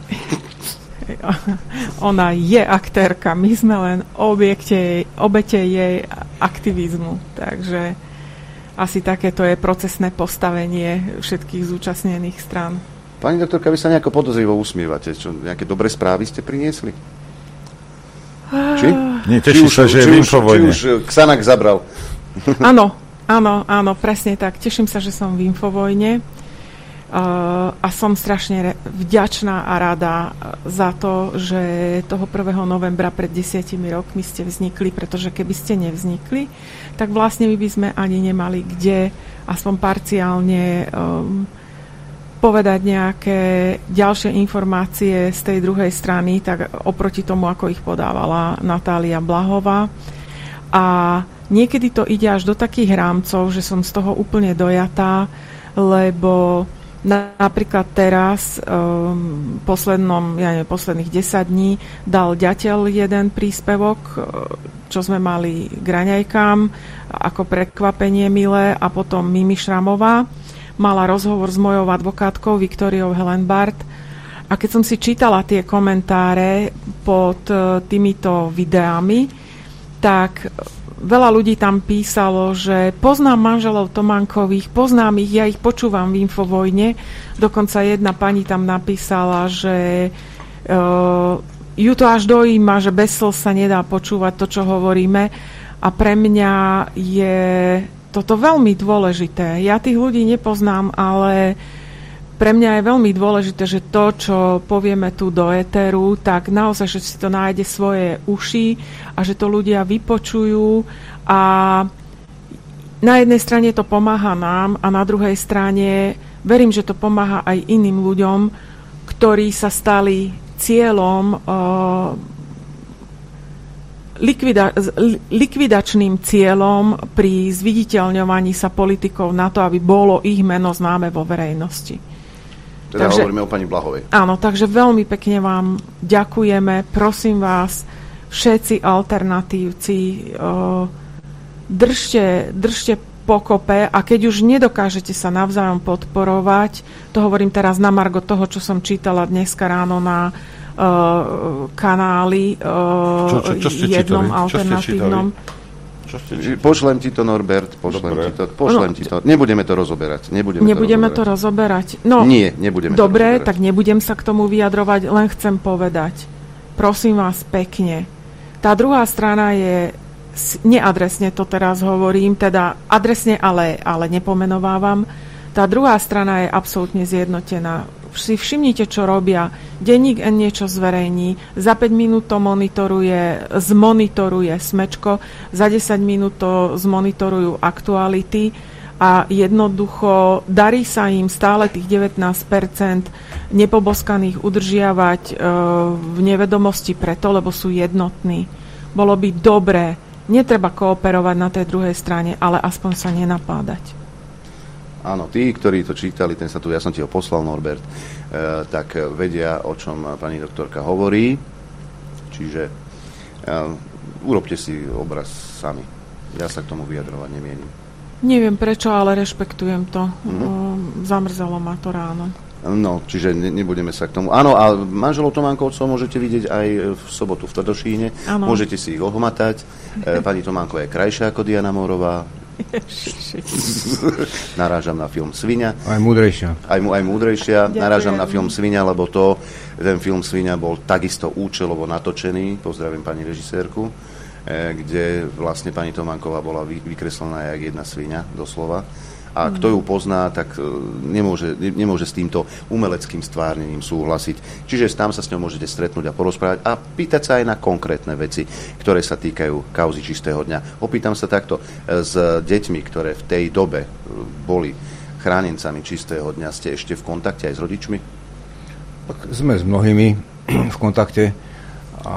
ona je aktérka, my sme len objekte, obete jej aktivizmu, takže asi takéto je procesné postavenie všetkých zúčastnených strán. Pani doktorka, vy sa nejako podozrivo usmievate. Čo, nejaké dobré správy ste priniesli? Či? Nie, teším sa, že je v Infovojne. Či už Xanax zabral. Áno, áno, áno, presne tak. Teším sa, že som v Infovojne uh, a som strašne re- vďačná a rada za to, že toho prvého novembra pred desiatimi rokmi ste vznikli, pretože keby ste nevznikli, tak vlastne my by sme ani nemali kde aspoň parciálne um, povedať nejaké ďalšie informácie z tej druhej strany, tak oproti tomu, ako ich podávala Natália Blahová. A niekedy to ide až do takých rámcov, že som z toho úplne dojatá, lebo na, napríklad teraz, um, poslednom, ja neviem, posledných desať dní dal Ďateľ jeden príspevok, čo sme mali k raňajkám, ako prekvapenie milé, a potom Mimi Šramová mala rozhovor s mojou advokátkou Viktóriou Helenbart, a keď som si čítala tie komentáre pod týmito videami, tak veľa ľudí tam písalo, že poznám manželov Tománkových, poznám ich, ja ich počúvam v Infovojne. Dokonca jedna pani tam napísala, že uh, ju to až dojíma, že bez slz sa nedá počúvať to, čo hovoríme. A pre mňa je toto veľmi dôležité. Ja tých ľudí nepoznám, ale pre mňa je veľmi dôležité, že to, čo povieme tu do éteru, tak naozaj, že si to nájde svoje uši a že to ľudia vypočujú. A na jednej strane to pomáha nám a na druhej strane verím, že to pomáha aj iným ľuďom, ktorí sa stali cieľom, uh, likvida- likvidačným cieľom pri zviditeľňovaní sa politikov na to, aby bolo ich meno známe vo verejnosti. Teda takže, hovoríme o pani Blahovej. Áno, takže veľmi pekne vám ďakujeme. Prosím vás, všetci alternatívci, uh, držte, držte pokope a keď už nedokážete sa navzájom podporovať, to hovorím teraz na margo toho, čo som čítala dneska ráno na uh, kanáli uh, čo, čo, čo ste jednom čítali? alternatívnom. Pošlem ti to, Norbert, pošlem Dobre. ti to, pošlem no, ti to. Nebudeme to rozoberať. Nebudeme, nebudeme to rozoberať. to rozoberať. No, Nie, nebudeme dobre, to rozoberať. tak nebudem sa k tomu vyjadrovať, len chcem povedať. Prosím vás pekne. Tá druhá strana je, neadresne to teraz hovorím, teda adresne, ale, ale nepomenovávam. Tá druhá strana je absolútne zjednotená. Si všimnite, čo robia. Denník N niečo zverejní, za päť minút to monitoruje, zmonitoruje Smečko, za desať minút to zmonitorujú Aktuality a jednoducho darí sa im stále tých devätnásť percent nepoboskaných udržiavať e, v nevedomosti preto, lebo sú jednotní. Bolo by dobré, netreba kooperovať na tej druhej strane, ale aspoň sa nenapádať. Áno, tí, ktorí to čítali, ten sa tu, ja som ti ho poslal, Norbert, e, tak vedia, o čom pani doktorka hovorí. Čiže e, urobte si obraz sami. Ja sa k tomu vyjadrovať nemienim. Neviem prečo, ale rešpektujem to. Mhm. O, zamrzalo ma to ráno. No, čiže ne, nebudeme sa k tomu... Áno, a manželov Tománkovcov môžete vidieť aj v sobotu v Tvrdošíne. Áno. Môžete si ich ohmatať. E, pani Tománková je krajšia ako Diana Mórová. Narážam na film Sviňa. Aj múdrejšia. Aj, aj múdrejšia. Ďakujem. Narážam na film Sviňa, lebo to, ten film Sviňa bol takisto účelovo natočený. Pozdravím pani režisérku, eh, kde vlastne pani Tománková bola vy, vykreslená jak jedna sviňa, doslova. A mm. kto ju pozná, tak nemôže, nemôže s týmto umeleckým stvárnením súhlasiť. Čiže tam sa s ňou môžete stretnúť a porozprávať a pýtať sa aj na konkrétne veci, ktoré sa týkajú kauzy Čistého dňa. Opýtam sa takto, s deťmi, ktoré v tej dobe boli chránencami Čistého dňa, ste ešte v kontakte aj s rodičmi? Tak sme s mnohými v kontakte a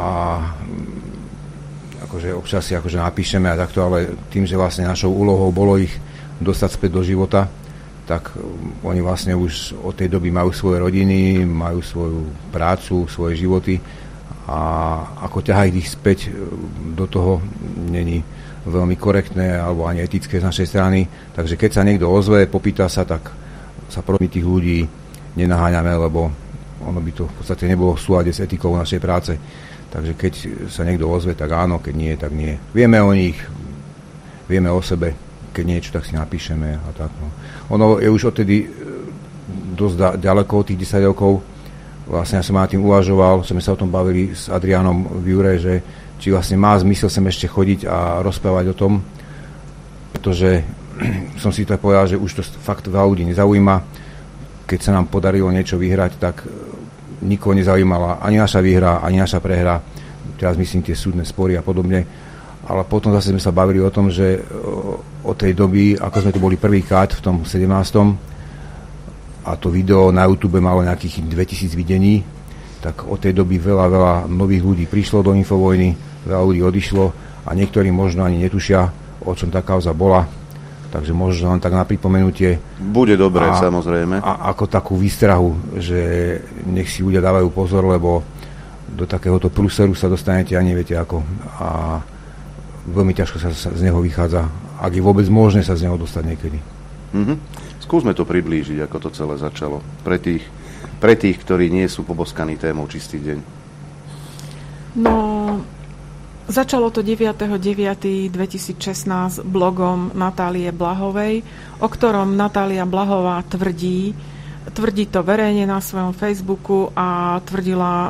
akože občas si akože napíšeme a takto, ale tým, že vlastne našou úlohou bolo ich dostať späť do života, tak oni vlastne už od tej doby majú svoje rodiny, majú svoju prácu, svoje životy a ako ťahať ich späť do toho není veľmi korektné alebo ani etické z našej strany. Takže keď sa niekto ozve, popýta sa, tak sa proti tých ľudí nenaháňame, lebo ono by to v podstate nebolo v súlade s etikou našej práce. Takže keď sa niekto ozve, tak áno, keď nie, tak nie. Vieme o nich, vieme o sebe, keď niečo, tak si napíšeme a tak. No. Ono je už odtedy dosť da- ďaleko od tých desať rokov. Vlastne ja som na tým uvažoval, sme sa o tom bavili s Adriánom v Jure, že či vlastne má zmysel sem ešte chodiť a rozprávať o tom, pretože som si tak povedal, že už to fakt veľa ľudí nezaujíma. Keď sa nám podarilo niečo vyhrať, tak nikoho nezaujímala ani naša výhra, ani naša prehra. Teraz myslím tie súdne spory a podobne. Ale potom zase sme sa bavili o tom, že od tej doby, ako sme tu boli prvýkrát v tom sedemnástom a to video na YouTube malo nejakých dvetisíc videní, tak od tej doby veľa, veľa nových ľudí prišlo do Infovojny, veľa ľudí odišlo a niektorí možno ani netušia, o čom tá kauza bola. Takže možno len tak na pripomenutie. Bude dobre, a, samozrejme. A ako takú výstrahu, že nech si ľudia dávajú pozor, lebo do takéhoto prúseru sa dostanete a neviete ako. A veľmi ťažko sa, sa z neho vychádza, ak je vôbec možné sa z neho dostať niekedy. Mm-hmm. Skúsme to priblížiť, ako to celé začalo. Pre tých, pre tých, ktorí nie sú poboskaní témou Čistý deň. No, Začalo to deviateho deviateho dvetisícšestnásť blogom Natálie Blahovej, o ktorom Natália Blahová tvrdí, tvrdí to verejne na svojom Facebooku a tvrdila e,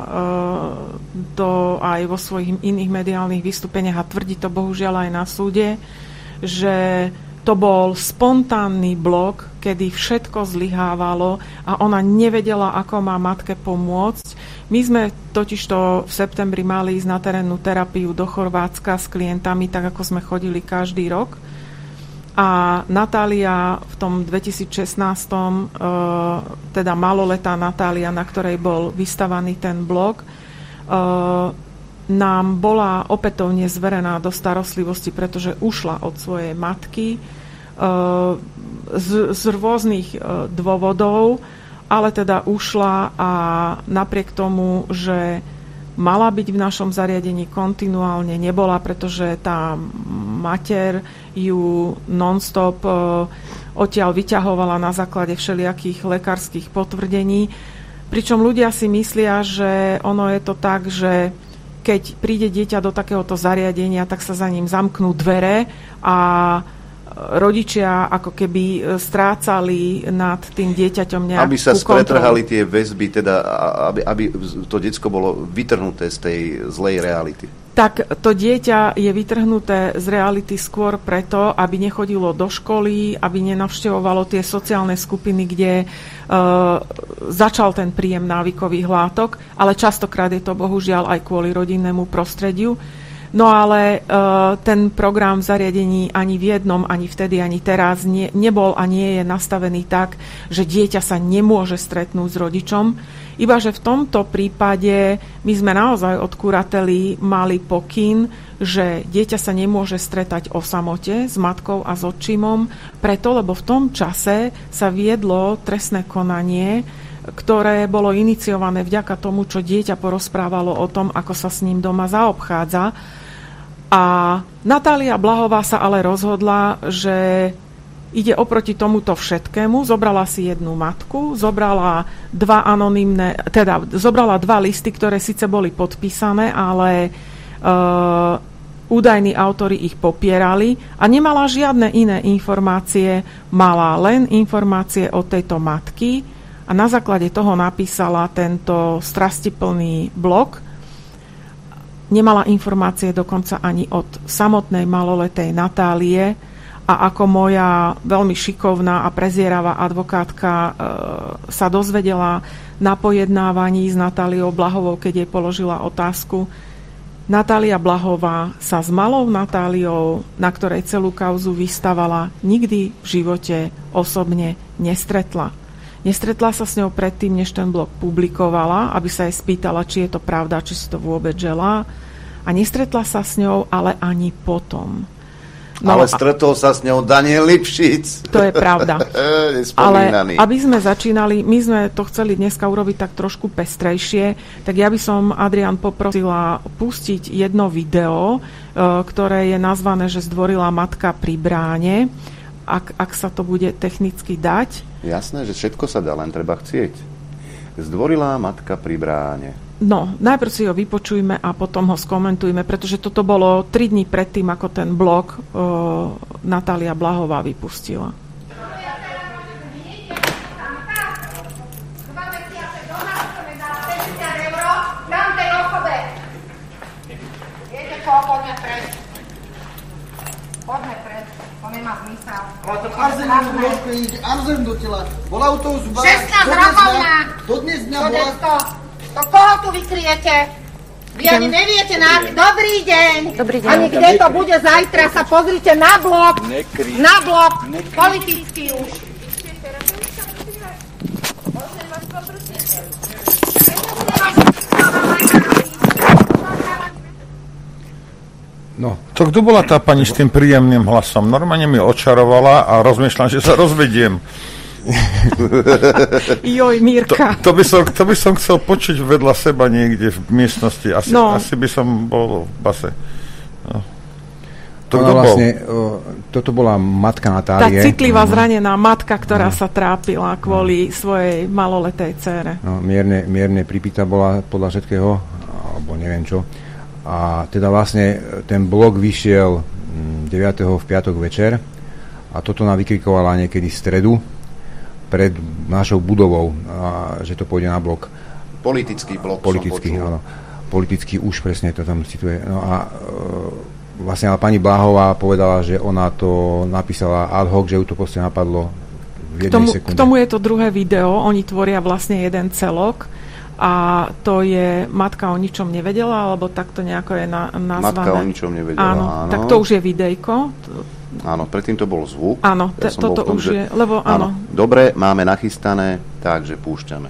to aj vo svojich iných mediálnych vystúpeniach a tvrdí to bohužiaľ aj na súde, že to bol spontánny blog, kedy všetko zlyhávalo a ona nevedela, ako má matke pomôcť. My sme totižto v septembri mali ísť na terénnu terapiu do Chorvátska s klientami, tak ako sme chodili každý rok. A Natália v tom dvetisícšestnásť, e, teda maloletá Natália, na ktorej bol vystavaný ten blog, e, nám bola opätovne zverená do starostlivosti, pretože ušla od svojej matky e, z, z rôznych e, dôvodov, ale teda ušla a napriek tomu, že mala byť v našom zariadení kontinuálne, nebola, pretože tá mater ju non-stop e, odtiaľ vyťahovala na základe všelijakých lekárskych potvrdení. Pričom ľudia si myslia, že ono je to tak, že keď príde dieťa do takéhoto zariadenia, tak sa za ním zamknú dvere a rodičia ako keby strácali nad tým dieťaťom nejakú kontrolu. Aby sa spretrhali tie väzby, teda aby, aby to decko bolo vytrhnuté z tej zlej reality. Tak to dieťa je vytrhnuté z reality skôr preto, aby nechodilo do školy, aby nenavštevovalo tie sociálne skupiny, kde e, začal ten príjem návykových látok, ale častokrát je to bohužiaľ aj kvôli rodinnému prostrediu. No ale e, ten program v zariadení ani v jednom, ani vtedy, ani teraz nie, nebol a nie je nastavený tak, že dieťa sa nemôže stretnúť s rodičom. Iba že v tomto prípade my sme naozaj od kurately mali pokyn, že dieťa sa nemôže stretať o samote s matkou a s otčimom, preto, lebo v tom čase sa viedlo trestné konanie, ktoré bolo iniciované vďaka tomu, čo dieťa porozprávalo o tom, ako sa s ním doma zaobchádza. A Natália Blahová sa ale rozhodla, že ide oproti tomuto všetkému, zobrala si jednu matku, zobrala dva anonymné, teda zobrala dva listy, ktoré síce boli podpísané, ale e, údajní autori ich popierali a nemala žiadne iné informácie, mala len informácie od tejto matky a na základe toho napísala tento strastiplný blog. Nemala informácie dokonca ani od samotnej maloletej Natálie a ako moja veľmi šikovná a prezieravá advokátka e, sa dozvedela na pojednávaní s Natáliou Blahovou, keď jej položila otázku. Natália Blahová sa s malou Natáliou, na ktorej celú kauzu vystavala, nikdy v živote osobne nestretla. Nestretla sa s ňou predtým, než ten blog publikovala, aby sa jej spýtala, či je to pravda, či si to vôbec želá. A nestretla sa s ňou, ale ani potom. No, ale stretol sa s ňou Daniel Lipšic. To je pravda. Ale aby sme začínali, my sme to chceli dneska urobiť tak trošku pestrejšie, tak ja by som, Adrián, poprosila pustiť jedno video, ktoré je nazvané, že zdvorila matka pri bráne. Ak, ak sa to bude technicky dať. Jasné, že všetko sa dá, len treba chcieť. Zdvorila matka pri bráne. No, najprv si ho vypočujme a potom ho skomentujme, pretože toto bolo tri dni predtým, ako ten blog o, Natália Blahová vypustila. Poďme pred, to nemá zmysel. Ale to arzén do trošku ide, arzén do tela. Bola u toho zubára. šestnásť rokov má. Dodnes dňa To bola. decko. To koho tu vykryjete? Vy ani neviete na... Dobrý deň. Dobrý deň. Ani kde to bude zajtra, sa pozrite na blog. Na blog. Politický už. No. To kto bola tá pani s tým príjemným hlasom? Normálne mi očarovala a rozmýšľam, že sa rozvediem. Joj, Mírka. To, to, by som, to by som chcel počuť vedľa seba niekde v miestnosti. Asi, no. asi by som bol v base. No. To no, vlastne, o, toto bola matka Natálie. Tá citlivá, uh-huh. zranená matka, ktorá uh-huh. sa trápila kvôli uh-huh. svojej maloletej dcére. No, mierne, mierne pripýta bola podľa všetkého, alebo neviem čo. A teda vlastne ten blog vyšiel deviateho v piatok večer a toto nám vykrikovala niekedy v stredu pred našou budovou, a že to pôjde na blog. Politický blog Politický, áno. Politický už presne to tam cituje. No a e, vlastne ale pani Bláhová povedala, že ona to napísala ad hoc, že ju to proste napadlo v jednej k tomu, sekunde. K tomu je to druhé video, oni tvoria vlastne jeden celok. A to je Matka o ničom nevedela, alebo takto nejako je na, nazvané. Matka o ničom nevedela, áno, áno. Tak to už je videjko. Áno, predtým to bol zvuk. Áno, ja te, toto tom, už že... je, lebo áno. áno. Dobre, máme nachystané, takže púšťame.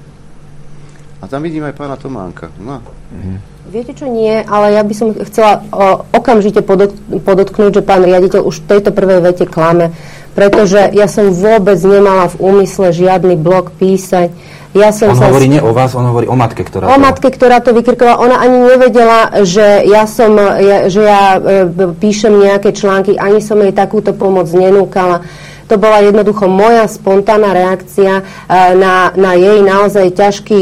A tam vidíme aj pána Tománka. No. Mhm. Viete čo, nie, ale ja by som chcela o, okamžite podot, podotknúť, že pán riaditeľ už v tejto prvej vete klame, pretože ja som vôbec nemala v úmysle žiadny blog písať. Ja som on sa hovorí nie o vás, on hovorí o matke, ktorá o to... matke, ktorá to vykrikovala. Ona ani nevedela, že ja som, ja, že ja e, píšem nejaké články, ani som jej takúto pomoc nenúkala. To bola jednoducho moja spontánna reakcia na, na jej naozaj ťažký,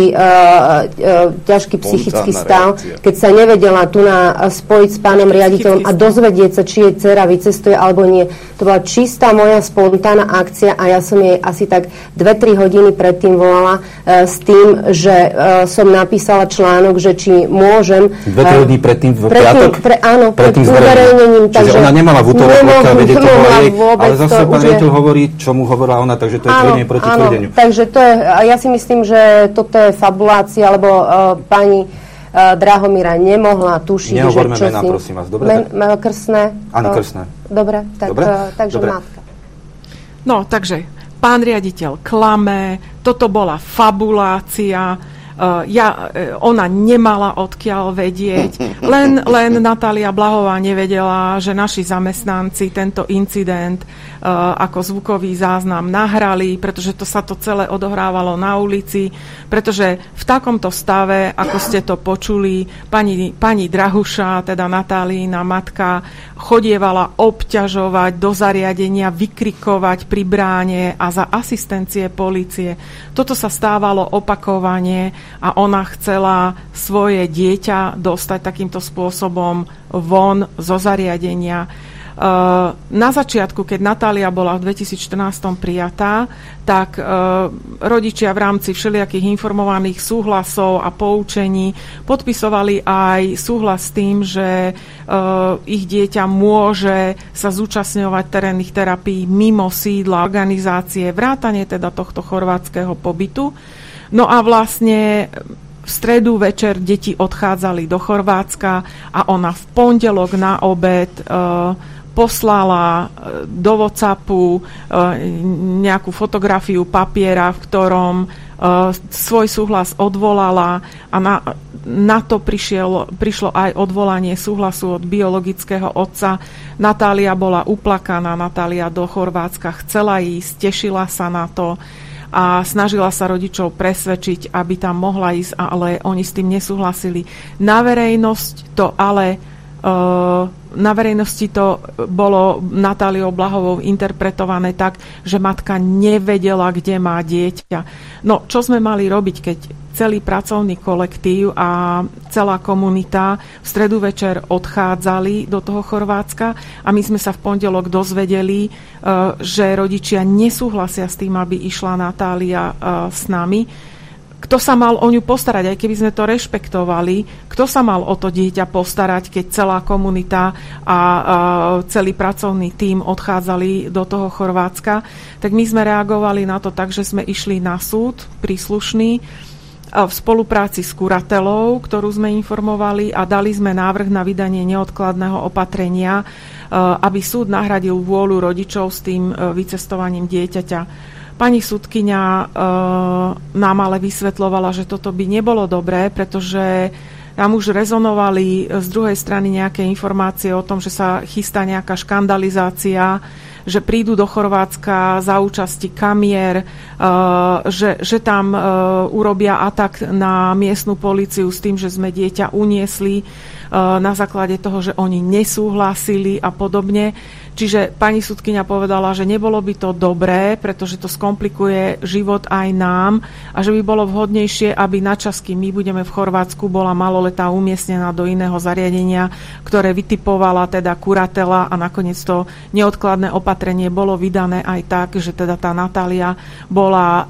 uh, ťažký psychický stav, reakcia. Keď sa nevedela tu na spojiť s pánom riaditeľom a dozvedieť sa, či jej dcera vycestuje alebo nie. To bola čistá moja spontánna akcia a ja som jej asi tak dve tri hodiny predtým volala uh, s tým, že uh, som napísala článok, že či môžem... dve tri hodiny predtým v piatok? Pre, áno, pred uverejnením. Čiže takže ona nemala v útorok, pokiaľ vedieť to jej, ale zase pán riaditeľ hovorí, čomu hovorila ona, takže to je tvrdenie proti áno, tvrdeniu. Takže to je, ja si myslím, že toto je fabulácia, lebo uh, pani uh, Drahomíra nemohla tušiť, Nehovorme že čo mená, si... prosím vás, dobre? Men, men, krstné? Áno, krstné. Dobre, tak, dobre? Uh, takže dobre. matka. No, takže pán riaditeľ klame, toto bola fabulácia, Uh, ja, uh, ona nemala odkiaľ vedieť, len, len Natália Blahová nevedela, že naši zamestnanci tento incident uh, ako zvukový záznam nahrali, pretože to sa to celé odohrávalo na ulici, pretože v takomto stave, ako ste to počuli, pani, pani Drahuša, teda Natálina matka, chodievala obťažovať do zariadenia, vykrikovať pri bráne a za asistencie polície. Toto sa stávalo opakovane a ona chcela svoje dieťa dostať takýmto spôsobom von zo zariadenia. Na začiatku, keď Natália bola v dvetisícštrnásť prijatá, tak rodičia v rámci všelijakých informovaných súhlasov a poučení podpisovali aj súhlas s tým, že ich dieťa môže sa zúčastňovať terénnych terapií mimo sídla organizácie, vrátane teda tohto chorvátskeho pobytu. No a vlastne v stredu večer deti odchádzali do Chorvátska a ona v pondelok na obed e, poslala do WhatsAppu e, nejakú fotografiu papiera, v ktorom e, svoj súhlas odvolala a na, na to prišiel, prišlo aj odvolanie súhlasu od biologického otca. Natália bola uplakaná, Natália do Chorvátska chcela ísť, tešila sa na to a snažila sa rodičov presvedčiť, aby tam mohla ísť, ale oni s tým nesúhlasili. Na verejnosť to ale uh, na verejnosti to bolo Natáliou Blahovou interpretované tak, že matka nevedela, kde má dieťa. No, čo sme mali robiť, keď celý pracovný kolektív a celá komunita v stredu večer odchádzali do toho Chorvátska a my sme sa v pondelok dozvedeli, že rodičia nesúhlasia s tým, aby išla Natália s nami. Kto sa mal o ňu postarať, aj keby sme to rešpektovali, kto sa mal o to dieťa postarať, keď celá komunita a celý pracovný tím odchádzali do toho Chorvátska, tak my sme reagovali na to tak, že sme išli na súd príslušný v spolupráci s kuratelou, ktorú sme informovali a dali sme návrh na vydanie neodkladného opatrenia, aby súd nahradil vôľu rodičov s tým vycestovaním dieťaťa. Pani sudkyňa e, nám ale vysvetľovala, že toto by nebolo dobré, pretože tam už rezonovali z druhej strany nejaké informácie o tom, že sa chystá nejaká škandalizácia, že prídu do Chorvátska za účasti kamier, e, že, že tam e, urobia atak na miestnu políciu s tým, že sme dieťa uniesli e, na základe toho, že oni nesúhlasili a podobne. Čiže pani sudkyňa povedala, že nebolo by to dobré, pretože to skomplikuje život aj nám a že by bolo vhodnejšie, aby na čas, kým my budeme v Chorvátsku, bola maloletá umiestnená do iného zariadenia, ktoré vytipovala teda kuratela a nakoniec to neodkladné opatrenie bolo vydané aj tak, že teda tá Natália bola uh,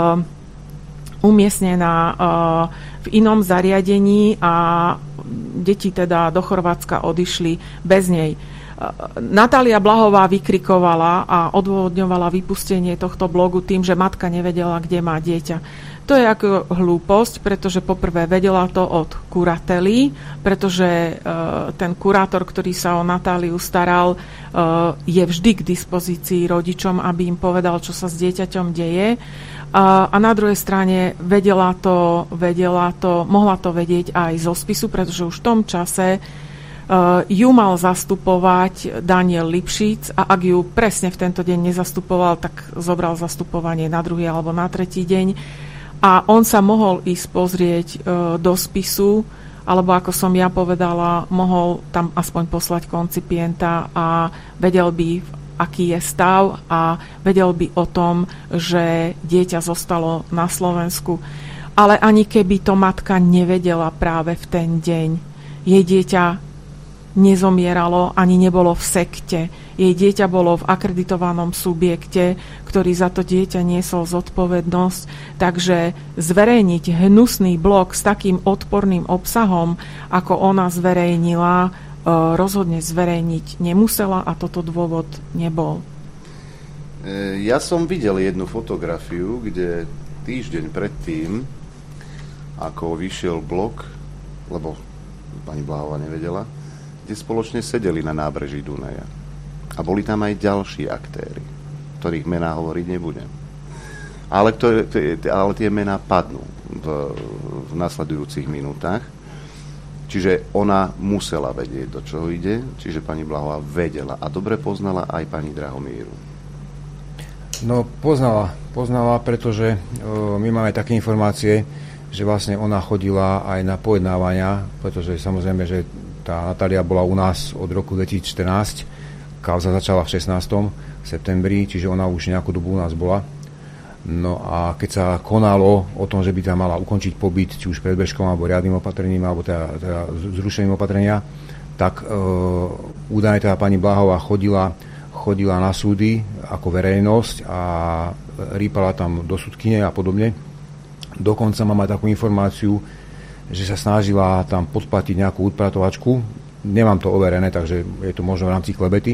umiestnená uh, v inom zariadení a deti teda do Chorvátska odišli bez nej. Natália Blahová vykrikovala a odôvodňovala vypustenie tohto blogu tým, že matka nevedela, kde má dieťa. To je ako hlúposť, pretože poprvé vedela to od kurately, pretože e, ten kurátor, ktorý sa o Natáliu staral, e, je vždy k dispozícii rodičom, aby im povedal, čo sa s dieťaťom deje. A, a na druhej strane vedela to, vedela to, mohla to vedieť aj zo spisu, pretože už v tom čase Uh, ju mal zastupovať Daniel Lipšic a ak ju presne v tento deň nezastupoval, tak zobral zastupovanie na druhý alebo na tretí deň a on sa mohol ísť pozrieť uh, do spisu, alebo ako som ja povedala, mohol tam aspoň poslať koncipienta a vedel by, aký je stav a vedel by o tom, že dieťa zostalo na Slovensku. Ale ani keby to matka nevedela práve v ten deň, jej dieťa nezomieralo, ani nebolo v sekte. Jej dieťa bolo v akreditovanom subjekte, ktorý za to dieťa niesol zodpovednosť. Takže zverejniť hnusný blog s takým odporným obsahom, ako ona zverejnila, rozhodne zverejniť nemusela a toto dôvod nebol. Ja som videl jednu fotografiu, kde týždeň predtým, ako vyšiel blog, lebo pani Blahová nevedela, kde spoločne sedeli na nábreží Dunaja. A boli tam aj ďalší aktéri, ktorých mená hovoriť nebudem. Ale, ktoré, ale tie mená padnú v, v nasledujúcich minútach. Čiže ona musela vedieť, do čoho ide. Čiže pani Blahová vedela a dobre poznala aj pani Drahomíru. No poznala, poznala, pretože o, my máme také informácie, že vlastne ona chodila aj na pojednávania, pretože samozrejme, že tá Natália bola u nás od roku dvetisícštrnásť, kauza začala v šestnástom septembri, čiže ona už nejakú dobu u nás bola. No a keď sa konalo o tom, že by tam mala ukončiť pobyt, či už predbežkom, alebo riadnym opatrením, alebo teda, teda zrušením opatrenia, tak e, údajne teda pani Blahová chodila, chodila na súdy ako verejnosť a rýpala tam do súdkyne a podobne. Dokonca mám aj takú informáciu, že sa snažila tam podplatiť nejakú odpratovačku. Nemám to overené, takže je to možno v rámci klebety.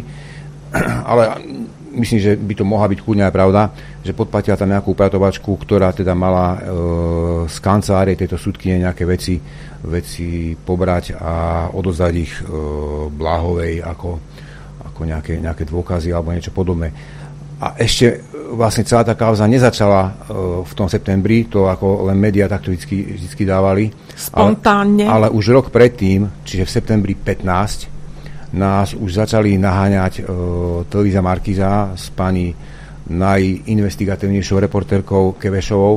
Ale myslím, že by to mohla byť kľudne aj pravda, že podplatila tam nejakú upratovačku, ktorá teda mala e, z kancelárie tejto súdkyne nejaké veci, veci pobrať a odozdať ich e, Blahovej ako, ako nejaké, nejaké dôkazy alebo niečo podobné. A ešte vlastne celá tá kauza nezačala uh, v tom septembri, to ako len médiá takto vždy, vždy dávali. Spontánne. Ale, ale už rok predtým, čiže v septembri pätnásť, nás už začali naháňať uh, televízia Markíza s pani najinvestigatívnejšou reportérkou Kevešovou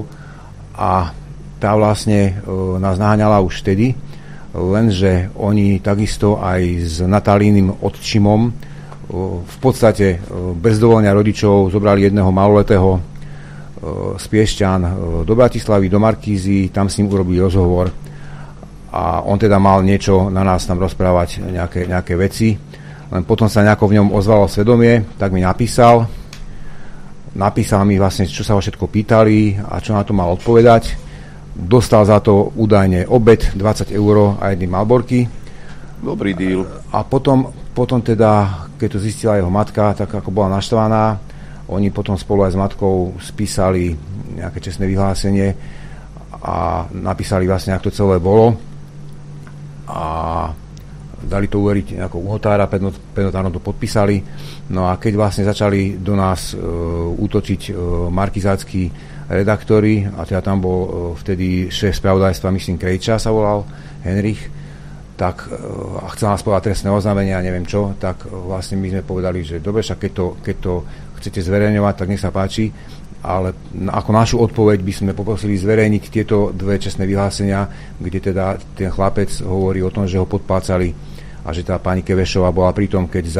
a tá vlastne uh, nás naháňala už vtedy, lenže oni takisto aj s Natálíným odčimom v podstate bez dovolenia rodičov zobrali jedného maloletého z Piešťan do Bratislavy, do Markízy, tam s ním urobili rozhovor a on teda mal niečo na nás tam rozprávať, nejaké, nejaké veci. Len potom sa nejako v ňom ozvalo svedomie, tak mi napísal. Napísal mi vlastne, čo sa ho všetko pýtali a čo na to mal odpovedať. Dostal za to údajne obed dvadsať eur a jedny malborky. Dobrý deal. A potom, potom teda, keď to zistila jeho matka, tak ako bola naštvaná, oni potom spolu aj s matkou spísali nejaké čestné vyhlásenie a napísali vlastne, ako to celé bolo a dali to uveriť ako uhotára, prednotárom to podpísali. No a keď vlastne začali do nás e, útočiť e, markizáckí redaktori, a teda tam bol e, vtedy šéf spravodajstva, myslím Krejča sa volal, Henrich, tak a chcel nás povedať trestné oznámenie a neviem čo, tak vlastne my sme povedali, že dobre, však keď to, keď to chcete zverejňovať, tak nech sa páči, ale ako našu odpoveď by sme poprosili zverejniť tieto dve čestné vyhlásenia, kde teda ten chlapec hovorí o tom, že ho podplácali a že tá pani Kevešová bola pri tom, keď za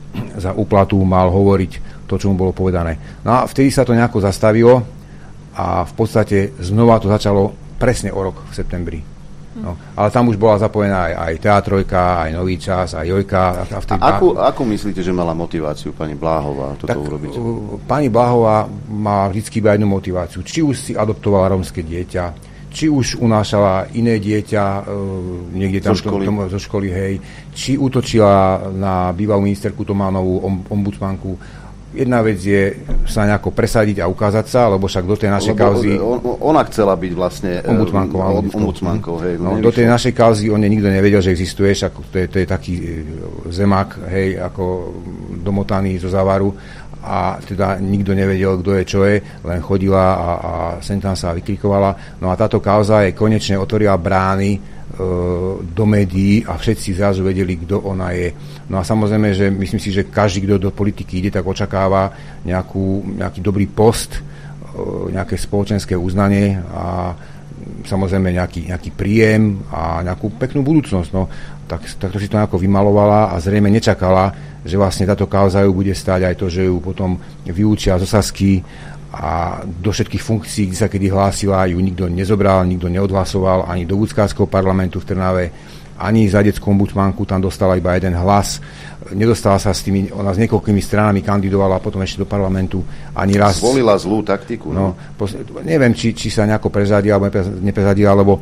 za úplatu mal hovoriť to, čo mu bolo povedané. No a vtedy sa to nejako zastavilo a v podstate znova to začalo presne o rok v septembri. No, ale tam už bola zapojená aj, aj Teatrojka, aj Nový čas, aj Jojka. A, a akú, akú myslíte, že mala motiváciu pani Bláhová toto tak, urobiť? Pani Bláhová má vždycky iba jednu motiváciu. Či už si adoptovala rómske dieťa, či už unášala iné dieťa e, niekde tam zo školy. Tom, zo školy, hej, či útočila na bývalú ministerku Tománovú, om, ombudsmanku. Jedna vec je sa nejako presadiť a ukázať sa, lebo však do tej našej lebo kauzy... On, ona chcela byť vlastne ombudsmankou. Um, ombudsmankou hej, no, do tej našej kauzy on nikto nevedel, že existuje, však to je, to je taký zemák, hej, ako domotaný zo závaru a teda nikto nevedel, kto je, čo je, len chodila a, a sem tam sa vyklikovala. No a táto kauza jej konečne otvorila brány do médií a všetci zrazu vedeli, kto ona je. No a samozrejme, že myslím si, že každý, kto do politiky ide, tak očakáva nejakú, nejaký dobrý post, nejaké spoločenské uznanie a samozrejme nejaký, nejaký príjem a nejakú peknú budúcnosť. No, tak, tak to si to nejako vymalovala a zrejme nečakala, že vlastne táto kauza ju bude stáť aj to, že ju potom vyučia zo Sasky a do všetkých funkcií, kde sa kedy hlásila, ju nikto nezobral, nikto neodhlasoval, ani do Budskárskeho parlamentu v Trnave, ani za detskú ombudsmanku, tam dostala iba jeden hlas. Nedostala sa s tými, ona s niekoľkými stranami kandidovala a potom ešte do parlamentu ani raz. Zvolila zlú taktiku. No, pos- neviem, či, či sa nejako prezadila, alebo neprezadila, lebo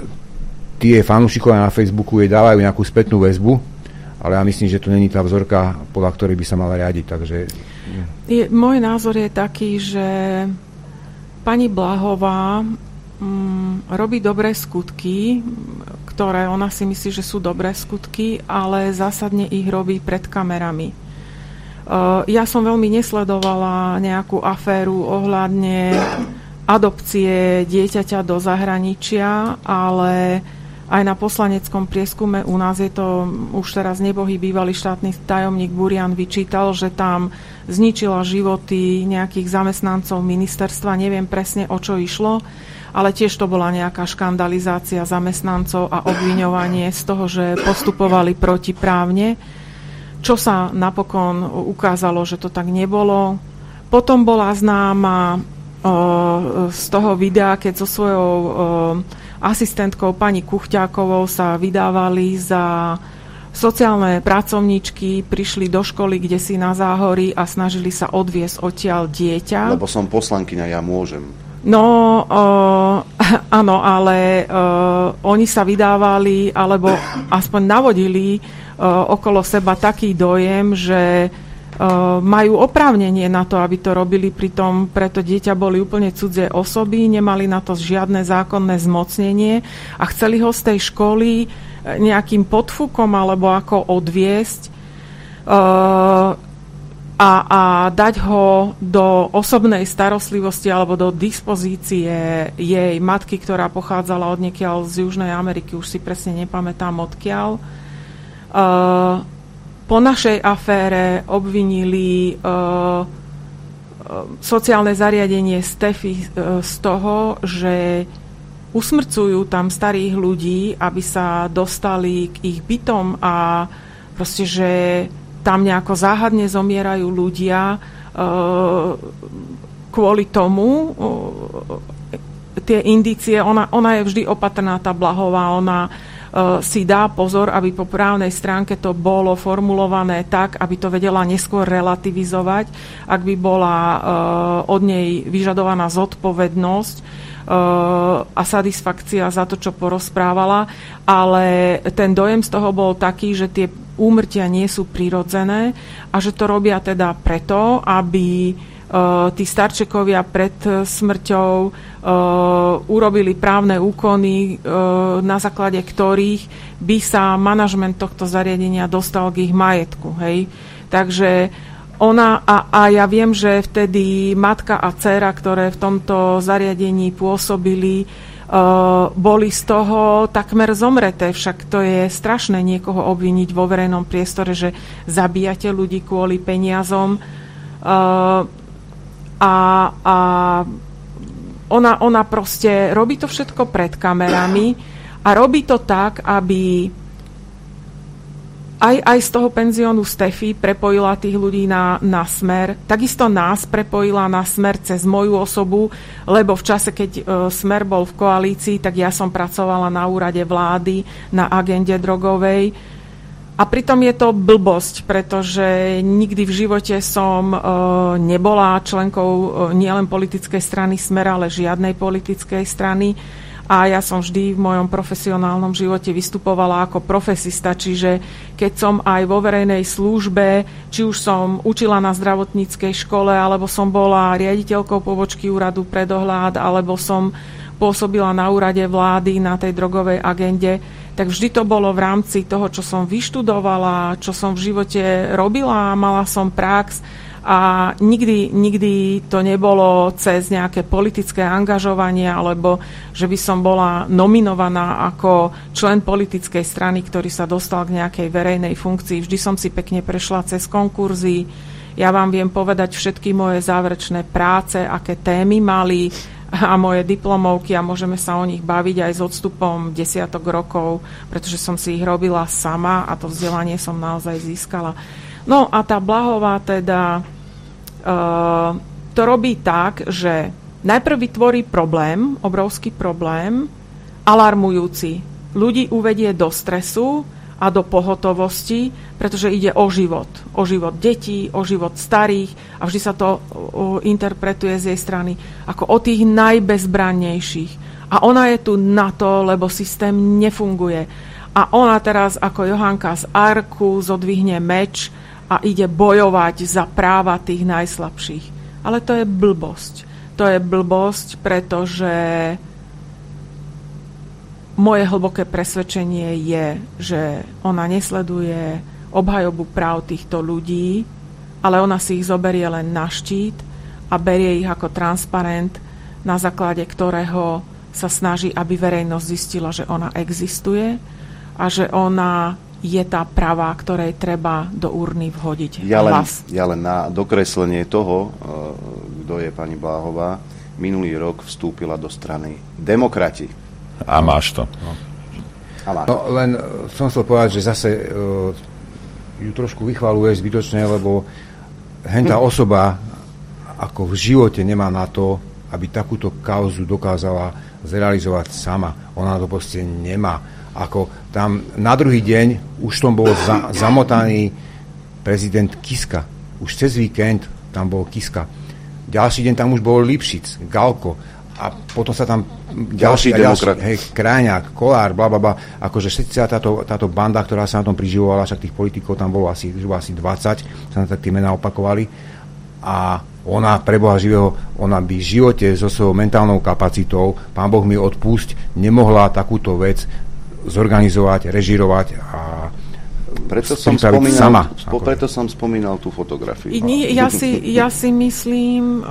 tie fanúšikovia na Facebooku jej dávajú nejakú spätnú väzbu, ale ja myslím, že to není tá vzorka, podľa ktorej by sa mala riadiť, takže... Je, môj názor je taký, že pani Bláhová mm, robí dobré skutky, ktoré ona si myslí, že sú dobré skutky, ale zásadne ich robí pred kamerami. Uh, ja som veľmi nesledovala nejakú aféru ohľadne adopcie dieťaťa do zahraničia, ale aj na poslaneckom prieskume u nás je to už teraz nebohý bývalý štátny tajomník Burian vyčítal, že tam zničila životy nejakých zamestnancov ministerstva, neviem presne o čo išlo, ale tiež to bola nejaká škandalizácia zamestnancov a obviňovanie z toho, že postupovali protiprávne, čo sa napokon ukázalo, že to tak nebolo. Potom bola známa o, z toho videa, keď so svojou o, asistentkou pani Kuchťákovou sa vydávali za sociálne pracovníčky, prišli do školy, kde si na Záhorí a snažili sa odviesť odtiaľ dieťa. Lebo som poslankyňa, ja môžem. No, uh, áno, ale uh, oni sa vydávali, alebo aspoň navodili uh, okolo seba taký dojem, že uh, majú oprávnenie na to, aby to robili, pritom preto dieťa boli úplne cudzie osoby, nemali na to žiadne zákonné zmocnenie a chceli ho z tej školy nejakým podfúkom alebo ako odviesť uh, A, a dať ho do osobnej starostlivosti alebo do dispozície jej matky, ktorá pochádzala odniekiaľ z Južnej Ameriky, už si presne nepamätám odkiaľ. Uh, po našej afére obvinili uh, sociálne zariadenie Stefy uh, z toho, že usmrcujú tam starých ľudí, aby sa dostali k ich bytom a proste, že tam nejako záhadne zomierajú ľudia e, kvôli tomu. E, tie indície, ona, ona je vždy opatrná, tá Bláhová, ona e, si dá pozor, aby po právnej stránke to bolo formulované tak, aby to vedela neskôr relativizovať, ak by bola e, od nej vyžadovaná zodpovednosť e, a satisfakcia za to, čo porozprávala, ale ten dojem z toho bol taký, že tie úmrtia nie sú prirodzené a že to robia teda preto, aby uh, tí starčekovia pred smrťou uh, urobili právne úkony, uh, na základe ktorých by sa manažment tohto zariadenia dostal k ich majetku. Hej? Takže ona, a, a ja viem, že vtedy matka a dcéra, ktoré v tomto zariadení pôsobili, Uh, boli z toho takmer zomreté, však to je strašné niekoho obviniť vo verejnom priestore, že zabíjate ľudí kvôli peniazom. Uh, a a ona, ona proste robí to všetko pred kamerami a robí to tak, aby aj, aj z toho penziónu Stefy prepojila tých ľudí na, na Smer. Takisto nás prepojila na Smer cez moju osobu, lebo v čase, keď uh, Smer bol v koalícii, tak ja som pracovala na úrade vlády, na agende drogovej. A pritom je to blbosť, pretože nikdy v živote som uh, nebola členkou uh, nielen politickej strany Smer, ale žiadnej politickej strany. A ja som vždy v mojom profesionálnom živote vystupovala ako profesista, čiže keď som aj vo verejnej službe, či už som učila na zdravotníckej škole, alebo som bola riaditeľkou pobočky úradu pre dohľad, alebo som pôsobila na úrade vlády na tej drogovej agende, tak vždy to bolo v rámci toho, čo som vyštudovala, čo som v živote robila, mala som prax a nikdy, nikdy to nebolo cez nejaké politické angažovanie alebo že by som bola nominovaná ako člen politickej strany, ktorý sa dostal k nejakej verejnej funkcii. Vždy som si pekne prešla cez konkurzy. Ja vám viem povedať všetky moje záverečné práce, aké témy mali a moje diplomovky a môžeme sa o nich baviť aj s odstupom desiatok rokov, pretože som si ich robila sama a to vzdelanie som naozaj získala. No a tá Blahová teda uh, to robí tak, že najprv vytvorí problém, obrovský problém, alarmujúci. Ľudí uvedie do stresu a do pohotovosti, pretože ide o život. O život detí, o život starých a vždy sa to uh, interpretuje z jej strany ako o tých najbezbrannejších. A ona je tu na to, lebo systém nefunguje. A ona teraz ako Johanka z Arku zodvihne meč a ide bojovať za práva tých najslabších. Ale to je blbosť. To je blbosť, pretože moje hlboké presvedčenie je, že ona nesleduje obhajobu práv týchto ľudí, ale ona si ich zoberie len na štít a berie ich ako transparent, na základe ktorého sa snaží, aby verejnosť zistila, že ona existuje a že ona je tá pravá, ktorej treba do urny vhodiť ja len, hlas. Ja len na dokreslenie toho, kto je pani Bláhová, minulý rok vstúpila do strany Demokrati. A máš to. No. A máš. No, len som chcel povedať, že zase uh, ju trošku vychvaluje zbytočne, lebo hentá hm. osoba ako v živote nemá na to, aby takúto kauzu dokázala zrealizovať sama. Ona to proste nemá. Ako tam na druhý deň už tom bol za, zamotaný prezident Kiska. Už cez víkend tam bol Kiska. Ďalší deň tam už bol Lipšic, Galko. A potom sa tam ďalší, ďalší demokrat. Hej, Kráňák, Kolár, blablabla. Akože všetci táto, táto banda, ktorá sa na tom priživovala, však tých politikov tam bolo asi, asi dvadsať, sa na tak tie mená opakovali. A ona, pre Boha živého, ona by v živote so svojou mentálnou kapacitou, pán Boh mi odpúšť, nemohla takúto vec zorganizovať, režirovať a preto som spomínal, sama. Spo, preto som spomínal tú fotografiu. Ja si, ja si myslím,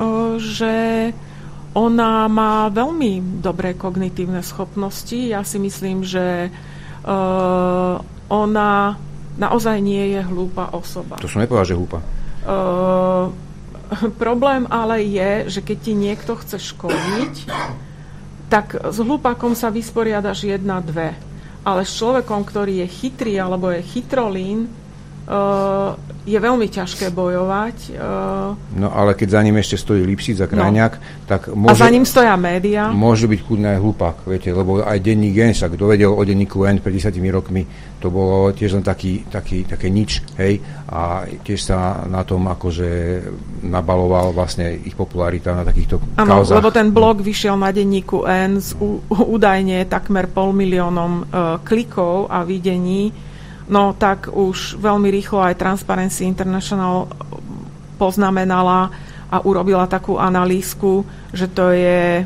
že ona má veľmi dobré kognitívne schopnosti. Ja si myslím, že uh, ona naozaj nie je hlúpa osoba. To som nepovedal, že hlúpa. Uh, problém ale je, že keď ti niekto chce škodiť, tak s hlúpakom sa vysporiadaš jedna, dve. Ale s človekom, ktorý je chytrý alebo je chytrolín, uh, je veľmi ťažké bojovať. Uh, no ale keď za ním ešte stojí Lipšic a Kráňák, no. tak môže... A za ním stoja médiá. Môže byť kľudne aj hlupák, viete, lebo aj denník Gen, však kto vedel o denníku N pred desiatimi rokmi, to bolo tiež len taký, taký, také nič, hej, a tiež sa na tom akože nabaloval vlastne ich popularita na takýchto ano, kauzách. Lebo ten blog vyšiel na denníku N s ú, údajne takmer pol miliónom uh, klikov a videní. No tak už veľmi rýchlo aj Transparency International poznamenala a urobila takú analýzku, že to je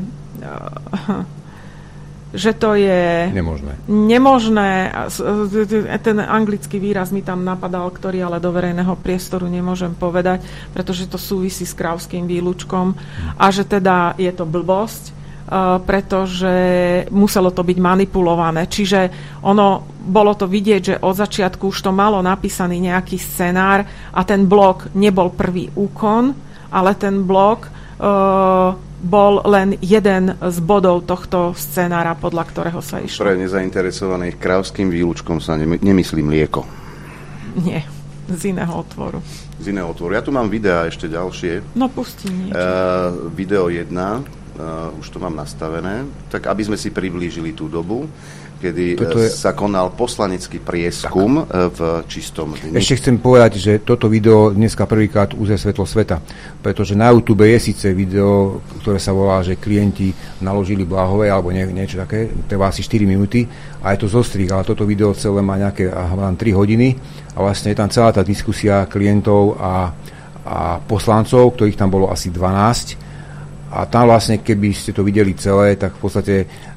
že to je nemožné. nemožné. Ten anglický výraz mi tam napadal, ktorý ale do verejného priestoru nemôžem povedať, pretože to súvisí s krávským výlučkom a že teda je to blbosť, Uh, pretože muselo to byť manipulované. Čiže ono, bolo to vidieť, že od začiatku už to malo napísaný nejaký scenár a ten blog nebol prvý úkon, ale ten blog uh, bol len jeden z bodov tohto scenára, podľa ktorého sa išlo. Pre nezainteresovaných krávským výlučkom sa nemyslí mlieko. Nie, z iného otvoru. Z iného otvoru. Ja tu mám videá ešte ďalšie. No pusti niečo. Uh, video jedna, uh, už to mám nastavené, tak aby sme si priblížili tú dobu, kedy je... sa konal poslanecký prieskum tak. v čistom dni. Ešte chcem povedať, že toto video dneska prvýkrát uzrie svetlo sveta, pretože na YouTube je síce video, ktoré sa volá, že klienti naložili Bláhovej, alebo nie, niečo také, trvá asi štyri minúty a je to zostrih, ale toto video celé má nejaké tri hodiny a vlastne je tam celá tá diskusia klientov a, a poslancov, ktorých tam bolo asi dvanásť a tam vlastne, keby ste to videli celé, tak v podstate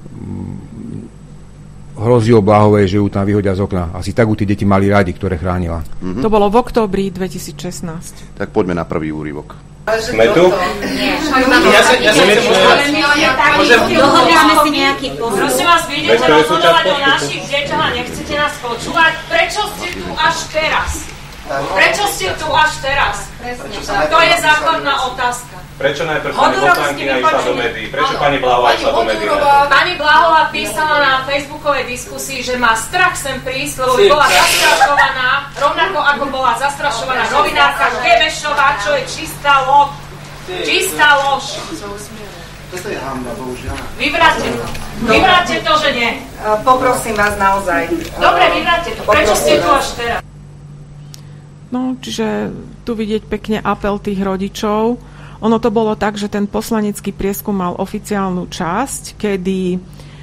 hrozilo Bláhovej, že ju tam vyhodia z okna. Asi tak tí deti mali radi, ktoré chránila. Mm-hmm. To bolo v októbri dvetisícšestnásť. Tak poďme na prvý úryvok. Sme tu? Nie. Ja sa dohľadáme si nejaký postup. Prosím vás, vy idete rozhodovať o našich deťoch a nechcete nás počúvať? Prečo ste tu až teraz? Prečo ste tu až teraz? To je základná otázka. Prečo najprv pani poslankyňa išla do médií? Prečo pani Bláhová išla do médií? Pani Bláhová písala na facebookovej diskusii, že má strach sem prísť, lebo bola zastrašovaná, rovnako ako bola zastrašovaná novinárka Gebešová, čo je čistá lož. Čistá lož. Vyvráťte to. Vyvráťte to, že nie. Poprosím vás naozaj. Dobre, vyvráťte to. Prečo ste tu až teraz? No, čiže tu vidieť pekne apel tých rodičov. Ono to bolo tak, že ten poslanecký prieskum mal oficiálnu časť, kedy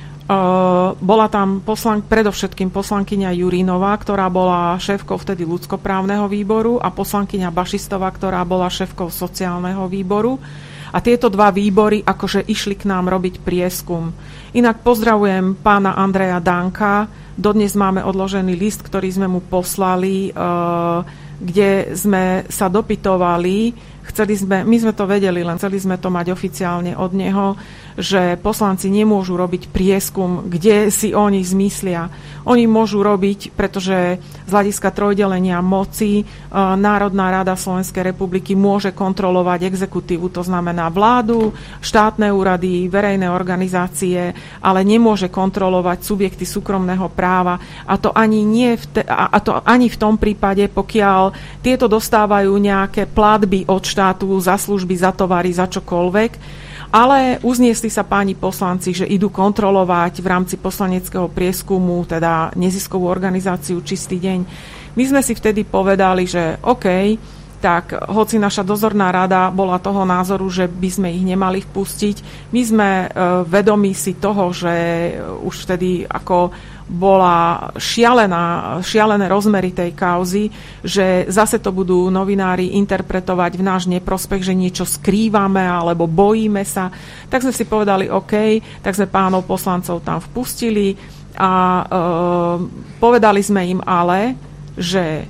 uh, bola tam poslan- predovšetkým poslankyňa Jurínová, ktorá bola šéfkou vtedy ľudskoprávneho výboru a poslankyňa Bašistová, ktorá bola šéfkou sociálneho výboru. A tieto dva výbory akože išli k nám robiť prieskum. Inak pozdravujem pána Andreja Danka. Dodnes máme odložený list, ktorý sme mu poslali, uh, kde sme sa dopytovali. Chceli sme, my sme to vedeli, len chceli sme to mať oficiálne od neho, že poslanci nemôžu robiť prieskum, kde si oni zmyslia. Oni môžu robiť, pretože z hľadiska trojdelenia moci e, Národná rada Slovenskej republiky môže kontrolovať exekutívu, to znamená vládu, štátne úrady, verejné organizácie, ale nemôže kontrolovať subjekty súkromného práva. A to ani, nie v te, a, a to ani v tom prípade, pokiaľ tieto dostávajú nejaké platby od štátu za služby, za tovary, za čokoľvek. Ale uzniesli sa páni poslanci, že idú kontrolovať v rámci poslaneckého prieskumu, teda neziskovú organizáciu Čistý deň. My sme si vtedy povedali, že OK, tak hoci naša dozorná rada bola toho názoru, že by sme ich nemali vpustiť, my sme e, vedomí si toho, že už vtedy ako bola šialená, šialené rozmery tej kauzy, že zase to budú novinári interpretovať v náš neprospech, že niečo skrývame alebo bojíme sa. Tak sme si povedali OK, tak sme pánov poslancov tam vpustili a e, povedali sme im ale, že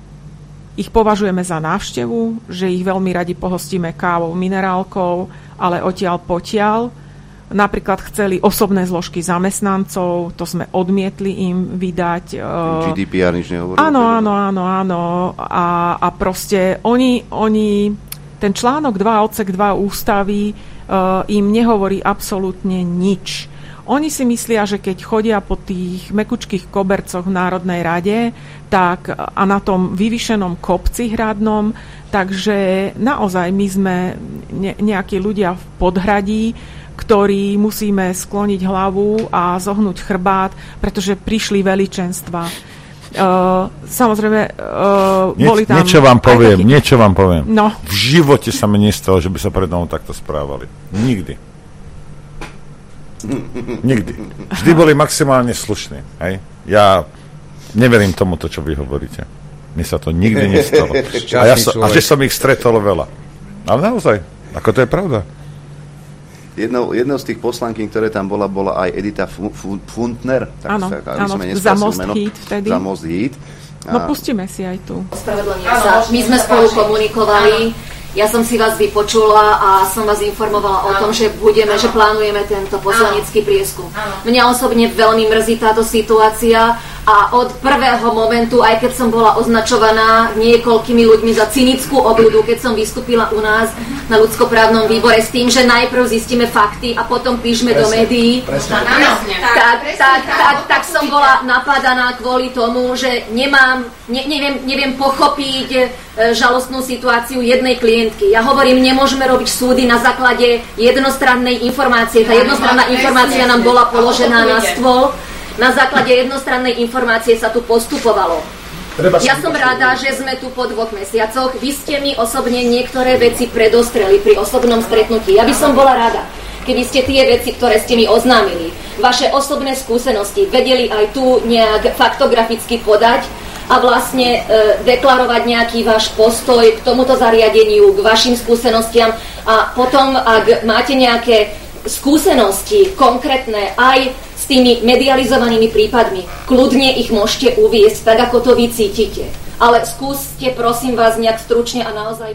ich považujeme za návštevu, že ich veľmi radi pohostíme kávou, minerálkou, ale odtiaľ potiaľ. Napríklad chceli osobné zložky zamestnancov, to sme odmietli im vydať. G D P R nič nehovorí? Áno, áno, áno, áno. A, a proste oni, oni, ten článok dva, odsek dva ústavy uh, im nehovorí absolútne nič. Oni si myslia, že keď chodia po tých mekučkých kobercoch v Národnej rade tak, a na tom vyvyšenom kopci hradnom, takže naozaj my sme ne, nejakí ľudia v podhradí, ktorí musíme skloniť hlavu a zohnúť chrbát, pretože prišli veličenstva. Uh, samozrejme, uh, Nie, boli tam... Niečo vám poviem, taký... niečo vám poviem. No. V živote sa mi nestalo, že by sa pred mnou takto správali. Nikdy. Nikdy. Vždy boli maximálne slušní. Hej? Ja neverím tomuto, čo vy hovoríte. Mne sa to nikdy nestalo. A, ja so, a že som ich stretol veľa. Ale naozaj, ako to je pravda. Jednou, jednou z tých poslankyň, ktoré tam bola, bola aj Edita Funtner. Áno, áno, za Most Hit vtedy. Za Most Hit. No pustíme si aj tu. Spravedlňujem sa. My sme spolu komunikovali. Ja som si vás vypočula a som vás informovala o tom, že budeme, že plánujeme tento poslanecký prieskum. Mňa osobne veľmi mrzí táto situácia A od prvého momentu, aj keď som bola označovaná niekoľkými ľuďmi za cynickú obľudu, keď som vystúpila u nás na ľudskoprávnom výbore s tým, že najprv zistíme fakty a potom píšme do médií, tak, tak, tak, tak som bola napadaná kvôli tomu, že nemám, ne, neviem, neviem pochopiť e, žalostnú situáciu jednej klientky. Ja hovorím, nemôžeme robiť súdy na základe jednostrannej informácie. Tá jednostranná informácia nám bola položená na stôl. Na základe jednostrannej informácie sa tu postupovalo. Ja som rada, že sme tu po dvoch mesiacoch. Vy ste mi osobne niektoré veci predostreli pri osobnom stretnutí. Ja by som bola rada, keby ste tie veci, ktoré ste mi oznámili, vaše osobné skúsenosti vedeli aj tu nejak faktograficky podať a vlastne e, deklarovať nejaký váš postoj k tomuto zariadeniu, k vašim skúsenostiam a potom, ak máte nejaké skúsenosti konkrétne aj s tými medializovanými prípadmi, kľudne ich môžete uviesť tak, ako to vy cítite. Ale skúste, prosím vás, nejak stručne a naozaj...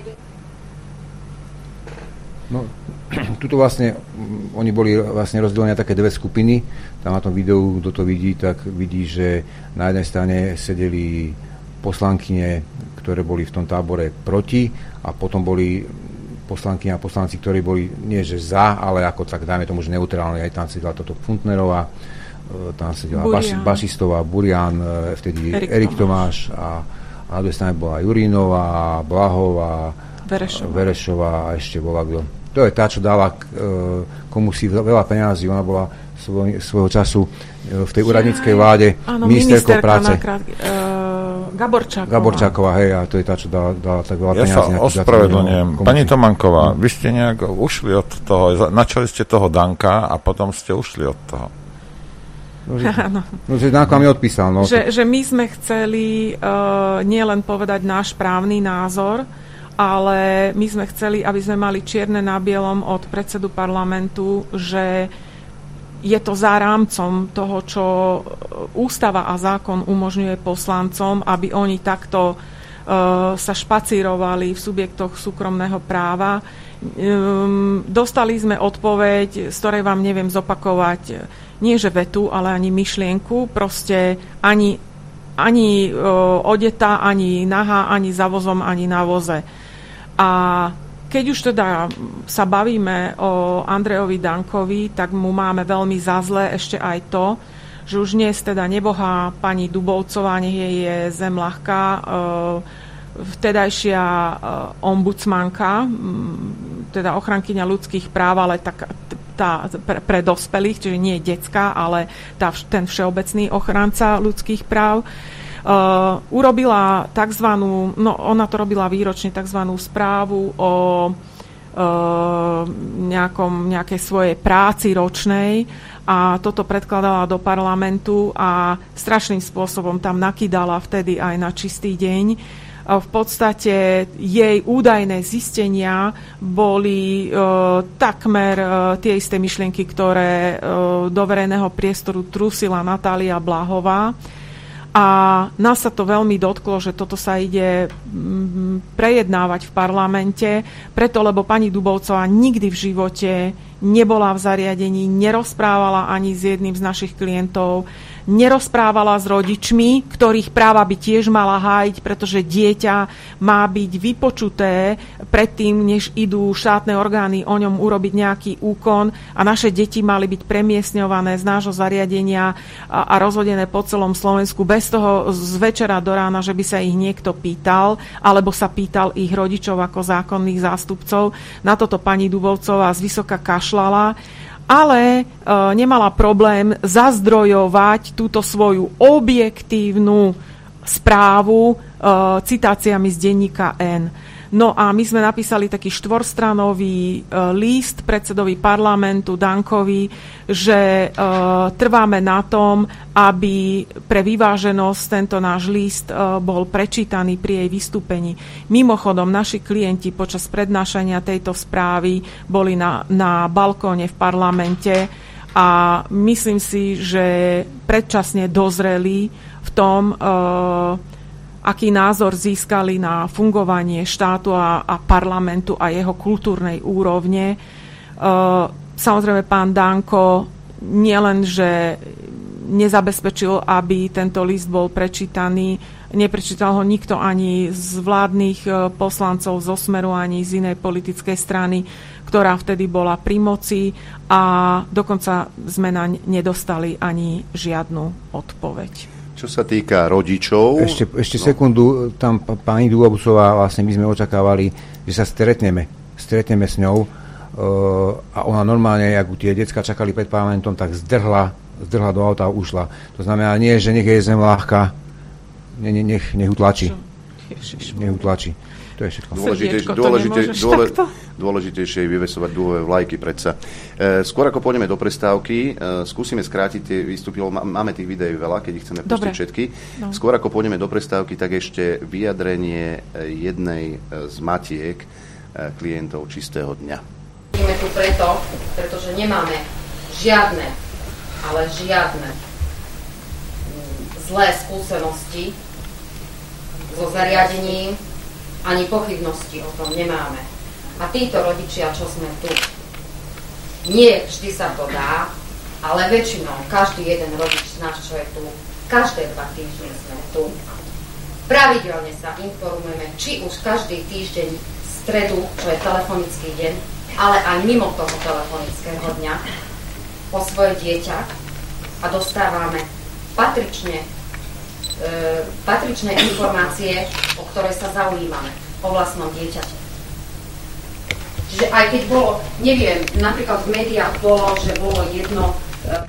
No, tuto vlastne, oni boli vlastne rozdelení na také dve skupiny. Tam na tom videu, kto to vidí, tak vidí, že na jednej strane sedeli poslankyne, ktoré boli v tom tábore proti a potom boli poslanky a poslanci, ktorí boli nie že za, ale ako tak dajme tomu, že neutrálne. Aj tam sedela toto Funtnerová, tam sedela Baš, Bašistová, Burian, vtedy Erik, Erik Tomáš a, a na druhej strane bola Jurinová, Blahová, Verešová. Verešová a ešte bola kto. To je tá, čo dala komu si veľa peňazí. Ona bola svoj, svojho času v tej úradníckej vláde ministerkou práce. Nakrát, uh, Gaborčáková. Gaborčáková, hej, a to je tá, čo dala, dala tak veľa ja peniazí. Ja sa ospravedlňujem. Pani Tomanková, no. Vy ste nejak ušli od toho, načali ste toho Danka a potom ste ušli od toho. No, že, no, že Danko mi odpísal. No. Že, že my sme chceli uh, nielen povedať náš právny názor, ale my sme chceli, aby sme mali čierne na bielom od predsedu parlamentu, že je to za rámcom toho, čo ústava a zákon umožňuje poslancom, aby oni takto uh, sa špacírovali v subjektoch súkromného práva. Um, dostali sme odpoveď, z ktorej vám neviem zopakovať nie že vetu, ale ani myšlienku. Proste ani, ani uh, odetá, ani nahá, ani za vozom, ani na voze. A keď už teda sa bavíme o Andrejovi Dankovi, tak mu máme veľmi za zlé ešte aj to, že už dnes teda nebohá pani Dubovcová, nech jej je zem ľahká, vtedajšia ombudsmanka, teda ochrankyňa ľudských práv, ale tak, tá, pre, pre dospelých, čiže nie detská, ale tá, ten všeobecný ochranca ľudských práv, Uh, urobila takzvanú, no ona to robila výročne, takzvanú správu o uh, nejakom, nejakej svojej práci ročnej a toto predkladala do parlamentu a strašným spôsobom tam nakydala vtedy aj na čistý deň. Uh, v podstate jej údajné zistenia boli uh, takmer uh, tie isté myšlienky, ktoré uh, do verejného priestoru trúsila Natália Blahová. A nás sa to veľmi dotklo, že toto sa ide prejednávať v parlamente, preto lebo pani Dubovcová nikdy v živote nebola v zariadení, nerozprávala ani s jedným z našich klientov, nerozprávala s rodičmi, ktorých práva by tiež mala hájiť, pretože dieťa má byť vypočuté predtým, než idú štátne orgány o ňom urobiť nejaký úkon a naše deti mali byť premiestňované z nášho zariadenia a, a rozhodené po celom Slovensku bez toho z večera do rána, že by sa ich niekto pýtal, alebo sa pýtal ich rodičov ako zákonných zástupcov. Na toto pani Dubovcová zvysoka kašľala, ale e, nemala problém zazdrojovať túto svoju objektívnu správu e, citáciami z denníka N. No a my sme napísali taký štvorstranový e, list predsedovi parlamentu Dankovi, že e, trváme na tom, aby pre vyváženosť tento náš list e, bol prečítaný pri jej vystúpení. Mimochodom, naši klienti počas prednášania tejto správy boli na, na balkóne v parlamente a myslím si, že predčasne dozreli v tom, e, aký názor získali na fungovanie štátu a, a parlamentu a jeho kultúrnej úrovne. E, samozrejme, pán Danko nielen, že nezabezpečil, aby tento list bol prečítaný. Neprečítal ho nikto ani z vládnych poslancov zo Smeru, ani z inej politickej strany, ktorá vtedy bola pri moci, a dokonca sme naň nedostali ani žiadnu odpoveď. Čo sa týka rodičov... Ešte, ešte no. sekundu, tam pani Dúbusová, vlastne my sme očakávali, že sa stretneme. Stretneme s ňou uh, a ona normálne, ako tie decka čakali pred parlamentom, tak zdrhla, zdrhla do auta a ušla. To znamená nie, že nech je zem ľahká, ne, ne, nech, nech utlačí. Nech utlačí. To je všetko. Dôležitejšie, dôležitej, dôle, dôležitejšie je vyvesovať dúhové vlajky predsa. E, skôr ako pôjdeme do prestávky, e, skúsime skrátiť tie výstupy, máme tých videí veľa, keď ich chceme pustiť všetky. No. Skôr ako pôjdeme do prestávky, tak ešte vyjadrenie jednej z matiek klientov Čistého dňa. Ideme tu preto, pretože nemáme žiadne, ale žiadne zlé skúsenosti so zariadením, ani pochybnosti o tom nemáme. A títo rodičia, čo sme tu, nie vždy sa to dá, ale väčšinou každý jeden rodič náš, čo je tu, každé dva týždne sme tu. Pravidelne sa informujeme, či už každý týždeň v stredu, čo je telefonický deň, ale aj mimo toho telefonického dňa, o svoje dieťa, a dostávame patrične E, patričné informácie, o ktoré sa zaujímame, o vlastnom dieťate. Čiže aj keď bolo, neviem, napríklad v médiách bolo, že bolo jedno... E...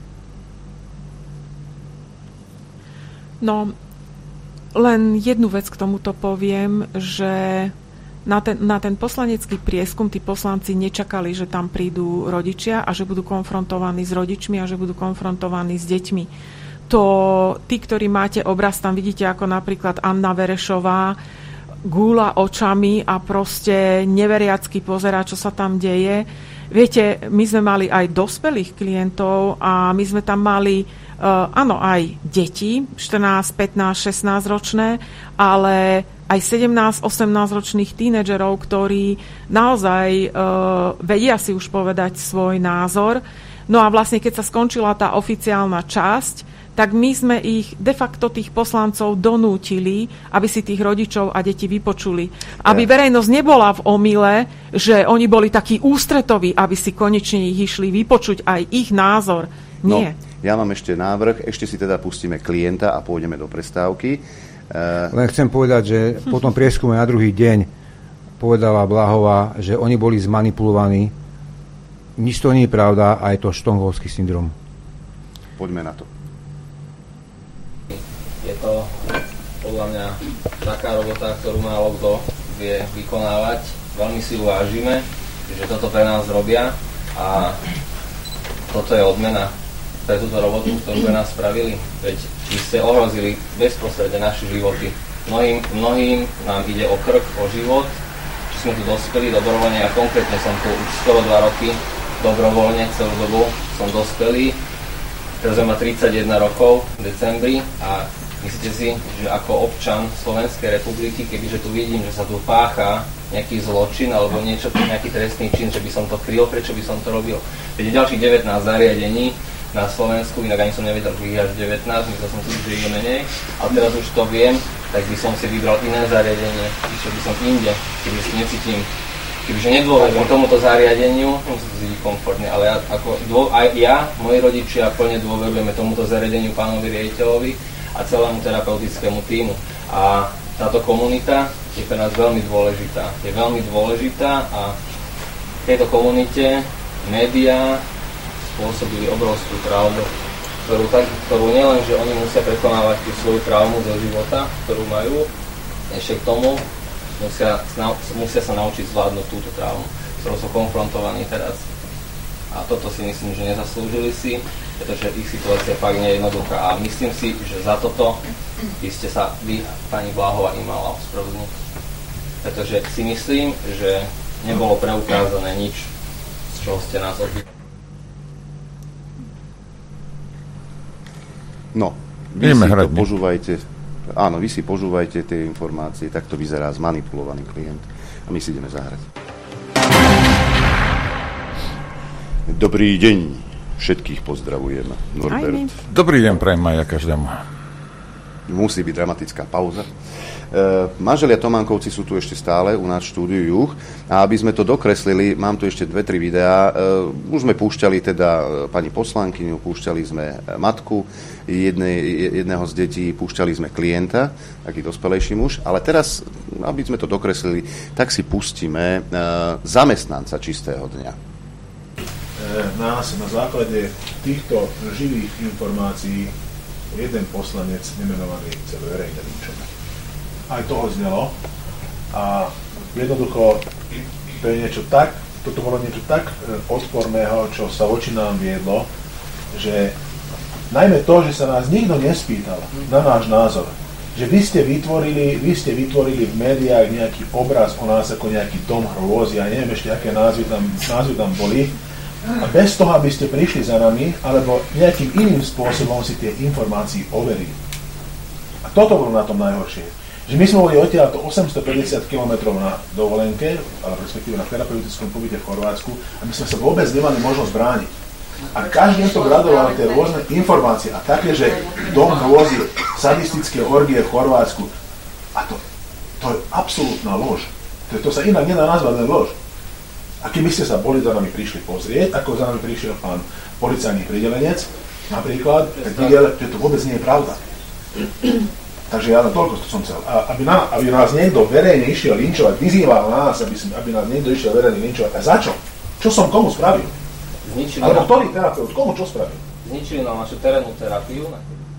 No, len jednu vec k tomuto poviem, že na ten, na ten poslanecký prieskum tí poslanci nečakali, že tam prídu rodičia a že budú konfrontovaní s rodičmi a že budú konfrontovaní s deťmi. To tí, ktorí máte obraz, tam vidíte, ako napríklad Anna Verešová gúla očami a proste neveriacky pozerá, čo sa tam deje. Viete, my sme mali aj dospelých klientov a my sme tam mali, uh, áno, aj deti, štrnásť, pätnásť, šestnásť ročné, ale aj sedemnásť, osemnásť ročných tínedžerov, ktorí naozaj uh, vedia si už povedať svoj názor. No a vlastne, keď sa skončila tá oficiálna časť, tak my sme ich, de facto tých poslancov donútili, aby si tých rodičov a deti vypočuli. Aby verejnosť nebola v omyle, že oni boli takí ústretoví, aby si konečne ich išli vypočuť aj ich názor. Nie. No, ja mám ešte návrh, ešte si teda pustíme klienta a pôjdeme do prestávky. Len chcem povedať, že po tom prieskume na druhý deň povedala Blahová, že oni boli zmanipulovaní. Nič to nie je pravda a je to štokholmský syndrom. Poďme na to. Je to podľa mňa taká robota, ktorú málo kto vie vykonávať. Veľmi si uvážime, že toto pre nás robia a toto je odmena pre túto robotu, ktorú pre nás spravili. Veď vy ste ohrozili bezprostredne naše životy. Mnohým, mnohým nám ide o krk, o život, či sme tu dospeli dobrovoľne. Ja konkrétne som tu už skoro dva roky dobrovoľne, celú dobu som dospelý. Teraz mám tridsaťjeden rokov v decembri a myslíte si, že ako občan Slovenskej republiky, kebyže tu vidím, že sa tu pácha nejaký zločin alebo niečo, nejaký trestný čin, že by som to kryl, prečo by som to robil? Veď je ďalších devätnásť zariadení na Slovensku, inak ani som nevedel, že ich až devätnásť, myslel som si, že ich je menej, ale teraz už to viem, tak by som si vybral iné zariadenie, išiel by som inde, keby si necítim, kebyže nedôverujem tomuto zariadeniu, musím si cítiť komfortne, ale ja, ako, dô, aj ja, moji rodičia plne dôverujeme tomuto zariadeniu, pánovi riaditeľovi a celému terapeutickému tímu. A táto komunita je pre nás veľmi dôležitá. Je veľmi dôležitá a v tejto komunite médiá spôsobili obrovskú traumu, ktorú, tak, ktorú nielen, že oni musia prekonávať tú svoju traumu zo života, ktorú majú, ešte k tomu musia, musia sa naučiť zvládnuť túto traumu, ktorou sú konfrontovaní teraz. A toto si myslím, že nezaslúžili si, pretože ich situácia fakt nie je jednoduchá. A myslím si, že za toto by ste sa vy, pani Bláhová, im mala ospravedlniť. Pretože si myslím, že nebolo preukázané nič, z čoho ste nás obvinili. No, vy si to požúvajte. Áno, vy si požúvajte tie informácie. Takto vyzerá zmanipulovaný klient. A my si ideme zahrať. Dobrý deň. Všetkých pozdravujem, Norbert. Dobrý deň, prajem aj ja každému. Musí byť dramatická pauza. E, manželia Tománkovci sú tu ešte stále u nás v štúdiu Juh a aby sme to dokreslili, mám tu ešte dve, tri videá. E, už sme púšťali teda pani poslankyňu, púšťali sme matku jednej, jedného z detí, púšťali sme klienta, taký dospelejší muž, ale teraz, aby sme to dokreslili, tak si pustíme e, zamestnanca Čistého dňa. E, nás na základe týchto živých informácií jeden poslanec nemenovaný chce verejne linčovať. Aj toho znelo a jednoducho to je niečo tak, toto bolo niečo tak odporného, čo sa voči nám viedlo, že najmä to, že sa nás nikto nespýtal na náš názor, že vy ste vytvorili, vy ste vytvorili v médiách nejaký obraz o nás ako nejaký dom hrôzy, ja neviem ešte, aké názvy tam, názvy tam boli, a bez toho, aby ste prišli za nami, alebo nejakým iným spôsobom si tie informácie overili. A toto bolo na tom najhoršie. Že my sme boli odtiaľ to osemstopäťdesiat kilometrov na dovolenke, ale respektíve na terapeutickom pobyte v Chorvátsku, a my sme sa vôbec nemali možnosť brániť. A každý to gradoval tie rôzne informácie a také, že dom hrôzy, sadistické orgie v Chorvátsku. A to, to je absolútna lož. To, to sa inak nedá nazvať len lož. A keby ste sa boli za nami prišli pozrieť, ako za nami prišiel pán policajný pridelenec, napríklad, tak videl, že to vôbec nie je pravda. Takže ja len toľko to som chcel. A aby, na, aby nás niekto verejne išiel linčovať, vyzýval nás, aby, aby nás niekto išiel verejne linčovať. A za čo? Čo som komu spravil? Zničili Alebo nám... ktorý terapeut, komu čo spravil? Zničili nám našu terénnu terapiu.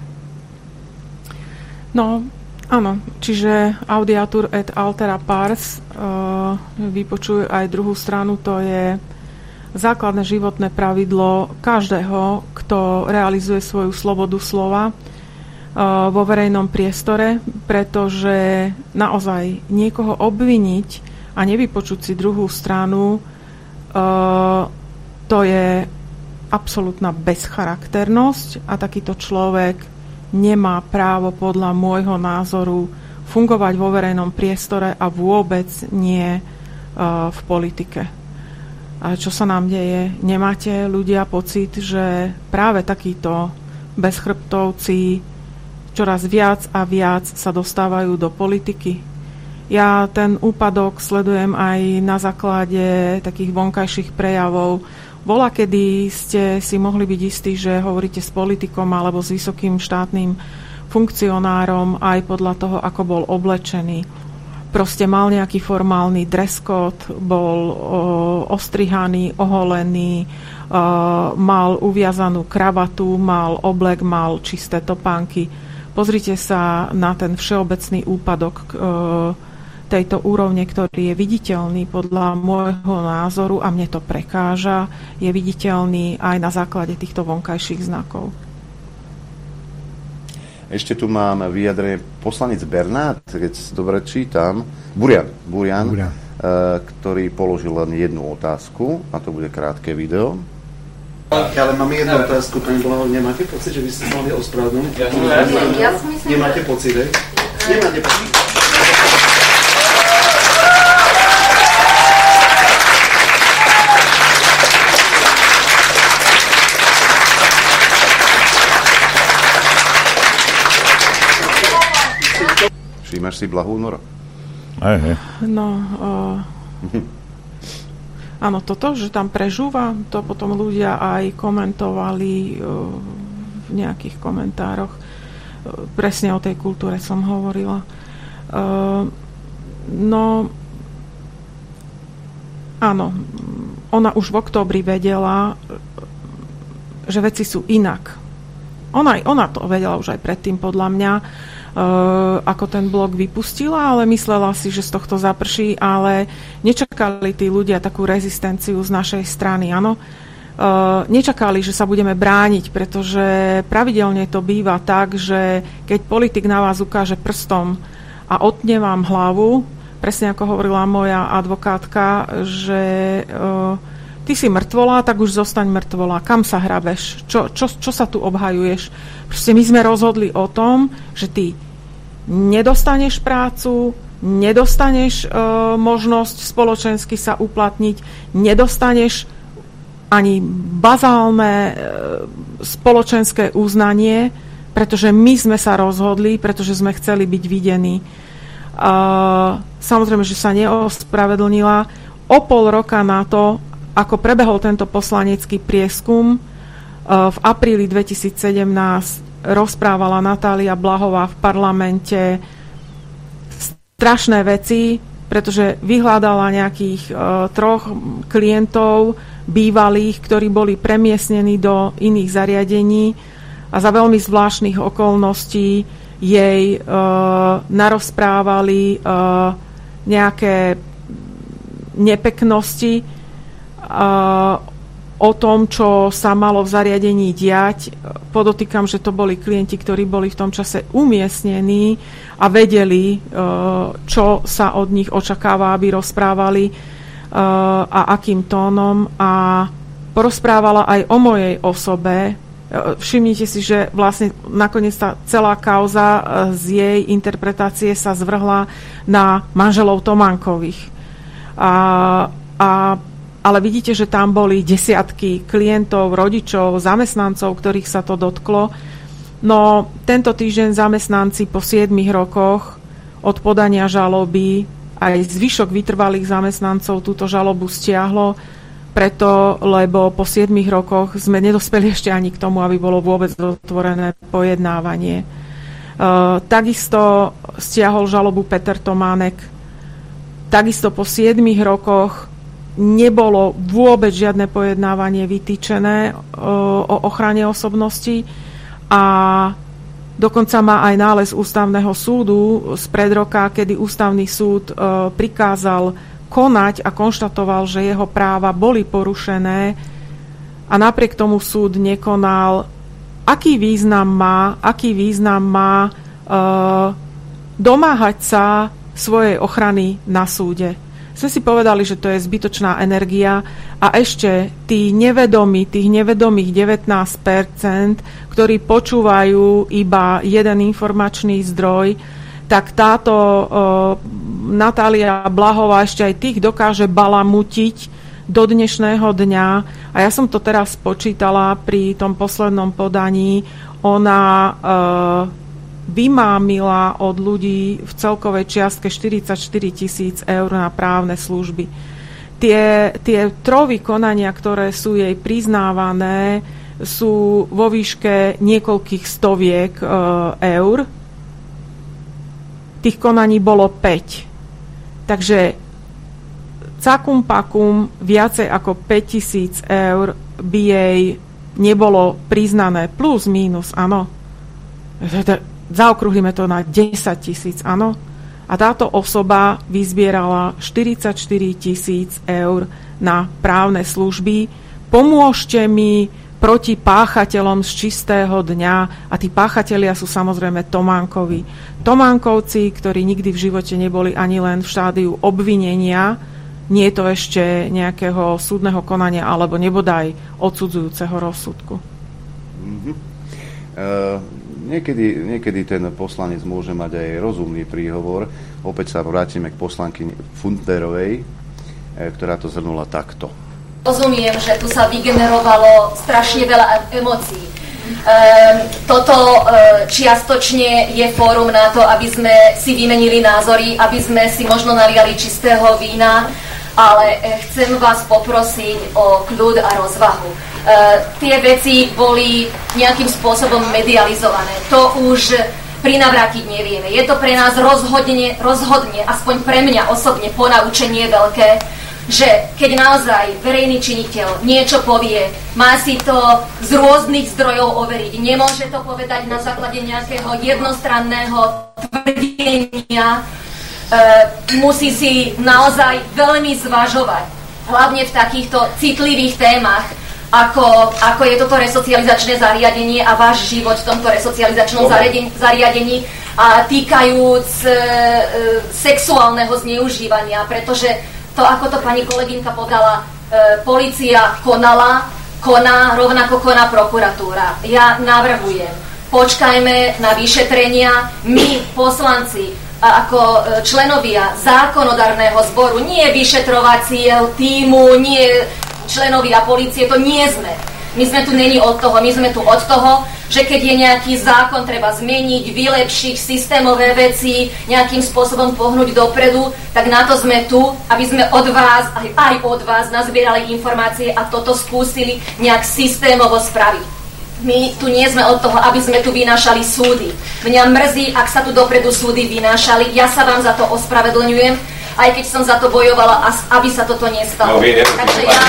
No, áno, čiže Audiatur et altera pars uh, vypočujú aj druhú stranu, to je základné životné pravidlo každého, kto realizuje svoju slobodu slova uh, vo verejnom priestore, pretože naozaj niekoho obviniť a nevypočuť si druhú stranu, uh, to je absolútna bezcharakternosť a takýto človek nemá právo podľa môjho názoru fungovať vo verejnom priestore a vôbec nie uh, v politike. A čo sa nám deje? Nemáte ľudia pocit, že práve takíto bezchrbtovci čoraz viac a viac sa dostávajú do politiky? Ja ten úpadok sledujem aj na základe takých vonkajších prejavov. Bola, kedy ste si mohli byť istí, že hovoríte s politikom alebo s vysokým štátnym funkcionárom aj podľa toho, ako bol oblečený. Proste mal nejaký formálny dress code, bol o, ostrihaný, oholený, o, mal uviazanú kravatu, mal oblek, mal čisté topánky. Pozrite sa na ten všeobecný úpadok o, tejto úrovne, ktorý je viditeľný podľa môjho názoru a mne to prekáža, je viditeľný aj na základe týchto vonkajších znakov. Ešte tu mám vyjadrenie poslanec Bernát, keď dobre čítam, Burian, Burian, Burian. Uh, ktorý položil len jednu otázku, a to bude krátke video. Ale máme jednu otázku, pani Blaho, nemáte pocit, že by ste mali ospravedlniť? Ja, ja si myslím, nemáte pocit, hej? Nemáte pocit. Všímaš si Blahu, Nora? Aj, hej. No, uh, áno, toto, že tam prežúva, to potom ľudia aj komentovali uh, v nejakých komentároch. Uh, presne o tej kultúre som hovorila. Uh, no, áno, ona už v októbri vedela, že veci sú inak. Ona, ona to vedela už aj predtým, podľa mňa, Uh, ako ten blog vypustila, ale myslela si, že z tohto zaprší, ale nečakali tí ľudia takú rezistenciu z našej strany, áno. Uh, nečakali, že sa budeme brániť, pretože pravidelne to býva tak, že keď politik na vás ukáže prstom a otne vám hlavu, presne ako hovorila moja advokátka, že uh, ty si mŕtvola, tak už zostaň mŕtvola. Kam sa hrabeš? Čo, čo, čo sa tu obhajuješ? Proste my sme rozhodli o tom, že ty nedostaneš prácu, nedostaneš e, možnosť spoločensky sa uplatniť, nedostaneš ani bazálne e, spoločenské uznanie, pretože my sme sa rozhodli, pretože sme chceli byť videní. E, samozrejme, že sa neospravedlnila. O pol roka na to, ako prebehol tento poslanecký prieskum, e, v apríli dvetisícsedemnásť rozprávala Natália Blahová v parlamente strašné veci, pretože vyhľadala nejakých e, troch klientov bývalých, ktorí boli premiestnení do iných zariadení a za veľmi zvláštnych okolností jej e, narozprávali e, nejaké nepeknosti e, o tom, čo sa malo v zariadení diať. Podotýkam, že to boli klienti, ktorí boli v tom čase umiestnení a vedeli, e, čo sa od nich očakáva, aby rozprávali a akým tónom, a porozprávala aj o mojej osobe. Všimnite si, že vlastne nakoniec tá celá kauza z jej interpretácie sa zvrhla na manželov Tománkových. A, a, ale vidíte, že tam boli desiatky klientov, rodičov, zamestnancov, ktorých sa to dotklo. No tento týždeň zamestnanci po siedmich rokoch od podania žaloby, aj zvyšok vytrvalých zamestnancov túto žalobu stiahlo, preto, lebo po siedmich rokoch sme nedospeli ešte ani k tomu, aby bolo vôbec otvorené pojednávanie. E, takisto stiahol žalobu Peter Tománek. Takisto po siedmich rokoch nebolo vôbec žiadne pojednávanie vytýčené e, o ochrane osobnosti a dokonca má aj nález Ústavného súdu spred roka, kedy Ústavný súd e, prikázal konať a konštatoval, že jeho práva boli porušené a napriek tomu súd nekonal. Aký význam má, aký význam má e, domáhať sa svojej ochrany na súde? Sme si povedali, že to je zbytočná energia a ešte tí nevedomí, tých nevedomých devätnásť percent, ktorí počúvajú iba jeden informačný zdroj, tak táto e, Natália Blahová ešte aj tých dokáže balamutiť do dnešného dňa. A ja som to teraz spočítala pri tom poslednom podaní. Ona e, vymámila od ľudí v celkovej čiastke štyridsaťštyri tisíc eur na právne služby. Tie, tie trovy konania, ktoré sú jej priznávané, sú vo výške niekoľkých stoviek e, eur. Tých konaní bolo päť. Takže cakum pakum viacej ako päťtisíc eur by jej nebolo priznané. Plus, mínus, áno. Zaokrúhlime to na desať tisíc, áno. A táto osoba vyzbierala štyridsaťštyri tisíc eur na právne služby. Pomôžte mi proti páchateľom z čistého dňa. A tí páchatelia sú samozrejme Tománkovi. Tománkovci, ktorí nikdy v živote neboli ani len v štádiu obvinenia, nie je to ešte nejakého súdneho konania alebo nebodaj odsudzujúceho rozsudku. Mm-hmm. Uh... Niekedy, niekedy ten poslanec môže mať aj rozumný príhovor. Opäť sa vrátime k poslankyni Fundnerovej, ktorá to zhrnula takto. Rozumiem, že tu sa vygenerovalo strašne veľa emócií. E, toto e, čiastočne je fórum na to, aby sme si vymenili názory, aby sme si možno naliali čistého vína, ale chcem vás poprosiť o kľud a rozvahu. Uh, tie veci boli nejakým spôsobom medializované. To už prinavrátiť nevieme. Je to pre nás rozhodne, rozhodne, aspoň pre mňa osobne, ponaučenie veľké, že keď naozaj verejný činiteľ niečo povie, má si to z rôznych zdrojov overiť. Nemôže to povedať na základe nejakého jednostranného tvrdenia. Uh, musí si naozaj veľmi zvažovať, hlavne v takýchto citlivých témach, Ako, ako je toto resocializačné zariadenie a váš život v tomto resocializačnom zariadení, zariadení a týkajúc e, e, sexuálneho zneužívania, pretože to, ako to pani kolegynka podala, e, polícia konala, koná, rovnako koná prokuratúra. Ja navrhujem, počkajme na vyšetrenia, my, poslanci, a ako členovia zákonodárneho zboru, nie vyšetrovacieho tímu, nie členovia polície, to nie sme. My sme tu není od toho, my sme tu od toho, že keď je nejaký zákon treba zmeniť, vylepšiť systémové veci, nejakým spôsobom pohnúť dopredu, tak na to sme tu, aby sme od vás, aj, aj od vás nazbierali informácie a toto skúsili nejak systémovo spraviť. My tu nie sme od toho, aby sme tu vynášali súdy. Mňa mrzí, ak sa tu dopredu súdy vynášali, ja sa vám za to ospravedlňujem, aj keď som za to bojovala, aby sa toto nestalo. No, Takže ja...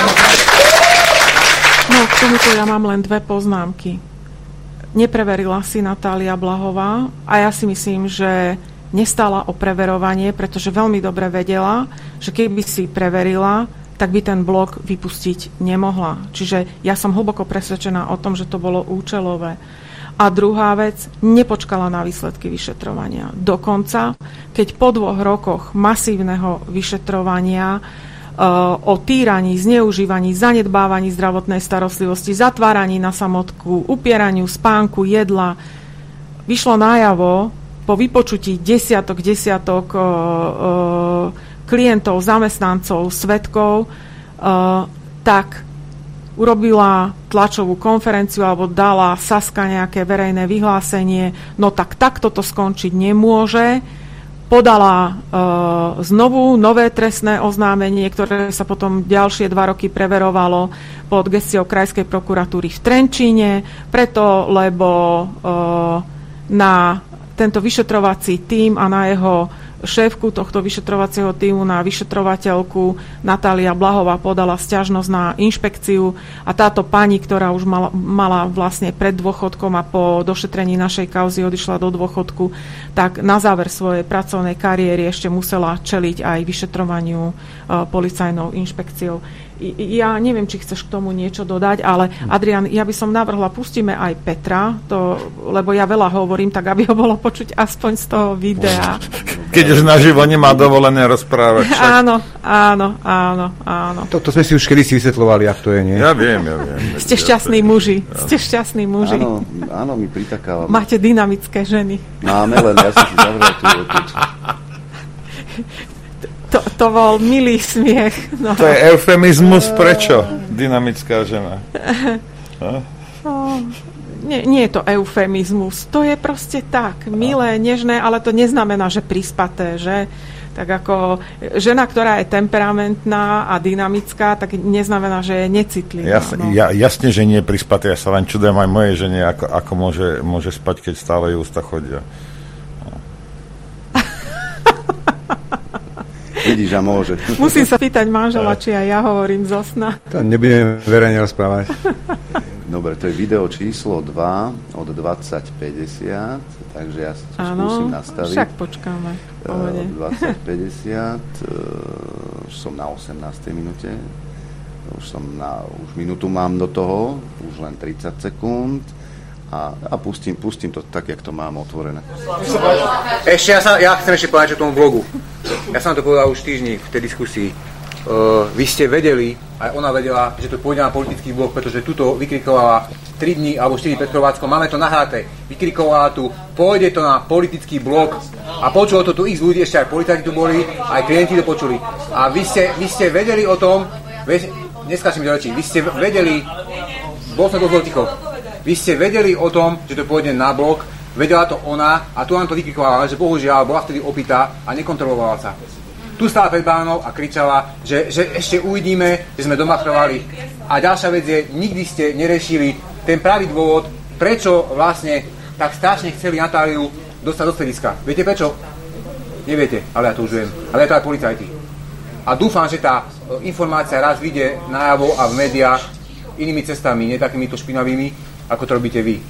No, k tomuto ja mám len dve poznámky. Nepreverila si Natália Blahová a ja si myslím, že nestála o preverovanie, pretože veľmi dobre vedela, že keby si preverila, tak by ten blog vypustiť nemohla. Čiže ja som hlboko presvedčená o tom, že to bolo účelové. A druhá vec, nepočkala na výsledky vyšetrovania. Dokonca, keď po dvoch rokoch masívneho vyšetrovania o týraní, zneužívaní, zanedbávaní zdravotnej starostlivosti, zatváraní na samotku, upieraniu spánku, jedla, vyšlo najavo po vypočutí desiatok, desiatok o, o, klientov, zamestnancov, svedkov, o, tak urobila tlačovú konferenciu alebo dala Saska nejaké verejné vyhlásenie, no tak takto to skončiť nemôže. Podala e, znovu nové trestné oznámenie, ktoré sa potom ďalšie dva roky preverovalo pod gestiou Krajskej prokuratúry v Trenčíne, preto, lebo e, na tento vyšetrovací tím a na jeho šéfku tohto vyšetrovacieho tímu, na vyšetrovateľku Natália Blahová podala sťažnosť na inšpekciu a táto pani, ktorá už mala, mala vlastne pred dôchodkom a po došetrení našej kauzy odišla do dôchodku, tak na záver svojej pracovnej kariéry ešte musela čeliť aj vyšetrovaniu e, policajnou inšpekciou. Ja neviem, či chceš k tomu niečo dodať, ale Adrián, ja by som navrhla, pustíme aj Petra, to, lebo ja veľa hovorím, tak aby ho bolo počuť aspoň z toho videa. Keď už naživo nemá dovolené rozprávať. Však. Áno, áno, áno, áno. Toto sme si už kedysi vysvetľovali, ak to je, nie? Ja viem, ja viem. Ste šťastní muži, ste šťastní muži. Áno, áno, my pritakávame. Máte dynamické ženy. Máme, len ja som si zavrel tú otuť. To, to bol milý smiech. No. To je eufemizmus, prečo? Dynamická žena. No, nie, nie je to eufemizmus. To je proste tak. Milé, nežné, ale to neznamená, že prispaté, že? Tak ako žena, ktorá je temperamentná a dynamická, tak neznamená, že je necitlivá. Jasne, no. ja, jasne, že nie je prispaté. Ja sa len čudujem aj mojej žene, ako, ako môže, môže spať, keď stále jej ústa chodia. Vidíš, a môže. Musím sa pýtať manžela, či aj ja hovorím zo sna. To nebudeme verejne rozprávať. Dobre, to je video číslo dva od dvadsať päťdesiat, takže ja sa to skúsim nastaviť. Však počkáme. Pohode. dvadsať päťdesiat, už som na osemnástej minúte, už som na, už minútu mám do toho, už len tridsať sekúnd. A, a pustím, pustím to tak, jak to mám otvorené. Ešte ja, sa, ja chcem ešte povedať o tomu blogu. Ja som to povedal už týždni v tej diskusii. Uh, vy ste vedeli, aj ona vedela, že to pôjde na politický blog, pretože tuto vykrikovala tri dni alebo štyri pred Chorvátskom. Máme to nahraté. Vykrikovala tu, pôjde to na politický blog. A počulo to tu x ľudí, ešte aj policajti tu boli, aj klienti to počuli. A vy ste, vy ste vedeli o tom, neskáčem do rečí, vy ste vedeli, bol som dosť ticho, vy ste vedeli o tom, že to pôjde na blog, vedela to ona a tu nám to vykrikovala, že bohužiaľ bola vtedy opitá a nekontrolovala sa. Tu stála pred bránou a kričala, že, že ešte uvidíme, že sme doma chovali. A ďalšia vec je, nikdy ste nerešili ten pravý dôvod, prečo vlastne tak strašne chceli Natáliu dostať do strediska. Viete prečo? Neviete, ale ja to už viem. Ale je to aj policajti. A dúfam, že tá informácia raz vyjde najavo a v médiách inými cestami, nie takýmito špinavými, ako to robíte vy.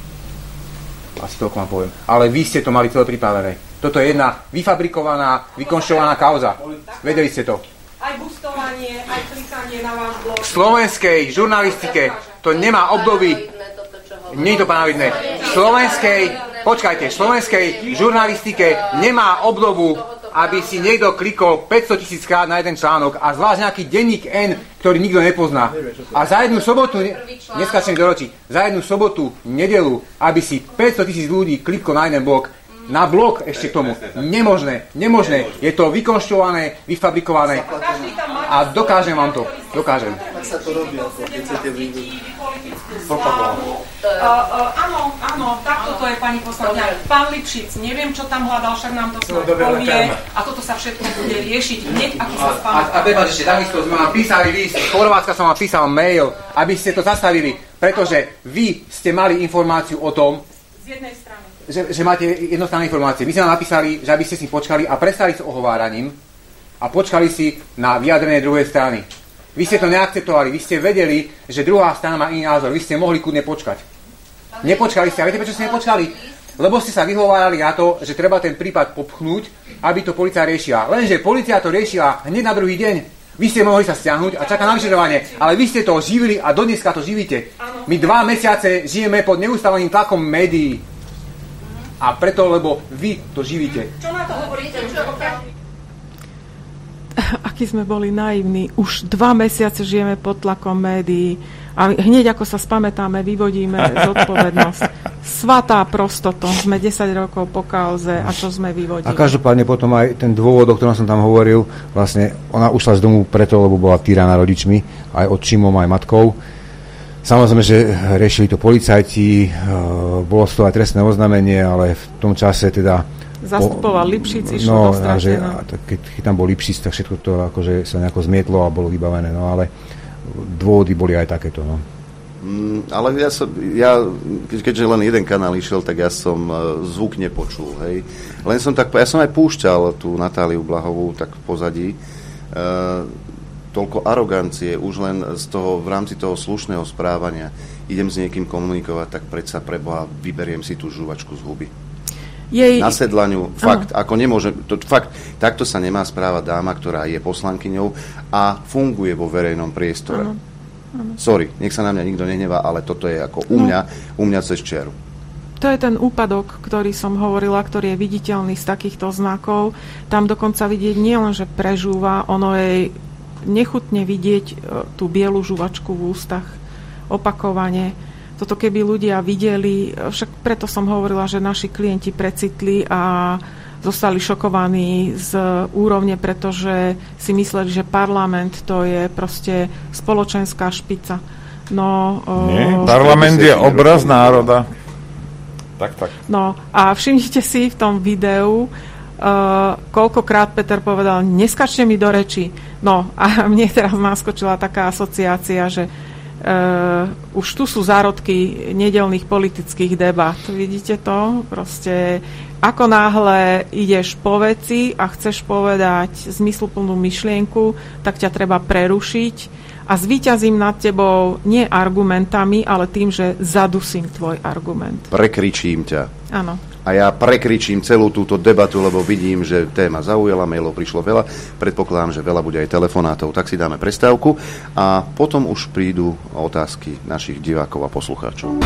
Asi toľko vám poviem. Ale vy ste to mali celé pripravené. Toto je jedna vyfabrikovaná, vykonštruovaná kauza. Vedeli ste to. Aj bustovanie, aj klikanie na váš blog. V slovenskej žurnalistike to nemá období. Nie je to panavidné. V slovenskej, počkajte, v slovenskej žurnalistike nemá obdobu, aby si niekto klikol päťsto tisíc krát na jeden článok a zvlášť nejaký denník N, ktorý nikto nepozná. A za jednu sobotu, neskáčem do ročí, za jednu sobotu, nedelu, aby si päťsto tisíc ľudí kliklo na jeden blog, Na blok ešte k tomu. Nemožné, nemožné. Je to vykonštruované, vyfabrikované a dokážem vám to. Dokážem. Tak sa to robí, ako keď chcete vyjsť. Áno, áno, takto to je, pani poslankyňa. Pán Lipšic, neviem, čo tam hľadal, však nám to snáď povie a toto sa všetko bude riešiť hneď, ako sa spamätá. A prepáč, ešte takisto sme vám písali list, z Chorvátska som vám písal mail, aby ste to zastavili, pretože vy ste mali informáciu o tom, z jednej strany. Že, že máte jednostranné informácie. My sme vám napísali, že aby ste si počkali a prestali s ohováraním a počkali si na vyjadrenie druhej strany. Vy ste to neakceptovali, vy ste vedeli, že druhá strana má iný názor, vy ste mohli kľudne počkať. Nepočkali ste, a viete, prečo ste nepočkali? Lebo ste sa vyhovárali na to, že treba ten prípad popchnúť, aby to polícia riešila. Lenže polícia to riešila hneď na druhý deň. Vy ste mohli sa stiahnuť a čakať na vyšetrovanie, ale vy ste to živili a dodneska to živíte. My dva mesiace žijeme pod neustáleným tlakom médií. A preto, lebo vy to živíte. Čo na to hovoríte? Akí sme boli naivní. Už dva mesiace žijeme pod tlakom médií a hneď ako sa spamätáme, vyvodíme zodpovednosť. Svatá prostoto. Sme desať rokov po kauze a čo sme vyvodili. A každopádne potom aj ten dôvod, o ktorom som tam hovoril, vlastne ona ušla z domu preto, lebo bola týraná rodičmi, aj otčimom, aj matkou. Samozrejme, že riešili to policajti, bolo z toho aj trestné oznámenie, ale v tom čase teda zastupoval Lipšic, išlo no, do stratená. Keď, keď tam bol Lipšic, tak všetko to akože sa nejako zmietlo a bolo vybavené, no ale dôvody boli aj takéto, no. Mm, ale ja som, ja, keďže len jeden kanál išiel, tak ja som zvuk nepočul, hej. Len som tak, ja som aj púšťal tú Natáliu Blahovú tak v pozadí, e, toľko arogancie, už len z toho, v rámci toho slušného správania idem s niekým komunikovať, tak predsa preboha vyberiem si tú žuvačku z huby. Jej... Na sedlaniu, fakt, Aha. ako nemôže, to, fakt, takto sa nemá správať dáma, ktorá je poslankyňou a funguje vo verejnom priestore. Ano. Ano. Sorry, nech sa na mňa nikto nehnevá, ale toto je ako u mňa, no. u mňa cez čiaru. To je ten úpadok, ktorý som hovorila, ktorý je viditeľný z takýchto znakov. Tam dokonca vidieť nielen, že prežúva, ono jej nechutne vidieť tú bielu žuvačku v ústach opakovane. Toto keby ľudia videli, však preto som hovorila, že naši klienti precitli a zostali šokovaní z úrovne, pretože si mysleli, že parlament to je proste spoločenská špica. No, Nie, parlament je obraz národa. Tak, tak. No a všimnite si v tom videu, uh, koľkokrát Peter povedal, neskačte mi do reči. No a mne teraz naskočila taká asociácia, že Uh, už tu sú zárodky nedeľných politických debat. Vidíte to? Proste ako náhle ideš po veci a chceš povedať zmysluplnú myšlienku, tak ťa treba prerušiť a zvíťazím nad tebou nie argumentami, ale tým, že zadusím tvoj argument. Prekričím ťa. Áno. A ja prekričím celú túto debatu, lebo vidím, že téma zaujala, mailov prišlo veľa, predpokladám, že veľa bude aj telefonátov, tak si dáme prestávku a potom už prídu otázky našich divákov a poslucháčov.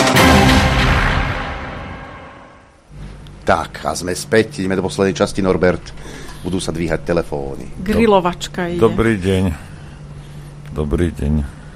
Tak, a sme späť, ideme do poslednej časti, Norbert, budú sa dvíhať telefóny. Grilovačka ide. Dobrý deň. Dobrý deň.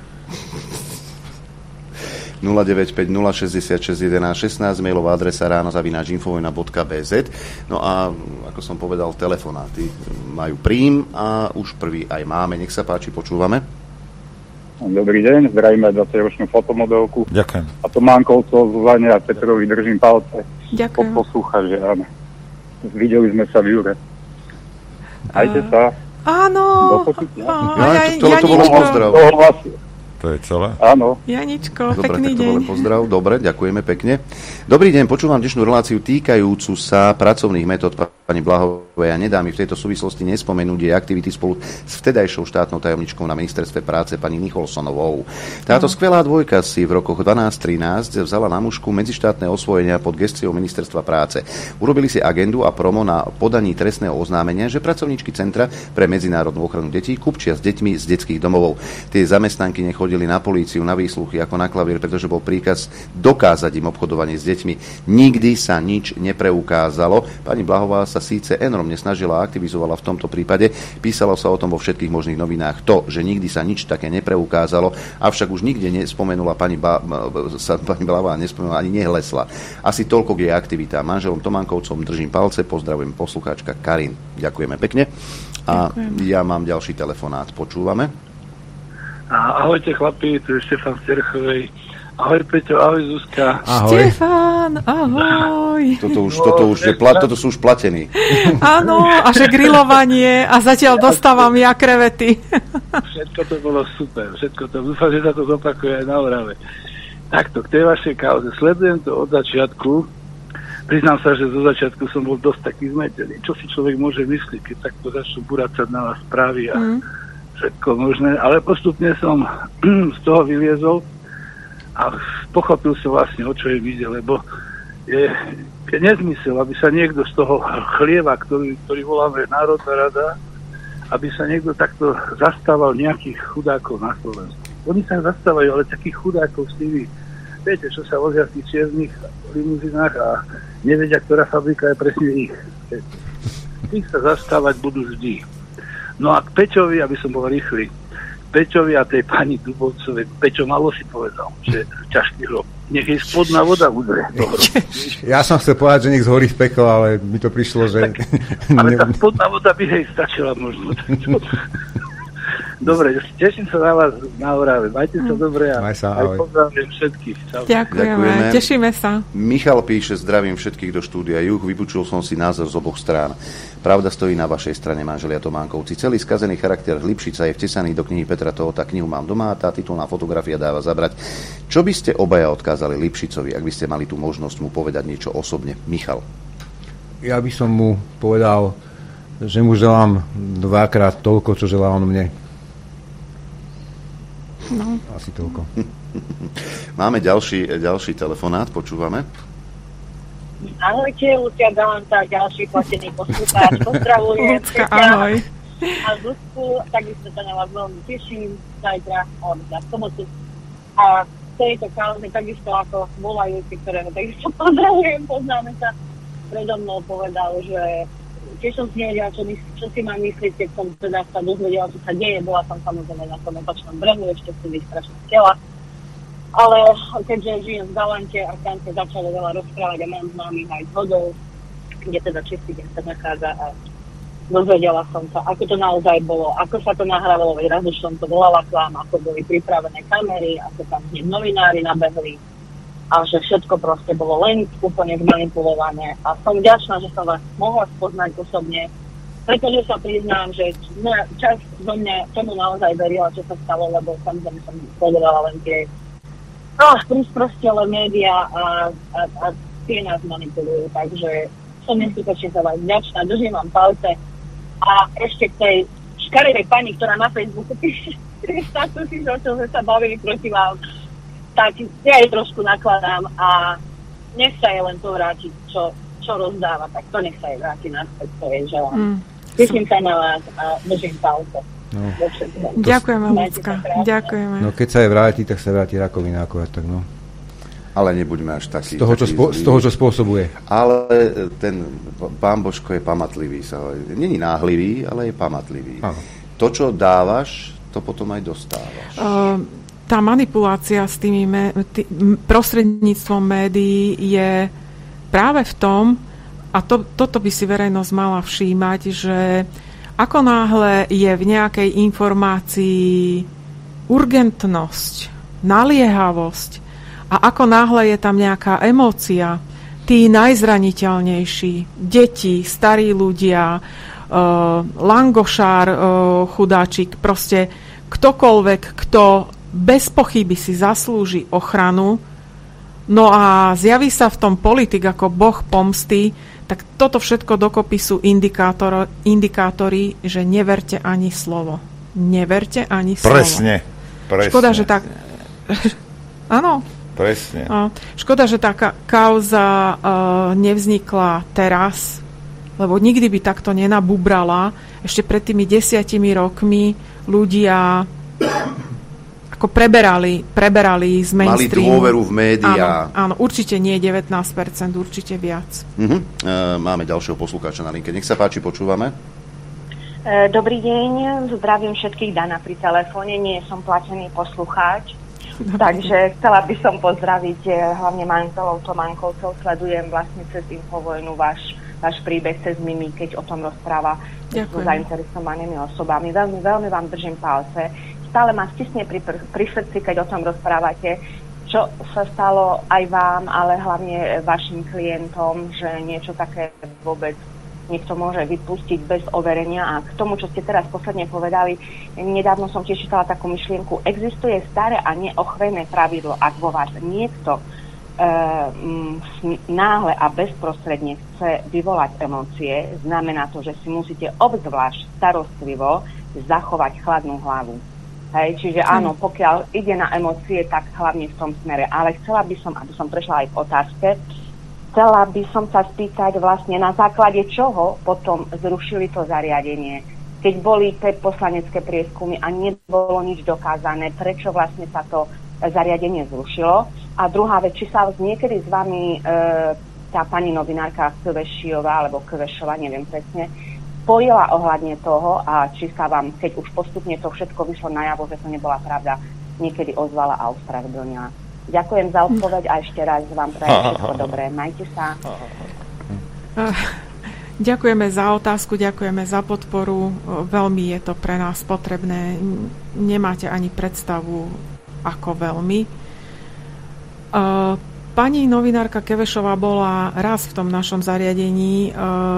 nula deväť päť nula šesť šesť jeden šestnásť, mailová adresa ráno zavináč infovojna bodka bé zet. No a ako som povedal, telefonáty majú prím a už prvý aj máme. Nech sa páči, počúvame. Dobrý deň, zdravíme dvadsaťročnú fotomodelku. Ďakujem. A Tománkovcov, Zuzane a Petrovi držím palce. Ďakujem. Poslúcha, že áno. Videli sme sa v Jure. Ajte sa. Áno. Do počutia. Ja, to, to, to bolo pozdrav. To je celé? Áno. Janičko, dobre, pekný tak to deň. bol pozdrav. Dobre, ďakujeme pekne. Dobrý deň, počúvam dnešnú reláciu týkajúcu sa pracovných metód pani Blahovej a nedá mi v tejto súvislosti nespomenúť jej aktivity spolu s vtedajšou štátnou tajomničkou na ministerstve práce pani Nicholsonovou. Táto no. skvelá dvojka si v rokoch dvanásť trinásť vzala na mušku medzištátne osvojenia pod gesciou ministerstva práce. Urobili si agendu a promo na podaní trestného oznámenia, že pracovníčky Centra pre medzinárodnú ochranu detí kupčia s deťmi z detských domovov. Tie zamestnanky nechodili na políciu, na výsluchy ako na klavír, pretože bol príkaz dokázať im obchodovanie s deťmi. Nikdy sa nič nepreukázalo. Pani Blahová sa sa síce enormne snažila a aktivizovala v tomto prípade, písalo sa o tom vo všetkých možných novinách. To, že nikdy sa nič také nepreukázalo, avšak už nikde nespomenula pani, ba, sa pani Blavá, nespomenula ani nehlesla. Asi toľko k jej aktivitám. Manželom Tománkovcom držím palce, pozdravujem poslucháčka Karin. Ďakujeme pekne. A Ďakujem. Ja mám ďalší telefonát. Počúvame. Ahojte chlapi, tu je Štefan z Terchovej. Ahoj Peťo, ahoj Zuzka. Ahoj. Štefan, ahoj. Toto už, toto už je, pla, toto sú už platení. Áno, a že grilovanie a zatiaľ dostávam ja krevety. Všetko to bolo super, všetko to, dúfam, že sa to zopakuje aj na Orave. Takto, k tej vašej kauze, sledujem to od začiatku. Priznám sa, že zo začiatku som bol dosť taký zmetený. Čo si človek môže myslieť, keď takto začnú buracať na vás správy a mm. všetko možné. Ale postupne som z toho vyliezol a pochopil som vlastne, o čo je ide, lebo je, je nezmysel, aby sa niekto z toho chlieva, ktorý, ktorý voláme Národná rada, aby sa niekto takto zastával nejakých chudákov na Slovensku. Oni sa zastávajú, ale takých chudákov s tými, viete, čo sa vozia v tých čiernych limuzinách a nevedia, ktorá fabrika je presne ich. Tých sa zastávať budú vždy. No a k Peťovi, aby som bol rýchly, Peťovi a tej pani Dubovcovej, Peťo malo si povedal, že ťažký hrob. Nech jej spodná voda udrie. Ja som chcel povedať, že nech zhorí v pekle, ale mi to prišlo, že... Tak, ale tá spodná voda by jej stačila možno. Dobre, teším sa na vás na Orave. Majte sa dobre a sa, aj pozdravím všetkých. Čau. Ďakujeme, Ďakujeme, tešíme sa. Michal píše, zdravím všetkých do štúdia Juh, vypočul som si názor z oboch strán. Pravda stojí na vašej strane, manželia Tománkovci. Celý skazený charakter Lipšica je vtesaný do knihy Petra Tohota. Knihu mám doma a tá titulná fotografia dáva zabrať. Čo by ste obaja odkázali Lipšicovi, ak by ste mali tú možnosť mu povedať niečo osobne? Michal. Ja by som mu povedal, že mu želám dvakrát toľko, čo želá on mne. No. Asi toľko. Máme ďalší, ďalší telefonát, počúvame. Ahojte, Lucia Galanta, ďalší platený poslucháč. Pozdravujem. Lucka, ahoj. A Zuzku, takisto sa na vás veľmi teším. Zajtra od nás pomoci. A v tejto kauze takisto ako volajúci, ktorého takisto pozdravujem, poznáme sa, predo mnou povedal, že tiež som si nevedela, čo, čo si mám myslieť, keď som teda sa dozvedela, čo sa deje. Bola som samozrejme na tom opačnom brehu, ešte som byť strašne chcela. Ale keďže žijem v Galante a tam sa začalo veľa rozprávať a mám známych aj zhodov, kde teda čistý deň sa nachádza a dozvedela som sa, ako to naozaj bolo, ako sa to nahrávalo, veď raz už som to volala k vám, ako boli pripravené kamery, ako tam hneď novinári nabehli a že všetko proste bolo len úplne zmanipulované. A som vďačná, že som vás mohla spoznať osobne, pretože sa priznám, že čas zo mňa tomu naozaj verila, čo sa stalo, lebo samozrejme som sledovala len tie no, prísprostele médiá a, a, a tie nás manipulujú. Takže som neskutočne za vás vďačná, držím vám palce. A ešte k tej škaredej pani, ktorá na Facebooku píše statusy, že sa bavili proti vám, tak ja jej trošku nakladám a nech sa jej len to vrátiť, čo, čo rozdáva, tak to nech sa jej vráti naspäť, to je želám. Mm. Teším sa na vás a držím palce. No. Ďakujeme, Lucka. Ďakujeme. No keď sa jej vráti, tak sa vráti rakovina akorát, tak no. Ale nebuďme až taký. Z toho, čo, spo, z toho čo spôsobuje. Ale ten pán Božko je pamatlivý. Není náhlivý, ale je pamatlivý. Aha. To, čo dávaš, to potom aj dostávaš. Uh, tá manipulácia s tými me, tý, prostredníctvom médií je práve v tom, a to, toto by si verejnosť mala všímať, že ako náhle je v nejakej informácii urgentnosť, naliehavosť a ako náhle je tam nejaká emócia, tí najzraniteľnejší, deti, starí ľudia, uh, langošár, uh, chudáčik, proste ktokoľvek, kto bez pochyby si zaslúži ochranu, no a zjaví sa v tom politik ako boh pomsty, tak toto všetko dokopy sú indikátor, indikátory, že neverte ani slovo. Neverte ani slovo. Presne. presne. Škoda, že tak... Áno. Presne. No, škoda, že tá ka- kauza uh, nevznikla teraz, lebo nikdy by takto nenabubrala. Ešte pred tými desiatimi rokmi ľudia ako preberali, preberali z mainstreamu. Mali dôveru v médiá. Áno, áno, určite nie devätnásť percent, určite viac. Uh-huh. E, máme ďalšieho poslucháča na linke. Nech sa páči, počúvame. E, dobrý deň, zdravím všetkých, Dana pri telefóne, nie som platený poslucháč. Dobrý. Takže chcela by som pozdraviť hlavne manželov Tománkovcov, sledujem vlastne cez Infovojnu váš, váš príbeh cez Mimi, keď o tom rozpráva s zainteresovanými osobami. Veľmi, veľmi vám držím palce. Stále ma stisne pri, pri srdci, keď o tom rozprávate, čo sa stalo aj vám, ale hlavne vašim klientom, že niečo také vôbec niekto môže vypustiť bez overenia. A k tomu, čo ste teraz posledne povedali, nedávno som tiež čítala takú myšlienku, existuje staré a neochvejné pravidlo, ak vo vás niekto e, m, náhle a bezprostredne chce vyvolať emócie, znamená to, že si musíte obzvlášť starostlivo zachovať chladnú hlavu. Hej, čiže áno, pokiaľ ide na emócie, tak hlavne v tom smere. Ale chcela by som, aby som prešla aj k otázke, chcela by som sa spýtať vlastne na základe čoho potom zrušili to zariadenie. Keď boli tie poslanecké prieskumy a nebolo nič dokázané, prečo vlastne sa to zariadenie zrušilo. A druhá vec, či sa niekedy s vami e, tá pani novinárka Kvešiová, alebo Kvešová, neviem presne, spojila ohľadne toho a či sa vám, keď už postupne to všetko vyšlo najavo, že to nebola pravda, niekedy ozvala a ospravedlnila. Ďakujem za odpoveď a ešte raz vám prajem všetko dobré. Majte sa. Ďakujeme za otázku, ďakujeme za podporu. Veľmi je to pre nás potrebné. Nemáte ani predstavu, ako veľmi. Pani novinárka Kevešová bola raz v tom našom zariadení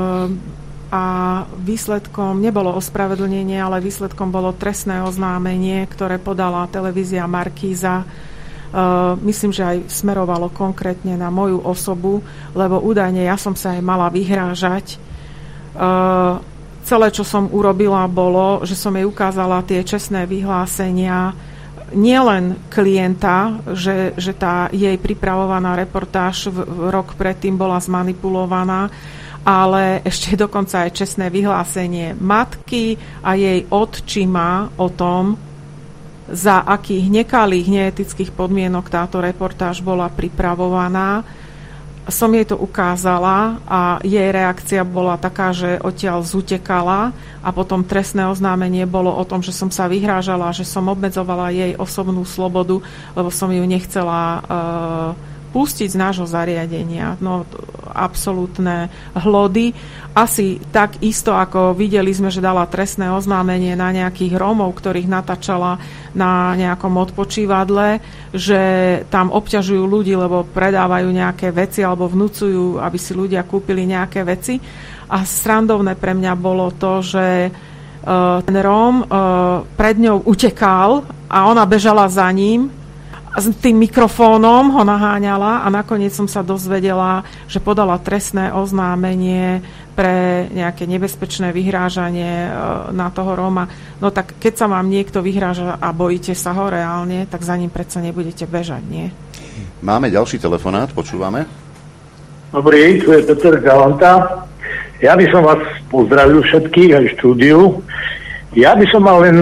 a výsledkom nebolo ospravedlnenie, ale výsledkom bolo trestné oznámenie, ktoré podala televízia Markíza. Uh, myslím, že aj smerovalo konkrétne na moju osobu, lebo údajne ja som sa aj mala vyhrážať. Uh, celé, čo som urobila, bolo, že som jej ukázala tie čestné vyhlásenia nielen klienta, že, že tá jej pripravovaná reportáž v, v rok predtým bola zmanipulovaná, ale ešte dokonca aj čestné vyhlásenie matky a jej otčima o tom, za akých nekalých, neetických podmienok táto reportáž bola pripravovaná. Som jej to ukázala a jej reakcia bola taká, že odtiaľ zutekala a potom trestné oznámenie bolo o tom, že som sa vyhrážala, že som obmedzovala jej osobnú slobodu, lebo som ju nechcela uh, pustiť z nášho zariadenia. No, absolútne hlody. Asi tak isto, ako videli sme, že dala trestné oznámenie na nejakých Rómov, ktorých natáčala na nejakom odpočívadle, že tam obťažujú ľudí, lebo predávajú nejaké veci alebo vnúcujú, aby si ľudia kúpili nejaké veci. A srandovné pre mňa bolo to, že uh, ten Róm uh, pred ňou utekal a ona bežala za ním s tým mikrofónom ho naháňala a nakoniec som sa dozvedela, že podala trestné oznámenie pre nejaké nebezpečné vyhrážanie na toho Róma. No tak keď sa vám niekto vyhráža a bojíte sa ho reálne, tak za ním predsa nebudete bežať, nie? Máme ďalší telefonát, počúvame. Dobrý, tu je Peter Galanta. Ja by som vás pozdravil všetkých aj štúdiu. Ja by som mal len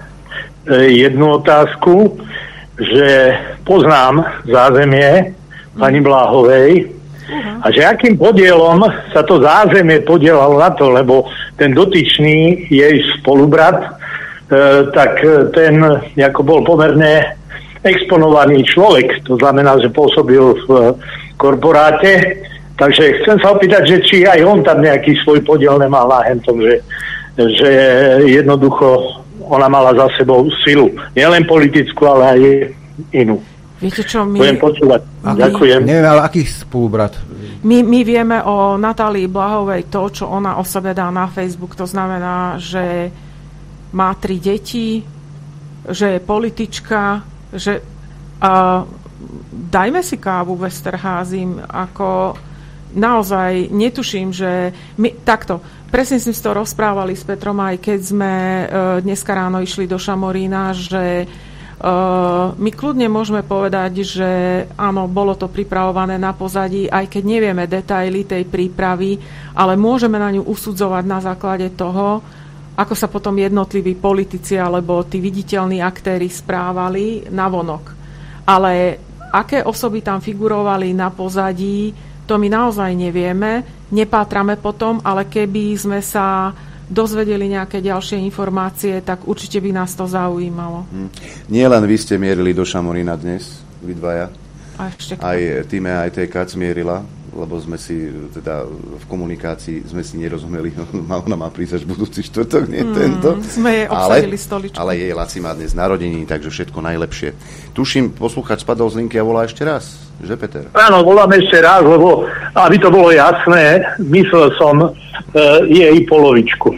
jednu otázku, že poznám zázemie pani Bláhovej a že akým podielom sa to zázemie podielalo na to, lebo ten dotyčný jej spolubrat, e, tak ten ako bol pomerne exponovaný človek, to znamená, že pôsobil v korporáte, takže chcem sa opýtať, že či aj on tam nejaký svoj podiel nemal na hentom, že, že jednoducho ona mala za sebou silu. Nielen politickú, ale aj inú. Viete čo, my... Budem počúvať. Aký... Ďakujem. Neviem, ale aký spolubrat? My, my vieme o Natálii Blahovej to, čo ona o sebe dá na Facebook. To znamená, že má tri deti, že je politička, že... Uh, dajme si kávu v Esterházim, ako... Naozaj netuším, že... My, takto... Presne sme si to rozprávali s Petrom, aj keď sme uh, dneska ráno išli do Šamorína, že uh, my kľudne môžeme povedať, že áno, bolo to pripravované na pozadí, aj keď nevieme detaily tej prípravy, ale môžeme na ňu usudzovať na základe toho, ako sa potom jednotliví politici alebo tí viditeľní aktéri správali navonok. Ale aké osoby tam figurovali na pozadí, to my naozaj nevieme, nepátrame potom, ale keby sme sa dozvedeli nejaké ďalšie informácie, tak určite by nás to zaujímalo. Hmm. Nie len vy ste mierili do Šamorína dnes, vy dvaja. A ešte aj Týme, aj té ká mierila, lebo sme si teda v komunikácii sme si nerozumeli, ona má prísť až budúci štvrtok, nie hmm, tento. Sme jej obsadili stoličku. Ale jej Laci má dnes narodeniny, takže všetko najlepšie. Tuším, posluchač spadol z linky a volá ešte raz, že Peter? Áno, volám ešte raz, lebo aby to bolo jasné, myslel som uh, jej polovičku.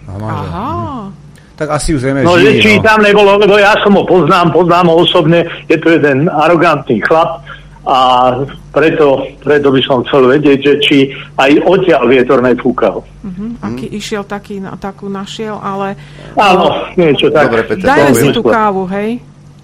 Aha. Tak asi už zrejme no, žili, či no. tam nebolo, lebo ja som ho poznám, poznám ho osobne, je to jeden arogantný chlap, a preto, preto by som chcel vedieť, že či aj odtiaľ vietor nefúkal. Uh-huh. Aký mm. išiel, taký, takú našiel, ale... Áno, niečo tak. Dobre, Peter, dajme si tú kávu, hej?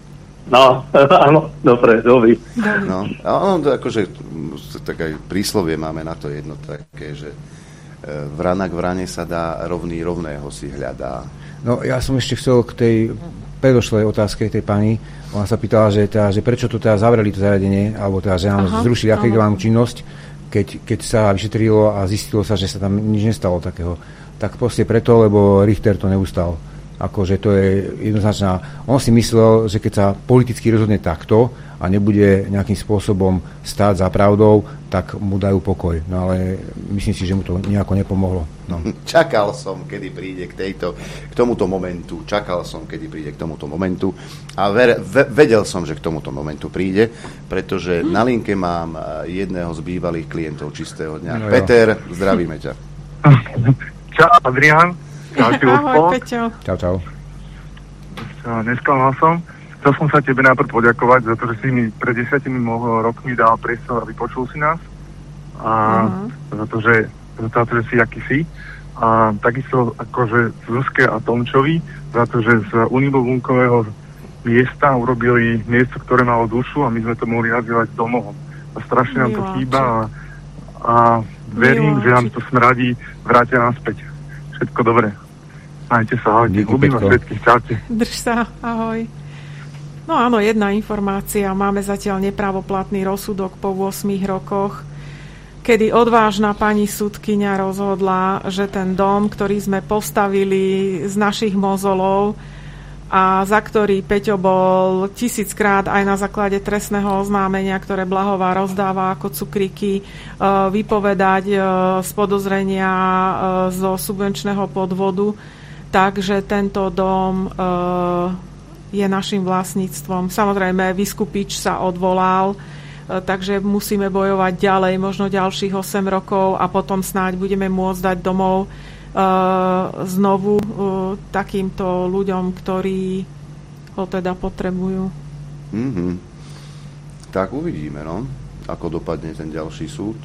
No, áno, dobre, dobrý. No, áno, akože tak aj príslovie máme na to jedno také, že vrana k vrane sa dá, rovný rovného si hľadá. No, ja som ešte chcel k tej predošlej otázke tej pani. Ona sa pýtala, že, teda, že prečo to teda zavreli to zariadenie, alebo teda, že nám Aha, zrušili akreditovanú činnosť, keď, keď sa vyšetrilo a zistilo sa, že sa tam nič nestalo takého. Tak proste preto, lebo Richter to neustal. Akože to je jednoznačná... On si myslel, že keď sa politicky rozhodne takto a nebude nejakým spôsobom stáť za pravdou, tak mu dajú pokoj. No ale myslím si, že mu to nejako nepomohlo. No. Čakal som, kedy príde k, tejto, k tomuto momentu. Čakal som, kedy príde k tomuto momentu. A ver, ve, vedel som, že k tomuto momentu príde, pretože na linke mám jedného z bývalých klientov Čistého dňa. No, Peter, jo. Zdravíme ťa. Čau, Adrián. Čau, Ahoj, Peťo. Čau, čau. Nesklamal som. Chcel som sa tebe najprv poďakovať za to, že si mi pred desiatimi rokmi dal priestor a vypočul si nás. A uh-huh. za, to, že, za to, že si aký si. A takisto akože Zuzke a Tomčovi za to, že z unibobunkového miesta urobili miesto, ktoré malo dušu a my sme to mohli nazývať domovom. A strašne nám to chýba a, a verím, Miláčik. Že nám to smradí, vrátia naspäť. Všetko dobré. Majte sa, ahojte. Ľubím vás všetkých, čaute. Drž sa, ahoj. No áno, jedna informácia. Máme zatiaľ nepravoplatný rozsudok po ôsmich rokoch, kedy odvážna pani sudkyňa rozhodla, že ten dom, ktorý sme postavili z našich mozolov a za ktorý Peťo bol tisíckrát aj na základe trestného oznámenia, ktoré Blahová rozdáva ako cukriky, vypovedať z podozrenia zo subvenčného podvodu. Takže tento dom je našim vlastníctvom. Samozrejme, Vyskupič sa odvolal, takže musíme bojovať ďalej, možno ďalších osem rokov a potom snáď budeme môcť dať domov znovu takýmto ľuďom, ktorí ho teda potrebujú. Mm-hmm. Tak uvidíme, no, ako dopadne ten ďalší súd.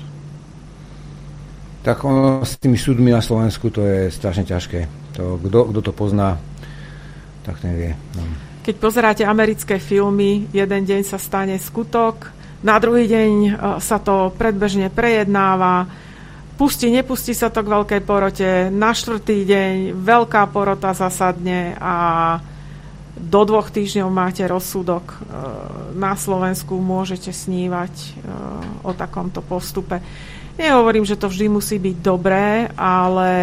Tak ono s tými súdmi na Slovensku to je strašne ťažké. To, kto, kto to pozná, tak ten vie. No. Keď pozeráte americké filmy, jeden deň sa stane skutok, na druhý deň sa to predbežne prejednáva, pustí, nepustí sa to k veľkej porote, na štvrtý deň veľká porota zasadne a do dvoch týždňov máte rozsudok. Na Slovensku môžete snívať o takomto postupe. Nehovorím, že to vždy musí byť dobré, ale,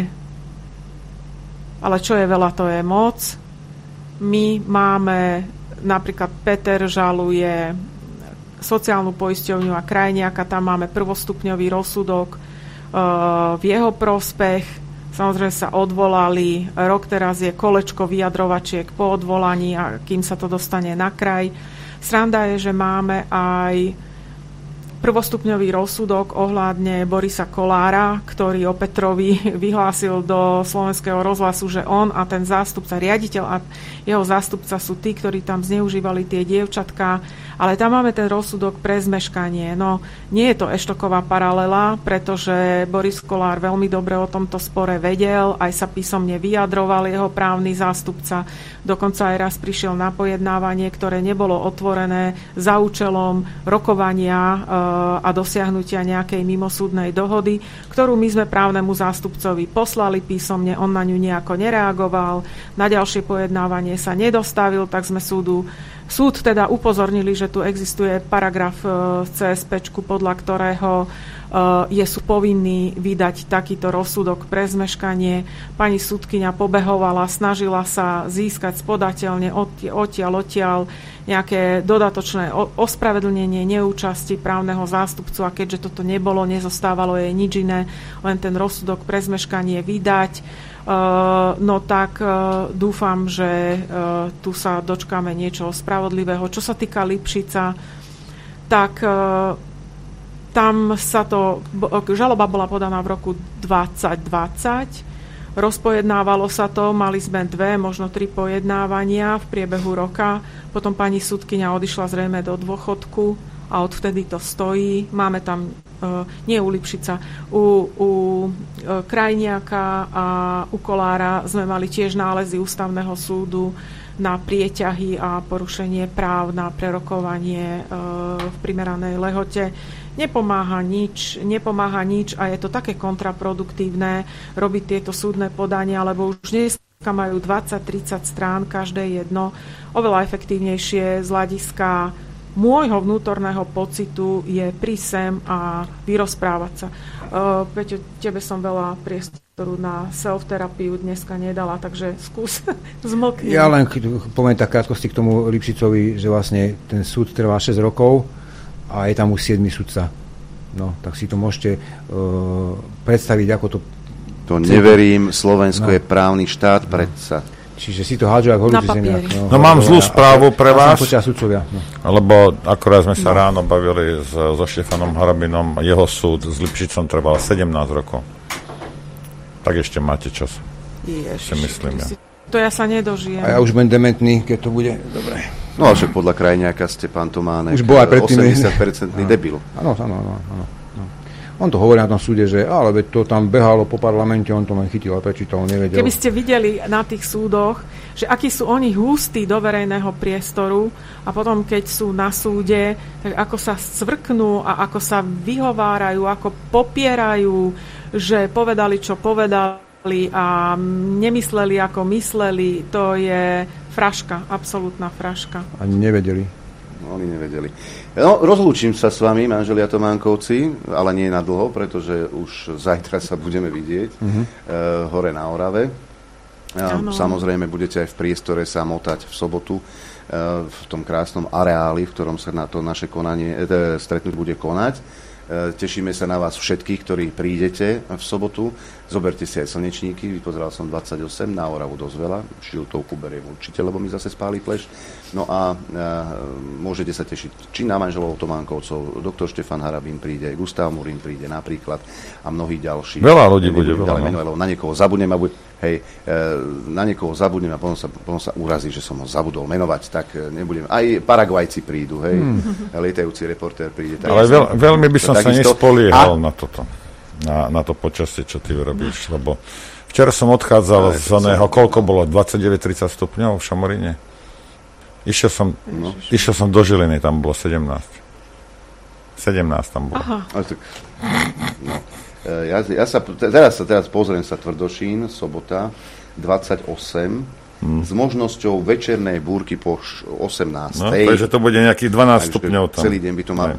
ale čo je veľa, to je moc. My máme, napríklad Peter žaluje sociálnu poisťovňu a Krajniaka, tam máme prvostupňový rozsudok v jeho prospech. Samozrejme sa odvolali, rok teraz je kolečko vyjadrovačiek po odvolaní a kým sa to dostane na kraj. Sranda je, že máme aj prvostupňový rozsudok ohľadne Borisa Kolára, ktorý o Petrovi vyhlásil do Slovenského rozhlasu, že on a ten zástupca, riaditeľ a jeho zástupca sú tí, ktorí tam zneužívali tie dievčatká, ale tam máme ten rozsudok pre zmeškanie. No, nie je to Eštoková paralela, pretože Boris Kolár veľmi dobre o tomto spore vedel, aj sa písomne vyjadroval jeho právny zástupca, dokonca aj raz prišiel na pojednávanie, ktoré nebolo otvorené za účelom rokovania a dosiahnutia nejakej mimosúdnej dohody, ktorú my sme právnemu zástupcovi poslali písomne, on na ňu nejako nereagoval, na ďalšie pojednávanie sa nedostavil, tak sme súdu Súd teda upozornili, že tu existuje paragraf v cé es péčku, podľa ktorého je sú povinní vydať takýto rozsudok pre zmeškanie. Pani súdkyňa pobehovala, snažila sa získať spodateľne odtiaľ, odtiaľ nejaké dodatočné ospravedlnenie neúčasti právneho zástupcu a keďže toto nebolo, nezostávalo jej nič iné, len ten rozsudok pre zmeškanie vydať. Uh, no tak uh, dúfam, že uh, tu sa dočkáme niečo spravodlivého. Čo sa týka Lipšica, tak uh, tam sa to, žaloba bola podaná v roku dvadsať dvadsať, rozpojednávalo sa to, mali sme dve, možno tri pojednávania v priebehu roka, potom pani súdkyňa odišla zrejme do dôchodku a odvtedy to stojí. Máme tam nie u Lipšica, u, u Krajniaka a u Kolára sme mali tiež nálezy ústavného súdu na prieťahy a porušenie práv na prerokovanie e, v primeranej lehote. Nepomáha nič, nepomáha nič a je to také kontraproduktívne robiť tieto súdne podania, lebo už dnes majú dvadsať tridsať strán, každé jedno. Oveľa efektívnejšie z hľadiska môjho vnútorného pocitu je prísť sem a vyrozprávať sa. Uh, Peťo, tebe som veľa priestoru na self-terapiu dneska nedala, takže skús zmlkni. Ja len poviem tak krátkosti k tomu Lipšicovi, že vlastne ten súd trvá šesť rokov a je tam už siedmy sudca. No, tak si to môžete uh, predstaviť, ako to... To neverím, Slovensko no. je právny štát, predsa. Čiže si to hádžu ako horúci zemiak. No, no mám zlú správu pre vás, sudcovia, no. lebo akorát sme sa no. ráno bavili s, so Štefanom Harabinom, jeho súd s Lipšicom trval sedemnásť rokov. Tak ešte máte čas. Ježiš, myslím ja. To ja sa nedožijem. A ja už budem dementný, keď to bude dobre. No ale však podľa Krajniaka ste, pán Tománek, už bol aj predtým osemdesiat percentný debil. Áno, áno, áno, áno. On to hovorí na tom súde, že ale veď to tam behalo po parlamente, on to len chytil a prečítal, nevedel. Keby ste videli na tých súdoch, že akí sú oni hustí do verejného priestoru a potom, keď sú na súde, tak ako sa scvrknú a ako sa vyhovárajú, ako popierajú, že povedali, čo povedali a nemysleli, ako mysleli, to je fraška, absolútna fraška. Ani nevedeli. No, oni nevedeli. No, rozlúčim sa s vami, manželia Tománkovci, ale nie na dlho, pretože už zajtra sa budeme vidieť uh-huh. e, hore na Orave. E, samozrejme, budete aj v priestore sa motať v sobotu e, v tom krásnom areáli, v ktorom sa na to naše konanie, e, stretnutie bude konať. E, tešíme sa na vás všetkých, ktorí prídete v sobotu. Zoberte si aj slnečníky, vypozeral som dvadsaťosem, na Oravu dosť veľa, šiltovku beriem určite, lebo mi zase spáli pleš. No a e, môžete sa tešiť či na manželov Tománkovcov, doktor Štefan Harabín príde, Gustav Murín príde napríklad a mnohí ďalší. Veľa ľudí bude, veľa. Menovať, na niekoho zabudnem a bude, hej, e, na niekoho zabudnem a potom sa, potom sa urazí, že som ho zabudol menovať, tak nebudem. Aj Paraguajci prídu, hej, hmm. lietajúci reportér príde. Ale veľ, veľmi by som sa nespoliehal a... na toto. Na, na to počasie, čo ty robíš, lebo včera som odchádzal z oného, koľko bolo, dvadsaťdeväť tridsať stupňov v Šamoríne. Išiel som, no. išiel som do Žiliny, tam bolo sedemnásť. sedemnásť tam bolo. Aha. Tak, no. ja, ja sa, teraz sa teraz pozriem sa Tvrdošín, sobota, dvadsaťosem, hmm. s možnosťou večernej búrky po osemnástej. No, takže to bude nejakých dvanásť stupňov tam. Celý deň by to mal...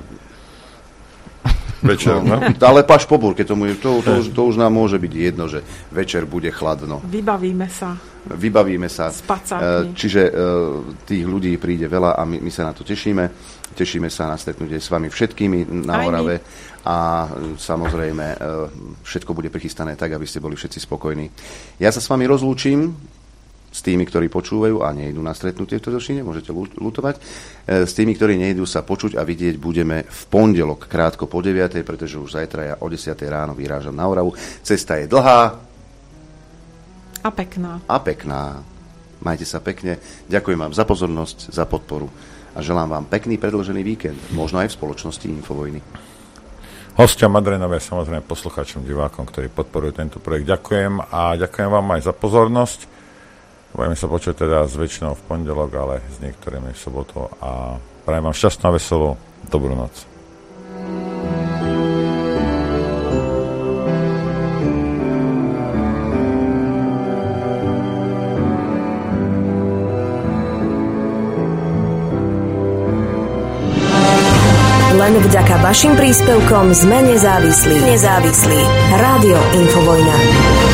Večer, no. Ale paš po búrke, to, to, to, už, to už nám môže byť jedno, že večer bude chladno. Vybavíme sa. Vybavíme sa. Spacákmi. Čiže tých ľudí príde veľa a my, my sa na to tešíme. Tešíme sa na stretnutie s vami všetkými na Orave a samozrejme všetko bude prichystané tak, aby ste boli všetci spokojní. Ja sa s vami rozlúčim s tými, ktorí počúvajú a nejdú na stretnutie v Tvrdošíne, môžete ľutovať. S tými, ktorí nejdú sa počuť a vidieť, budeme v pondelok krátko po deviatej, pretože už zajtra ja o desiatej ráno vyrážam na Oravu. Cesta je dlhá. A pekná. A pekná. Majte sa pekne. Ďakujem vám za pozornosť, za podporu a želám vám pekný predĺžený víkend, možno aj v spoločnosti Infovojny. Hostia Madrenové, samozrejme poslucháčom, divákom, ktorí podporujú tento projekt. Ďakujem a ďakujem vám aj za pozornosť. Budeme sa počuť teda s väčšinou v pondelok, ale s niektorými v sobotu a prajem vám šťastnú a veselú dobrú noc. Len vďaka vašim príspevkom sme nezávislí. Nezávislí. Rádio Infovojna.